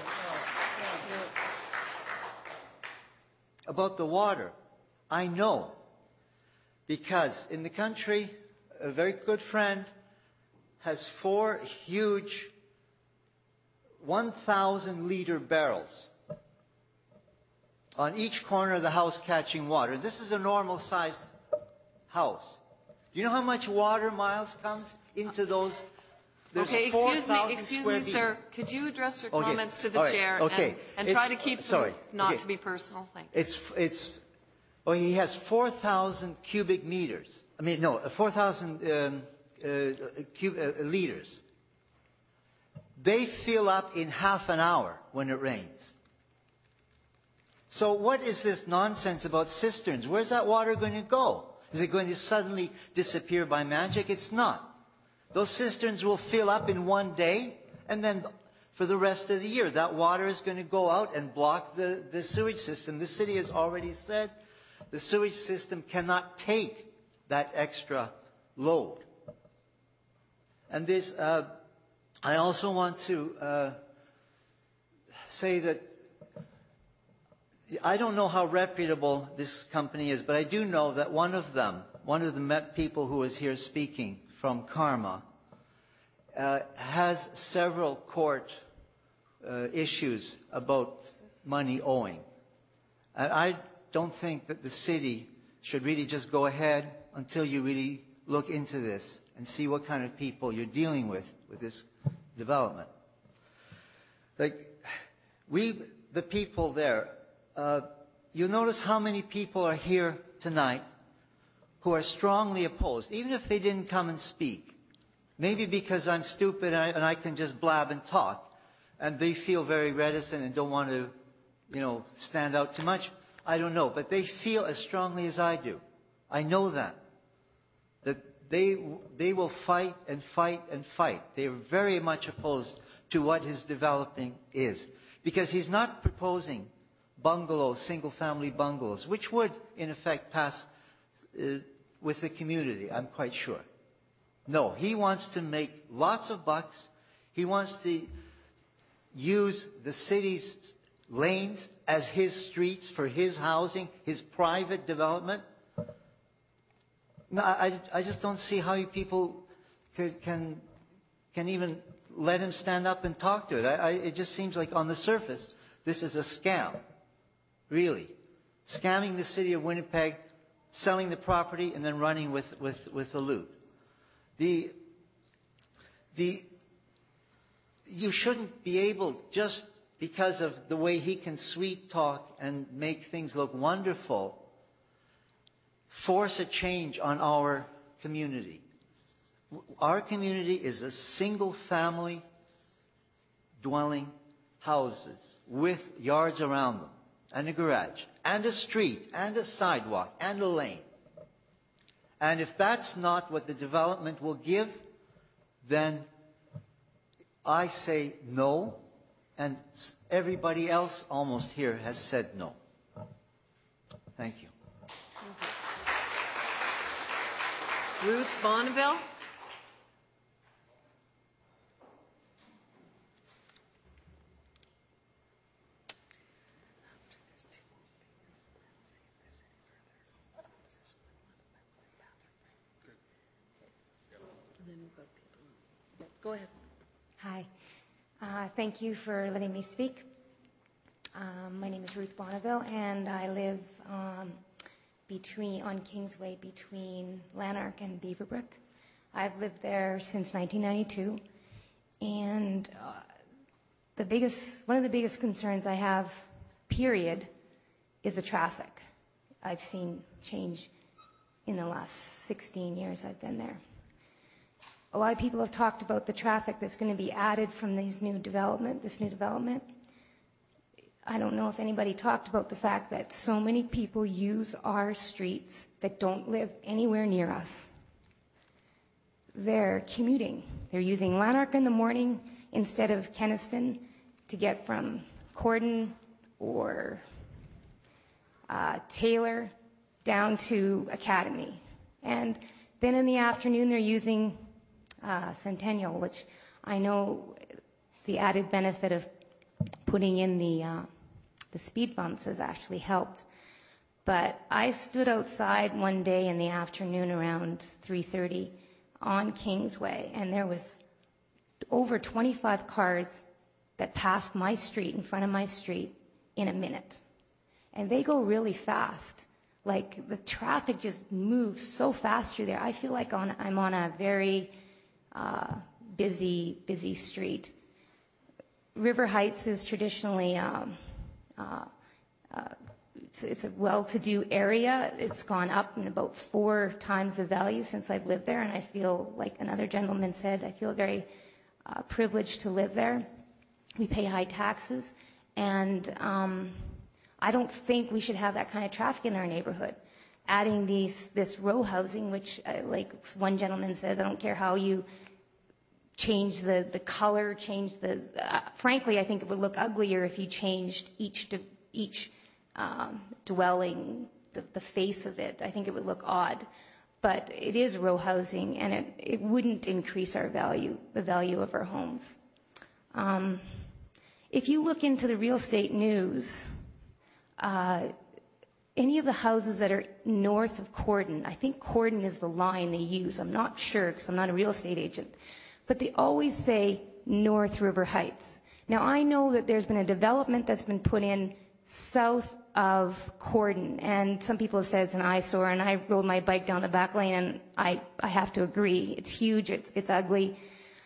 about the water, I know, because in the country, a very good friend has four huge one thousand liter barrels on each corner of the house catching water. This is a normal sized house. Do you know how much water, Miles, comes into those? There's Okay, excuse me, excuse me, square sir. feet. Could you address your Okay, comments to the all right, chair okay. and, and try to It's- keep them sorry, not okay. to be personal? Thank you. It's, it's, well, he has four thousand cubic meters. I mean, no, four thousand um, uh, cub, uh, liters. They fill up in half an hour when it rains. So what is this nonsense about cisterns? Where's that water going to go? Is it going to suddenly disappear by magic? It's not. Those cisterns will fill up in one day, and then for the rest of the year, that water is going to go out and block the, the sewage system. The city has already said the sewage system cannot take that extra load. And this, uh, I also want to uh, say that I don't know how reputable this company is, but I do know that one of them, one of the Met people who is here speaking from Karma, uh, has several court uh, issues about money owing. And I don't think that the city should really just go ahead until you really look into this and see what kind of people you're dealing with with this development. Like, we, the people there, uh, you'll notice how many people are here tonight who are strongly opposed, even if they didn't come and speak. Maybe because I'm stupid and I, and I can just blab and talk, and they feel very reticent and don't want to, you know, stand out too much. I don't know, but they feel as strongly as I do. I know that. That they, they will fight and fight and fight. They are very much opposed to what his developing is. Because he's not proposing bungalows, single-family bungalows, which would, in effect, pass uh, with the community, I'm quite sure. No, he wants to make lots of bucks. He wants to use the city's lanes as his streets for his housing, his private development. No, I, I just don't see how you people can, can, can even let him stand up and talk to it. I, I, it just seems like on the surface, this is a scam, really. Scamming the city of Winnipeg, selling the property, and then running with, with, with the loot. The, the, you shouldn't be able, just because of the way he can sweet talk and make things look wonderful, force a change on our community. Our community is a single family dwelling houses with yards around them, and a garage, and a street, and a sidewalk, and a lane. And if that's not what the development will give, then I say no, and everybody else almost here has said no. Thank you. Ruth Bonneville? Go ahead. Hi. Uh, thank you for letting me speak. Um, my name is Ruth Bonneville, and I live um, between on Kingsway between Lanark and Beaverbrook. I've lived there since nineteen ninety-two, and uh, the biggest, one of the biggest concerns I have, period, is the traffic. I've seen change in the last sixteen years I've been there. A lot of people have talked about the traffic that's going to be added from these new development, this new development. I don't know if anybody talked about the fact that so many people use our streets that don't live anywhere near us. They're commuting. They're using Lanark in the morning instead of Kenaston to get from Corden or uh, Taylor down to Academy. And then in the afternoon, they're using Uh, Centennial, which I know the added benefit of putting in the uh, the speed bumps has actually helped. But I stood outside one day in the afternoon around three thirty on Kingsway, and there was over twenty-five cars that passed my street, in front of my street, in a minute. And they go really fast. Like, the traffic just moves so fast through there. I feel like on, I'm on a very Uh, busy, busy street. River Heights is traditionally, um, uh, uh, it's, it's a well-to-do area. It's gone up in about four times the value since I've lived there, and I feel, like another gentleman said, I feel very uh, privileged to live there. We pay high taxes, and um, I don't think we should have that kind of traffic in our neighborhood. Adding these, this row housing, which, uh, like one gentleman says, I don't care how you change the, the color, change the, uh, frankly, I think it would look uglier if you changed each, de, each um, dwelling, the, the face of it. I think it would look odd. But it is row housing, and it, it wouldn't increase our value, the value of our homes. Um, if you look into the real estate news, uh, any of the houses that are north of Corden, I think Corden is the line they use. I'm not sure because I'm not a real estate agent. But they always say North River Heights. Now, I know that there's been a development that's been put in south of Corden, and some people have said it's an eyesore, and I rode my bike down the back lane, and I, I have to agree. It's huge. It's, it's ugly.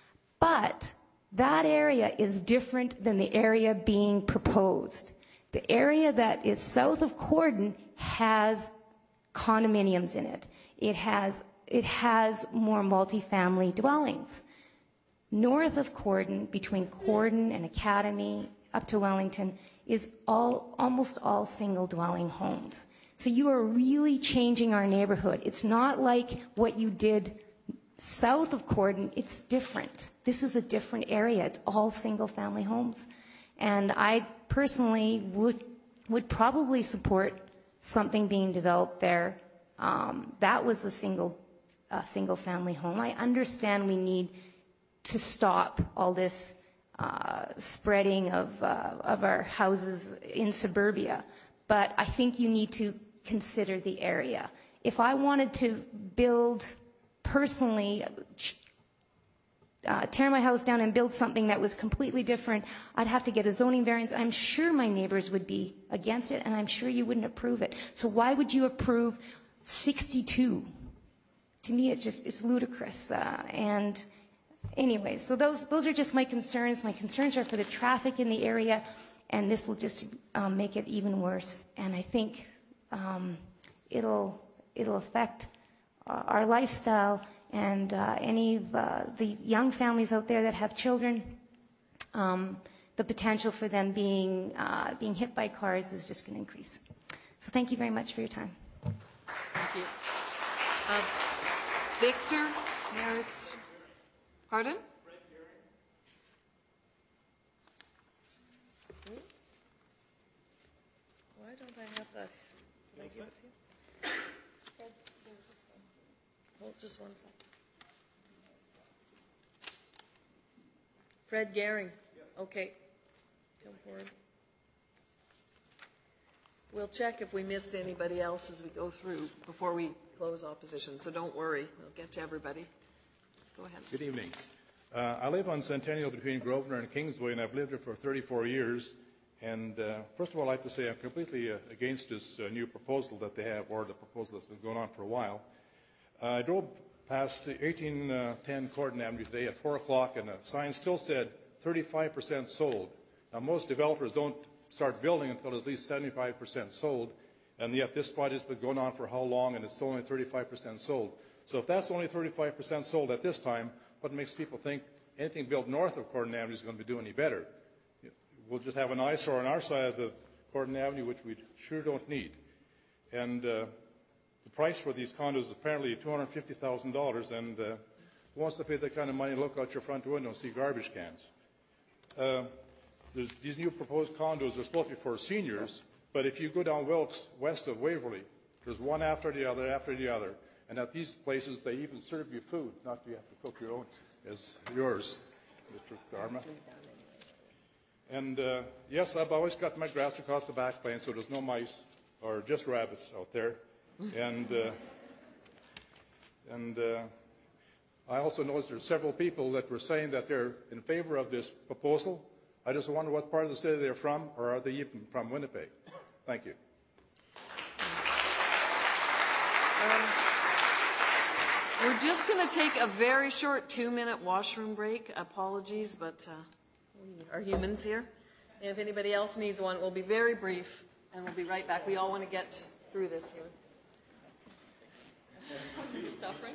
But that area is different than the area being proposed. The area that is south of Corden has condominiums in it. It has, it has more multifamily dwellings. North of Corden, between Corden and Academy up to Wellington, is all, almost all single dwelling homes. So you are really changing our neighborhood. It's not like what you did south of Corden. It's different. This is a different area. It's all single family homes. And I personally would would probably support something being developed there. Um, that was a single a single-family home. I understand we need to stop all this uh, spreading of, uh, of our houses in suburbia, but I think you need to consider the area. If I wanted to build personally, uh, tear my house down and build something that was completely different, I'd have to get a zoning variance. I'm sure my neighbors would be against it, and I'm sure you wouldn't approve it. So why would you approve sixty-two? To me, it just it's ludicrous. Uh, and anyway, so those those are just my concerns. My concerns are for the traffic in the area, and this will just um, make it even worse. And I think um, it'll it'll affect uh, our lifestyle. And uh, any of uh, the young families out there that have children, um, the potential for them being uh, being hit by cars is just going to increase. So thank you very much for your time. Thank you. Uh, Victor Maris, pardon? Why don't I have that? Did I give it to you? Hold just one second. Fred Gehring. Okay. Come forward. We'll check if we missed anybody else as we go through before we close opposition, so don't worry. We'll get to everybody. Go ahead. Good evening. Uh, I live on Centennial between Grosvenor and Kingsway, and I've lived here for thirty-four years. And uh, first of all, I'd like to say I'm completely uh, against this uh, new proposal that they have, or the proposal that's been going on for a while. Uh, I drove past eighteen ten Corden Avenue today at four o'clock, and the sign still said thirty-five percent sold. Now, most developers don't start building until at least seventy-five percent sold, and yet this project's been going on for how long, and it's still only thirty-five percent sold. So if that's only thirty-five percent sold at this time, what makes people think anything built north of Corden Avenue is going to be doing any better? We'll just have an eyesore on our side of the Corden Avenue, which we sure don't need. And uh, the price for these condos is apparently two hundred fifty thousand dollars, and uh, who wants to pay that kind of money, look out your front window and see garbage cans? Uh, these new proposed condos are supposed to be for seniors, but if you go down Wilkes, west of Waverly, there's one after the other after the other, and at these places they even serve you food, not you have to cook your own, as yours, Mister Dharma. And uh, yes, I've always got my grass across the back lane, so there's no mice or just rabbits out there. And uh, and uh, I also noticed there's several people that were saying that they're in favor of this proposal. I just wonder what part of the city they're from, or are they even from Winnipeg? Thank you. Um, we're just going to take a very short two-minute washroom break. Apologies, but uh, we are humans here. And if anybody else needs one, we'll be very brief, and we'll be right back. We all want to get through this here. Are you suffering?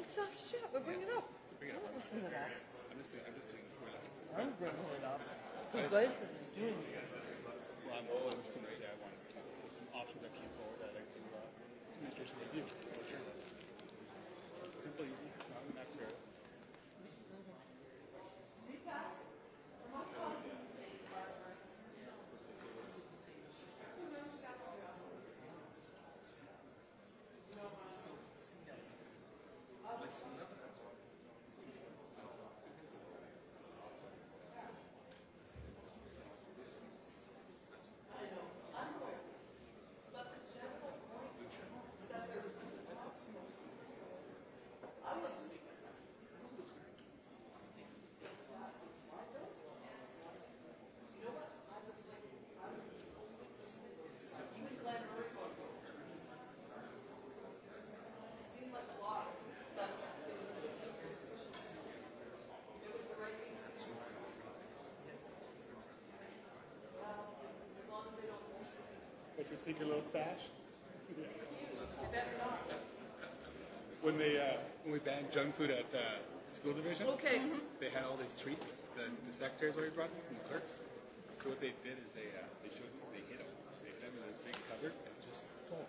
So, shut up, we're bringing it up. Bring it up. Don't listen to that. I'm just doing, I'm just doing I'm bringing it up. Two guys are doing it. Well, I'm, I'm just going to say I want to put some options of people that I'd like to uh, administration review. So sure. Simple, easy, not necessary. Like your secret little stash? Yeah. When they uh, when we banned junk food at uh, school division, Okay. they had all these treats. The, the secretaries already brought them from the clerks. So what they did is they uh, they showed they hid them. They hid them in this big cupboard and just.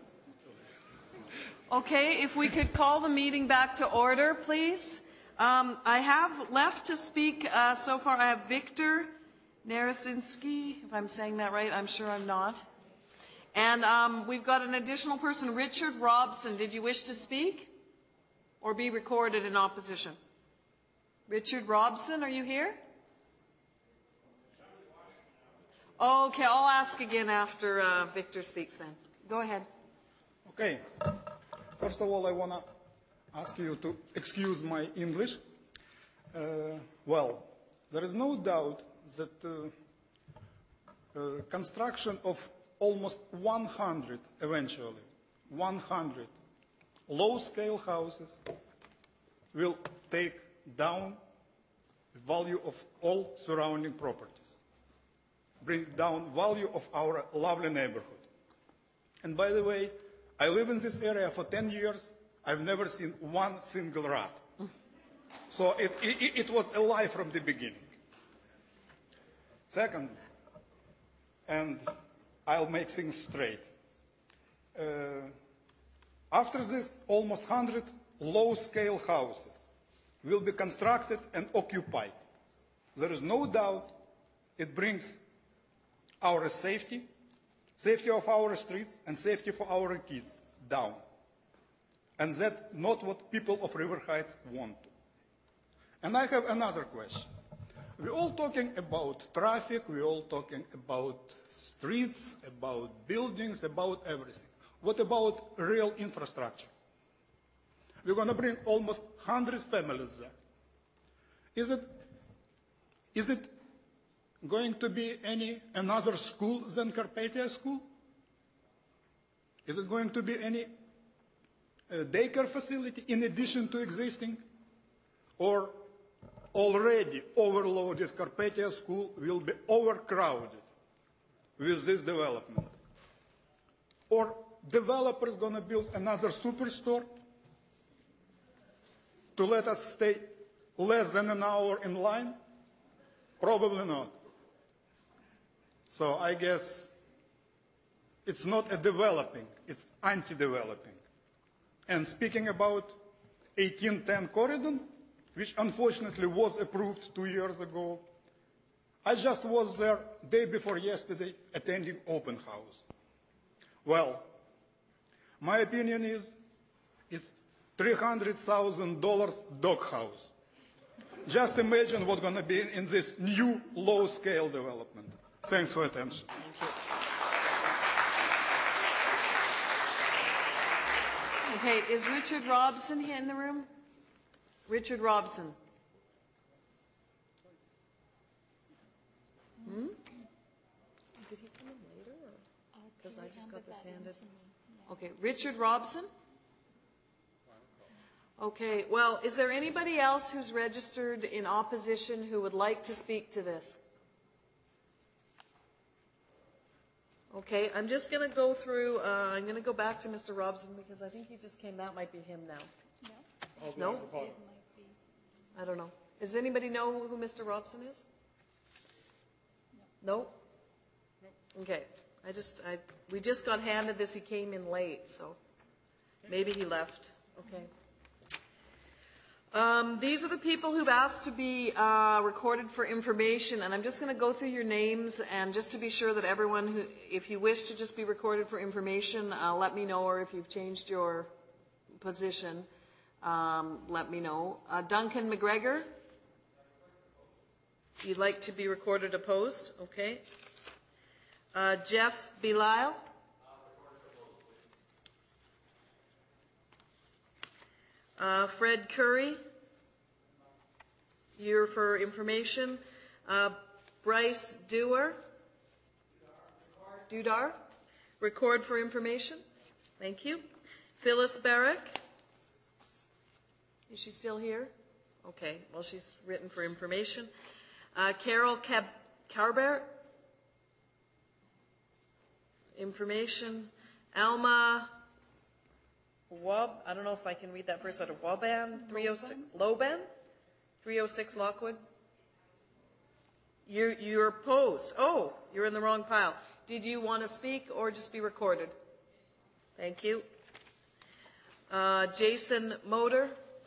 Okay, if we could call the meeting back to order, please. Um, I have left to speak uh, so far. I have Victor Narasinski, if I'm saying that right. I'm sure I'm not. And um, we've got an additional person, Richard Robson. Did you wish to speak or be recorded in opposition? Richard Robson, are you here? Okay, I'll ask again after uh, Victor speaks then. Go ahead. Okay. First of all, I want to ask you to excuse my English. Uh, well, there is no doubt that uh, uh, construction of almost one hundred, eventually, one hundred low-scale houses will take down the value of all surrounding properties, bring down value of our lovely neighborhood. And by the way, I live in this area for ten years. I've never seen one single rat. So it, it, it was alive from the beginning. Second, and I'll make things straight. Uh, after this, almost one hundred low-scale houses will be constructed and occupied. There is no doubt it brings our safety, safety of our streets, and safety for our kids down. And that's not what people of River Heights want. And I have another question. We're all talking about traffic, we're all talking about streets, about buildings, about everything. What about real infrastructure? We're going to bring almost one hundred families there. Is it, is it going to be any another school than Carpathia School? Is it going to be any uh, daycare facility in addition to existing? Or already overloaded Carpathia School will be overcrowded with this development? Or developers going to build another superstore to let us stay less than an hour in line? Probably not. So I guess it's not a developing, it's anti-developing. And speaking about eighteen ten corridor, which unfortunately was approved two years ago, I just was there day before yesterday attending open house. Well, my opinion is it's three hundred thousand dollars doghouse. Just imagine what's going to be in this new low-scale development. Thanks for attention. Okay, is Richard Robson here in the room? Richard Robson. Hmm? Did he come in later? Because I just got this handed. Okay, Richard Robson? Okay, well, is there anybody else who's registered in opposition who would like to speak to this? Okay, I'm just going to go through, uh, I'm going to go back to Mister Robson because I think he just came, that might be him now. No? I don't know. Does anybody know who Mister Robson is? No? Okay. I just, I, we just got handed this. He came in late, so maybe he left. Okay. Um, these are the people who've asked to be uh, recorded for information, and I'm just going to go through your names, and just to be sure that everyone who, if you wish to just be recorded for information, uh, let me know, or if you've changed your position, um, let me know. Uh, Duncan McGregor, you'd like to be recorded opposed, okay. Uh, Jeff Belisle. Uh, Fred Curry, you're for information. Uh, Bryce Dewar, Dudar, record for information. Thank you. Phyllis Barrick, is she still here? Okay, well, she's written for information. Uh, Carol Cab- Carber, information. Alma Wab, I don't know if I can read that first out of Waban, three oh six, Loban, three oh six Lockwood. You're, you're opposed. Oh, you're in the wrong pile. Did you want to speak or just be recorded? Thank you. Uh, Jason Motor.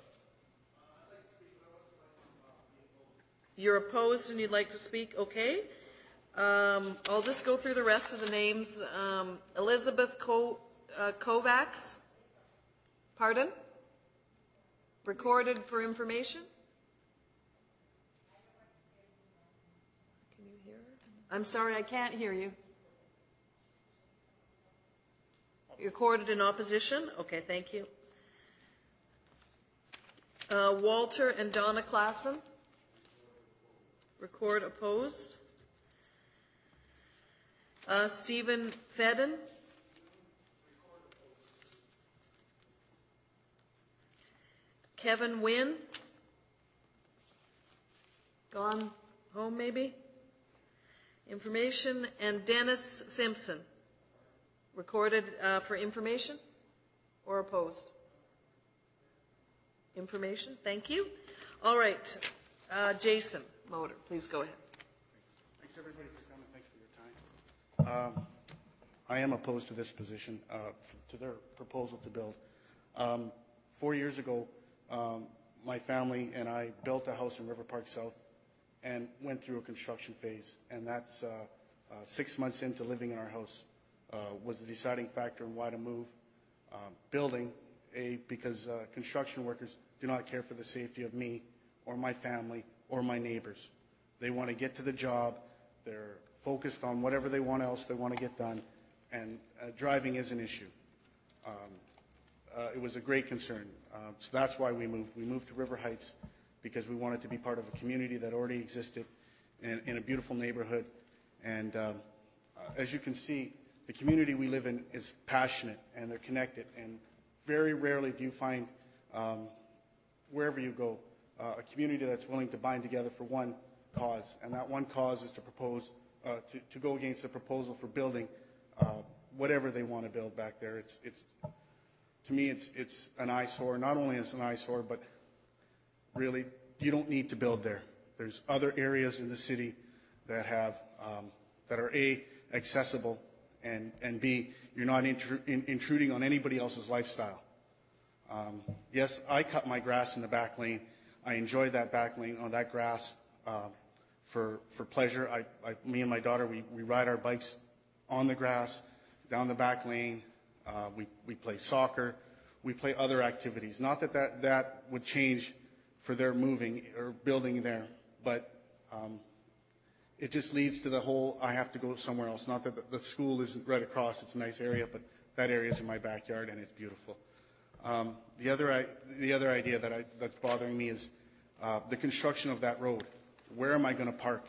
You're opposed and you'd like to speak? Okay. Um, I'll just go through the rest of the names. Um, Elizabeth Co- uh, Kovacs. Pardon? Recorded for information? Can you hear her? I'm sorry, I can't hear you. Recorded in opposition? Okay, thank you. Uh, Walter and Donna Klassen? Record opposed. Uh, Stephen Fedden? Kevin Wynn? Gone home maybe? Information. And Dennis Simpson? Recorded uh, for information or opposed? Information, thank you. All right, uh, Jason Motor, please go ahead. Thanks everybody for coming, thanks for your time. Um, I am opposed to this position, uh, to their proposal to build. Um, four years ago, um, my family and I built a house in River Park South and went through a construction phase, and that's uh, uh, six months into living in our house uh, was the deciding factor in why to move. Um, building, a, because uh, construction workers do not care for the safety of me or my family or my neighbors. They want to get to the job, they're focused on whatever they want else they want to get done, and uh, driving is an issue. Um, uh, it was a great concern, uh, so that's why we moved. We moved to River Heights because we wanted to be part of a community that already existed in, in a beautiful neighborhood. And um, uh, as you can see, the community we live in is passionate and they're connected, and very rarely do you find, um, wherever you go, uh, a community that's willing to bind together for one cause, and that one cause is to propose, uh, to, to go against a proposal for building uh, whatever they want to build back there. It's, it's, to me, it's, it's an eyesore. Not only is it an eyesore, but really, you don't need to build there. There's other areas in the city that have, um, that are A, accessible, and, and B, you're not intru- in, intruding on anybody else's lifestyle. Um, yes, I cut my grass in the back lane. I enjoy that back lane on that grass uh, for, for pleasure. I, I, me and my daughter, we, we ride our bikes on the grass, down the back lane. Uh, we, we play soccer. We play other activities. Not that, that that would change for their moving or building there, but um, it just leads to the whole, I have to go somewhere else. Not that the, the school isn't right across, it's a nice area, but that area is in my backyard and it's beautiful. Um, the, other, the other idea that I, that's bothering me is uh, the construction of that road. Where am I going to park?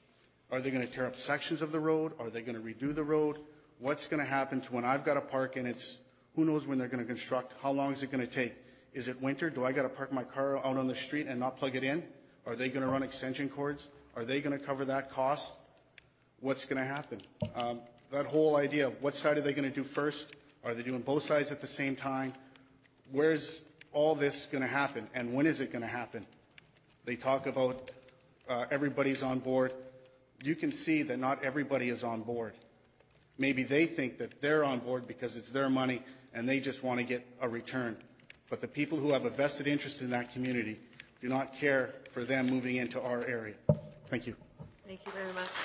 Are they going to tear up sections of the road? Are they going to redo the road? What's going to happen to when I've got to park and it's, who knows when they're going to construct? How long is it going to take? Is it winter? Do I got to park my car out on the street and not plug it in? Are they going to run extension cords? Are they going to cover that cost? What's going to happen? Um, that whole idea of what side are they going to do first? Are they doing both sides at the same time? Where's all this going to happen, and when is it going to happen? They talk about uh, everybody's on board. You can see that not everybody is on board. Maybe they think that they're on board because it's their money and they just want to get a return. But the people who have a vested interest in that community do not care for them moving into our area. Thank you. Thank you very much.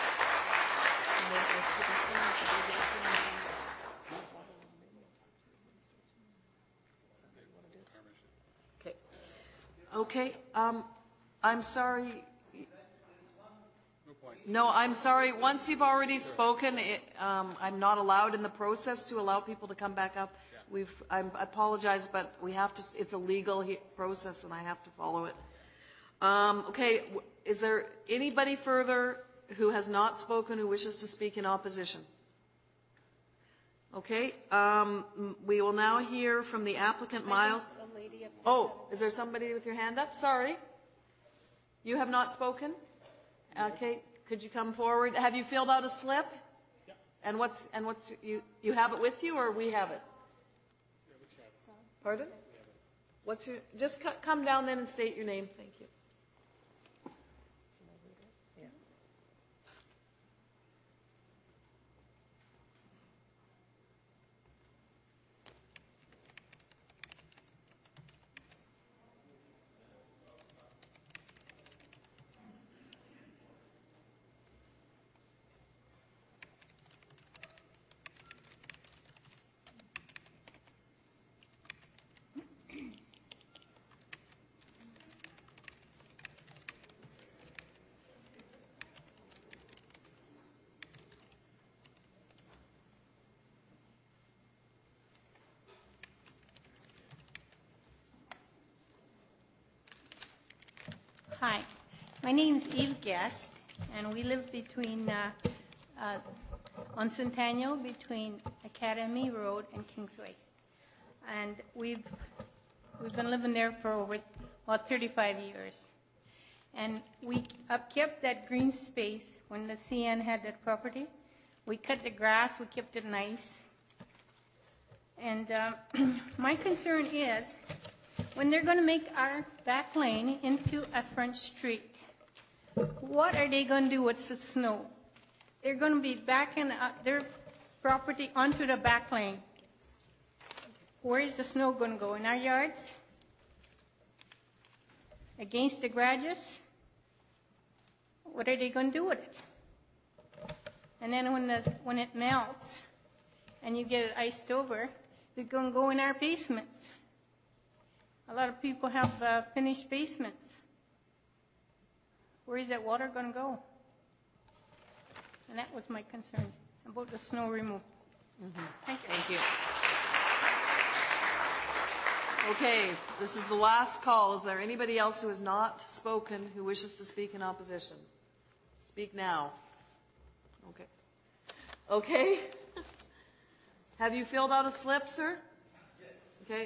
Okay. Okay. Um, I'm sorry. No, I'm sorry. Once you've already spoken, it, um, I'm not allowed in the process to allow people to come back up. We've, I'm, I apologize, but we have to. It's a legal he, process, and I have to follow it. Um, okay. Is there anybody further who has not spoken who wishes to speak in opposition? Okay. Um, we will now hear from the applicant, Miles. Oh, is there somebody with your hand up? Sorry. You have not spoken? Okay. Could you come forward? Have you filled out a slip? Yeah. And what's and what's you you have it with you, or we have it? Yeah, we have it. Pardon? What's your? Just c- come down then and state your name. Thank you. Yeah. Hi, my name is Eve Guest, and we live between uh, uh, on Centennial between Academy Road and Kingsway, and we've we've been living there for over about thirty-five years, and we upkept that green space when the C N had that property. We cut the grass, we kept it nice, and uh, my concern is, when they're going to make our back lane into a front street, what are they going to do with the snow? They're going to be backing up their property onto the back lane. Where is the snow going to go? In our yards? Against the garages? What are they going to do with it? And then when, the, when it melts and you get it iced over, it's going to go in our basements. A lot of people have uh, finished basements. Where is that water going to go? And that was my concern about the snow removal. Mm-hmm. Thank you. Thank you. Okay, this is the last call. Is there anybody else who has not spoken who wishes to speak in opposition? Speak now. Okay. Okay. Have you filled out a slip, sir? Yes. Okay.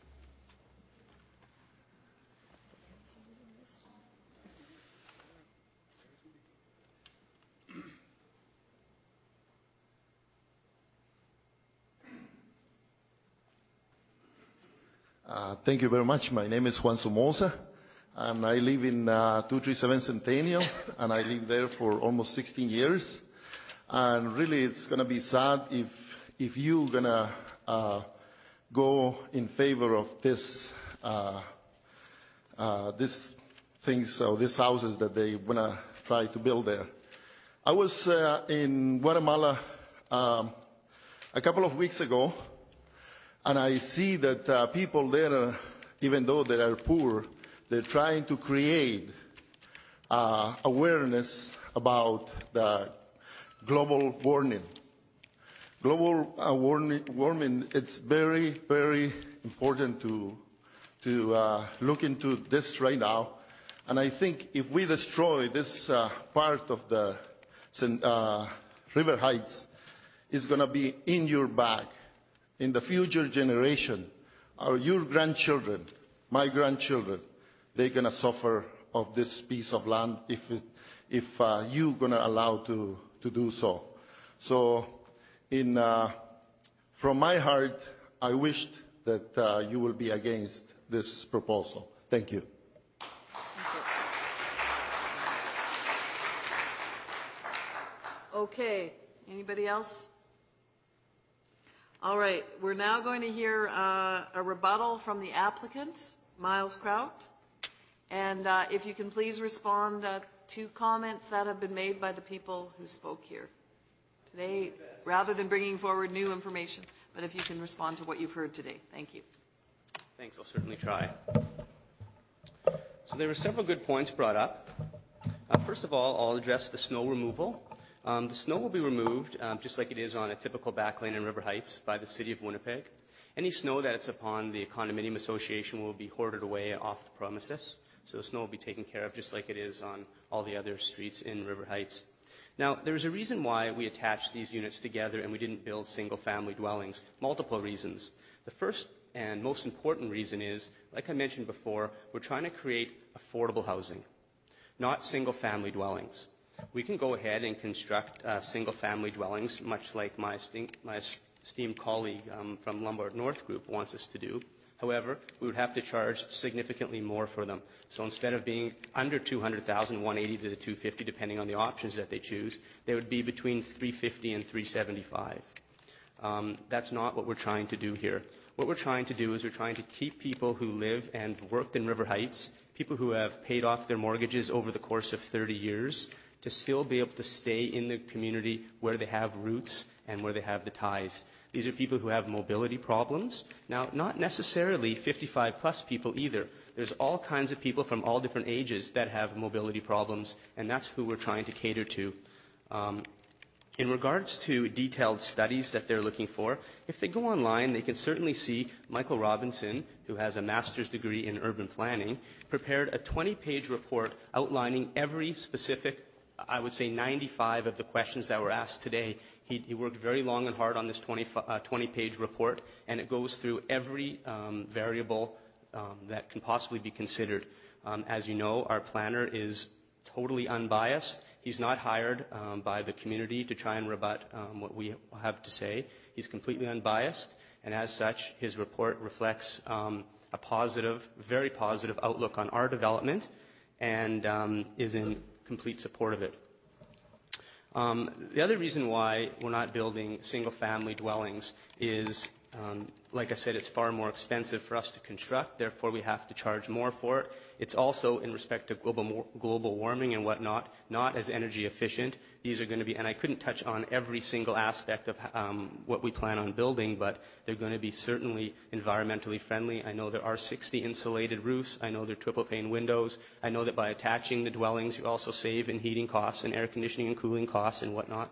Uh, thank you very much. My name is Juan Somoza, and I live in uh, two three seven Centennial, and I live there for almost sixteen years. And really, it's going to be sad if if you're going to uh, go in favor of this uh, uh, these things or these houses that they want to try to build there. I was uh, in Guatemala um, a couple of weeks ago. And I see that uh, people there, even though they are poor, they're trying to create uh, awareness about the global warming. Global uh, warming, warming, it's very, very important to, to uh, look into this right now. And I think if we destroy this uh, part of the uh, River Heights, it's going to be in your back. In the future generation, or your grandchildren, my grandchildren, they're going to suffer of this piece of land if it, if uh, you're going to allow to to do so. So, in uh, from my heart, I wished that uh, you will be against this proposal. Thank you. Okay, anybody else? All right, we're now going to hear uh, a rebuttal from the applicant, Miles Kraut. And uh, if you can please respond uh, to comments that have been made by the people who spoke here today, rather than bringing forward new information. But if you can respond to what you've heard today. Thank you. Thanks, I'll certainly try. So there were several good points brought up. Uh, first of all, I'll address the snow removal. Um, the snow will be removed, um, just like it is on a typical backlane in River Heights, by the City of Winnipeg. Any snow that it's upon the condominium association will be hoarded away off the premises. So the snow will be taken care of just like it is on all the other streets in River Heights. Now, there's a reason why we attached these units together and we didn't build single-family dwellings. Multiple reasons. The first and most important reason is, like I mentioned before, we're trying to create affordable housing, not single-family dwellings. We can go ahead and construct uh, single-family dwellings, much like my, my esteemed colleague um, from Lombard North Group wants us to do. However, we would have to charge significantly more for them. So instead of being under two hundred thousand dollars, one hundred eighty thousand dollars to the two hundred fifty thousand dollars, depending on the options that they choose, they would be between three hundred fifty thousand dollars and three hundred seventy-five thousand dollars. Um, that's not what we're trying to do here. What we're trying to do is we're trying to keep people who live and worked in River Heights, people who have paid off their mortgages over the course of thirty years, to still be able to stay in the community where they have roots and where they have the ties. These are people who have mobility problems. Now, not necessarily fifty-five plus people either. There's all kinds of people from all different ages that have mobility problems, and that's who we're trying to cater to. Um, in regards to detailed studies that they're looking for, if they go online, they can certainly see Michael Robinson, who has a master's degree in urban planning, prepared a twenty-page report outlining every specific, I would say ninety-five of the questions that were asked today. He, he worked very long and hard on this twenty-page report, and it goes through every um, variable um, that can possibly be considered. Um, as you know, our planner is totally unbiased. He's not hired um, by the community to try and rebut um, what we have to say. He's completely unbiased, and as such, his report reflects um, a positive, very positive outlook on our development and um, is in complete support of it. Um, the other reason why we're not building single-family dwellings is, um, like I said, it's far more expensive for us to construct, therefore we have to charge more for it. It's also, in respect to global, global warming and whatnot, not as energy efficient. These are going to be, and I couldn't touch on every single aspect of um, what we plan on building, but they're going to be certainly environmentally friendly. I know there are sixty insulated roofs. I know there are triple pane windows. I know that by attaching the dwellings, you also save in heating costs and air conditioning and cooling costs and whatnot.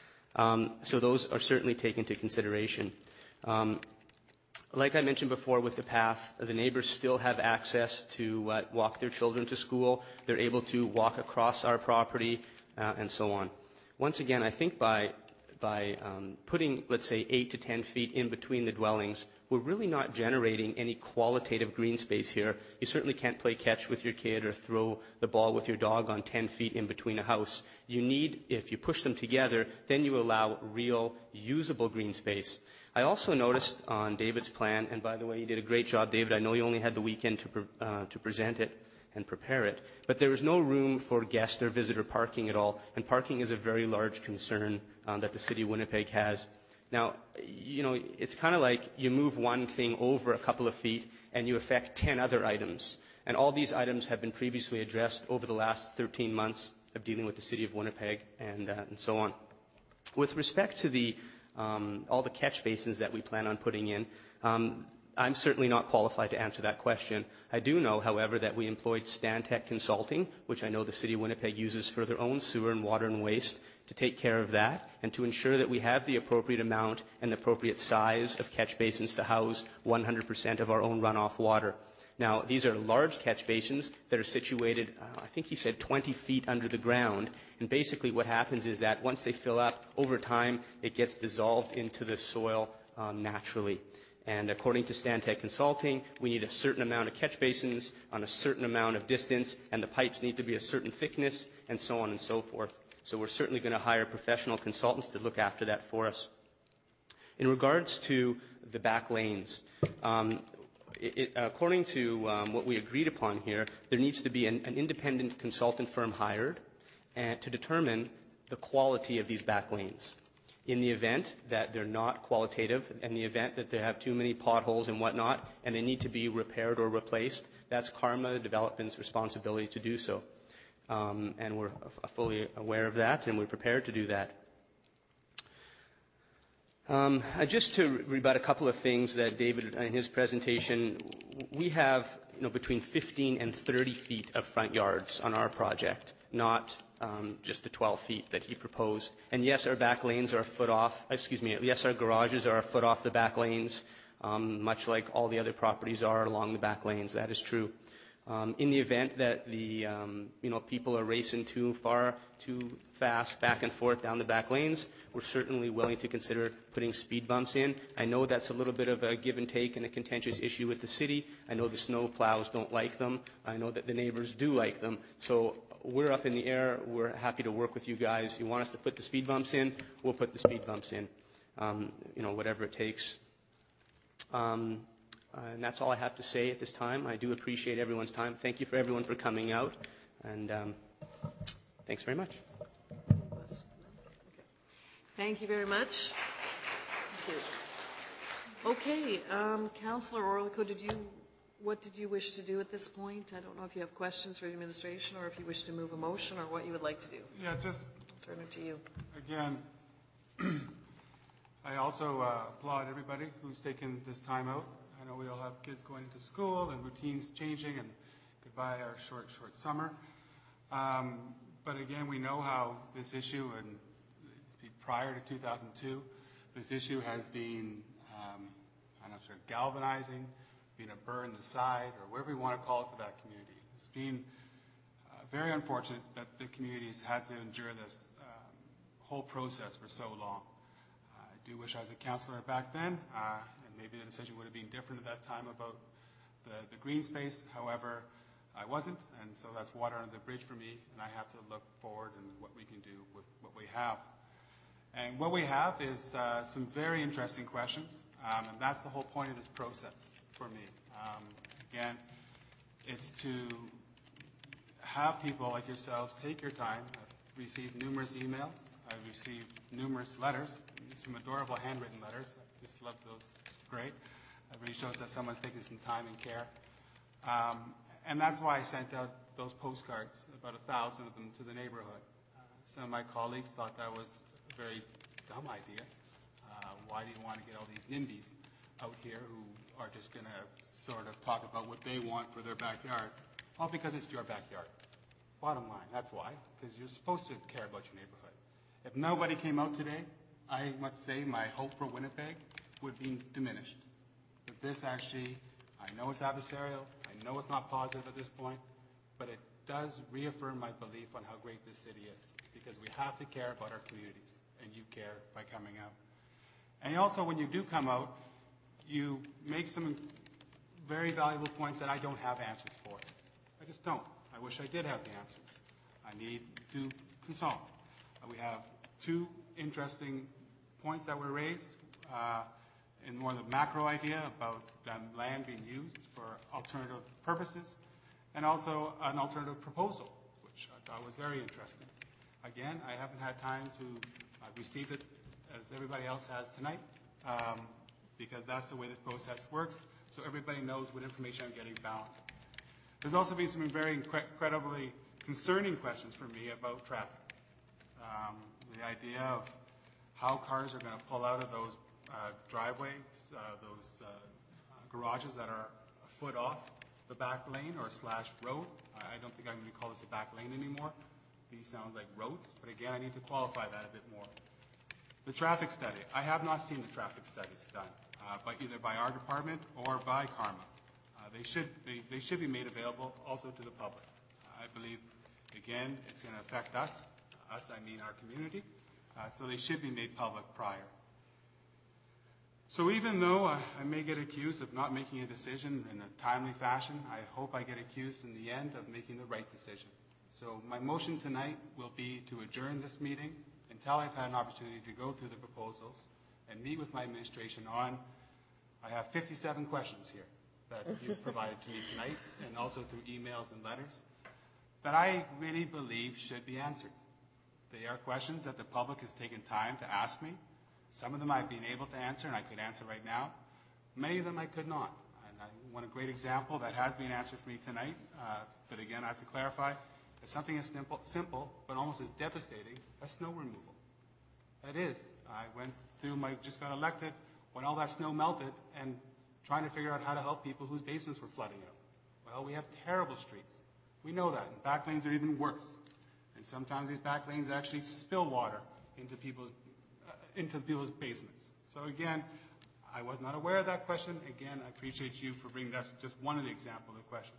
Um, so those are certainly taken into consideration. Um, Like I mentioned before with the path, the neighbors still have access to uh, walk their children to school. They're able to walk across our property uh, and so on. Once again, I think by, by um, putting, let's say, eight to ten feet in between the dwellings, we're really not generating any qualitative green space here. You certainly can't play catch with your kid or throw the ball with your dog on ten feet in between a house. You need, if you push them together, then you allow real usable green space. I also noticed on David's plan, and by the way, you did a great job, David. I know you only had the weekend to, pre- uh, to present it and prepare it, but there was no room for guest or visitor parking at all, and parking is a very large concern um, that the City of Winnipeg has. Now, you know, it's kind of like you move one thing over a couple of feet and you affect ten other items, and all these items have been previously addressed over the last thirteen months of dealing with the City of Winnipeg and, uh, and so on. With respect to the Um, all the catch basins that we plan on putting in, um, I'm certainly not qualified to answer that question. I do know, however, that we employed Stantec Consulting, which I know the City of Winnipeg uses for their own sewer and water and waste, to take care of that and to ensure that we have the appropriate amount and the appropriate size of catch basins to house one hundred percent of our own runoff water. Now, these are large catch basins that are situated, uh, I think he said, twenty feet under the ground. And basically what happens is that once they fill up, over time, it gets dissolved into the soil um, naturally. And according to Stantec Consulting, we need a certain amount of catch basins on a certain amount of distance, and the pipes need to be a certain thickness, and so on and so forth. So we're certainly going to hire professional consultants to look after that for us. In regards to the back lanes. Um, it, it, according to um, what we agreed upon here, there needs to be an, an independent consultant firm hired and to determine the quality of these back lanes. In the event that they're not qualitative, in the event that they have too many potholes and whatnot, and they need to be repaired or replaced, that's Karma Development's responsibility to do so. Um, and we're f- fully aware of that, and we're prepared to do that. Um, uh, just to rebut a couple of things that David, in his presentation, we have you know, between fifteen and thirty feet of front yards on our project, not um, just the twelve feet that he proposed. And yes, our back lanes are a foot off, excuse me, yes, our garages are a foot off the back lanes, um, much like all the other properties are along the back lanes. That is true. Um, in the event that the um, you know people are racing too far, too fast, back and forth down the back lanes, we're certainly willing to consider putting speed bumps in. I know that's a little bit of a give and take and a contentious issue with the city. I know the snow plows don't like them. I know that the neighbors do like them. So we're up in the air. We're happy to work with you guys. You want us to put the speed bumps in, we'll put the speed bumps in. Um, you know, whatever it takes. Um, Uh, and that's all I have to say at this time. I do appreciate everyone's time. Thank you for everyone for coming out. And um, thanks very much. Thank you very much. Thank you. Okay, um, Councillor Orlico, did you, what did you wish to do at this point? I don't know if you have questions for the administration or if you wish to move a motion or what you would like to do. Yeah, just I'll turn it to you. Again, I also uh, applaud everybody who's taken this time out. I know we all have kids going into school and routines changing, and goodbye our short, short summer. Um, but again, we know how this issue, and prior to two thousand two, this issue has been, um, I'm not sure, galvanizing, being a burr in the side, or whatever you want to call it for that community. It's been uh, very unfortunate that the community has had to endure this um, whole process for so long. Uh, I do wish I was a councillor back then. Uh, Maybe the decision would have been different at that time about the, the green space. However, I wasn't, and so that's water under the bridge for me, and I have to look forward and what we can do with what we have. And what we have is uh, some very interesting questions, um, and that's the whole point of this process for me. Um, again, it's to have people like yourselves take your time. I've received numerous emails. I've received numerous letters, some adorable handwritten letters. I just love those. Great. It really shows that someone's taking some time and care. Um, and that's why I sent out those postcards, about a thousand of them, to the neighborhood. Uh, some of my colleagues thought that was a very dumb idea. Uh, why do you want to get all these NIMBYs out here who are just going to sort of talk about what they want for their backyard? Well, because it's your backyard. Bottom line, that's why, because you're supposed to care about your neighborhood. If nobody came out today, I must say my hope for Winnipeg would be diminished. But this actually, I know it's adversarial, I know it's not positive at this point, but it does reaffirm my belief on how great this city is, because we have to care about our communities, and you care by coming out. And also, when you do come out, you make some very valuable points that I don't have answers for. I just don't. I wish I did have the answers. I need to consult. Uh, we have two interesting points that were raised. Uh, in more the macro idea about um, land being used for alternative purposes, and also an alternative proposal, which I thought was very interesting. Again, I haven't had time to uh, receive it as everybody else has tonight, um, because that's the way the process works, so everybody knows what information I'm getting balanced. There's also been some very incredibly concerning questions for me about traffic. Um, the idea of how cars are going to pull out of those Uh, driveways, uh, those uh, uh, garages that are a foot off the back lane or slash road. I, I don't think I'm going to call this a back lane anymore. These sound like roads, but again, I need to qualify that a bit more. The traffic study. I have not seen the traffic studies done, uh, by either by our department or by Karma. Uh, they should they, they should be made available also to the public. Uh, I believe, again, it's going to affect us. Us, I mean our community. Uh, so they should be made public prior. So even though uh, I may get accused of not making a decision in a timely fashion, I hope I get accused in the end of making the right decision. So my motion tonight will be to adjourn this meeting until I've had an opportunity to go through the proposals and meet with my administration on I have fifty-seven questions here that you've provided to me tonight, and also through emails and letters, that I really believe should be answered. They are questions that the public has taken time to ask me. Some of them I've been able to answer, and I could answer right now. Many of them I could not. And I want a great example that has been answered for me tonight, uh, but again, I have to clarify, it's something as simple, simple, but almost as devastating as snow removal. That is, I went through my, just got elected when all that snow melted and trying to figure out how to help people whose basements were flooding out. Well, we have terrible streets. We know that, and back lanes are even worse. And sometimes these back lanes actually spill water into people's, uh, into people's basements. So again, I was not aware of that question. Again, I appreciate you for bringing that, just one of the examples of questions.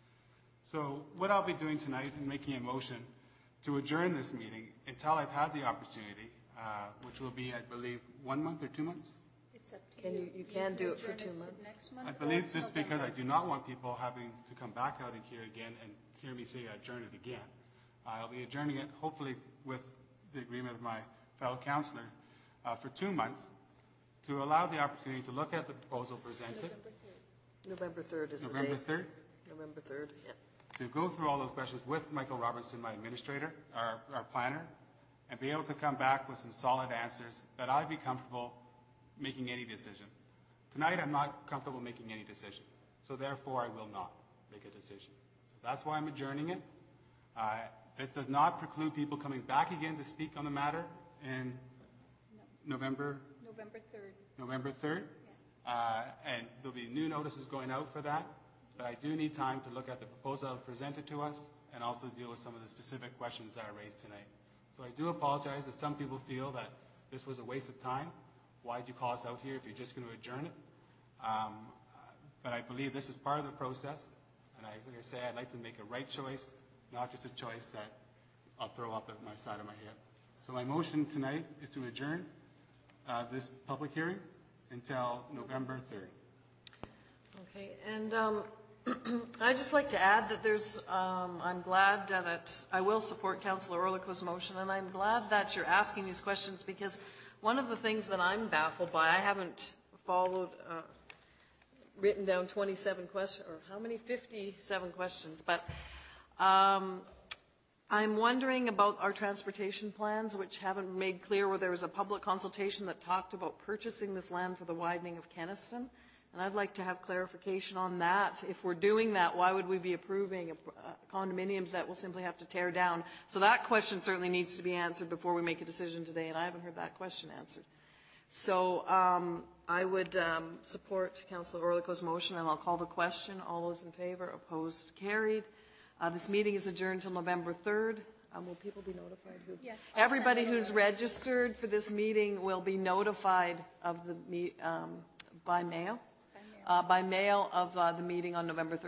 So what I'll be doing tonight is making a motion to adjourn this meeting until I've had the opportunity, uh, which will be, I believe, one month or two months? It's up to Can you. you, you can do it for adjourn two to months? next month I or believe to just because I November. do not want people having to come back out in here again and hear me say adjourn it again. I'll be adjourning it, hopefully with the agreement of my fellow councillor, uh, for two months to allow the opportunity to look at the proposal presented. November third is the date. November third? November third, yeah. To go through all those questions with Michael Robertson, my administrator, our, our planner, and be able to come back with some solid answers that I'd be comfortable making any decision. Tonight, I'm not comfortable making any decision, so therefore I will not make a decision. So that's why I'm adjourning it. Uh, this does not preclude people coming back again to speak on the matter in November November third. November third. Uh, and there'll be new notices going out for that. But I do need time to look at the proposal that was presented to us and also deal with some of the specific questions that are raised tonight. So I do apologize if some people feel that this was a waste of time. Why'd you call us out here if you're just going to adjourn it? Um, but I believe this is part of the process. And I, like I say, I'd like to make a right choice, not just a choice that I'll throw up at my side of my head. So my motion tonight is to adjourn uh, this public hearing until November third. Okay, and um, I'd just like to add that there's, um, I'm glad uh, that I will support Councillor Orliko's motion, and I'm glad that you're asking these questions because one of the things that I'm baffled by, I haven't followed, uh, written down twenty-seven questions, or how many? fifty-seven questions, but um, I'm wondering about our transportation plans, which haven't made clear where there was a public consultation that talked about purchasing this land for the widening of Kenniston. And I'd like to have clarification on that. If we're doing that, why would we be approving uh, condominiums that we'll simply have to tear down? So that question certainly needs to be answered before we make a decision today, and I haven't heard that question answered. So um, I would um, support Councillor Orliko's motion, and I'll call the question. All those in favor, opposed, carried. Uh, this meeting is adjourned until November third. Um, will people be notified? Who? Yes. I'll Everybody send it who's over. registered for this meeting will be notified of the meet, um, by mail. Uh, by mail of uh, the meeting on November third.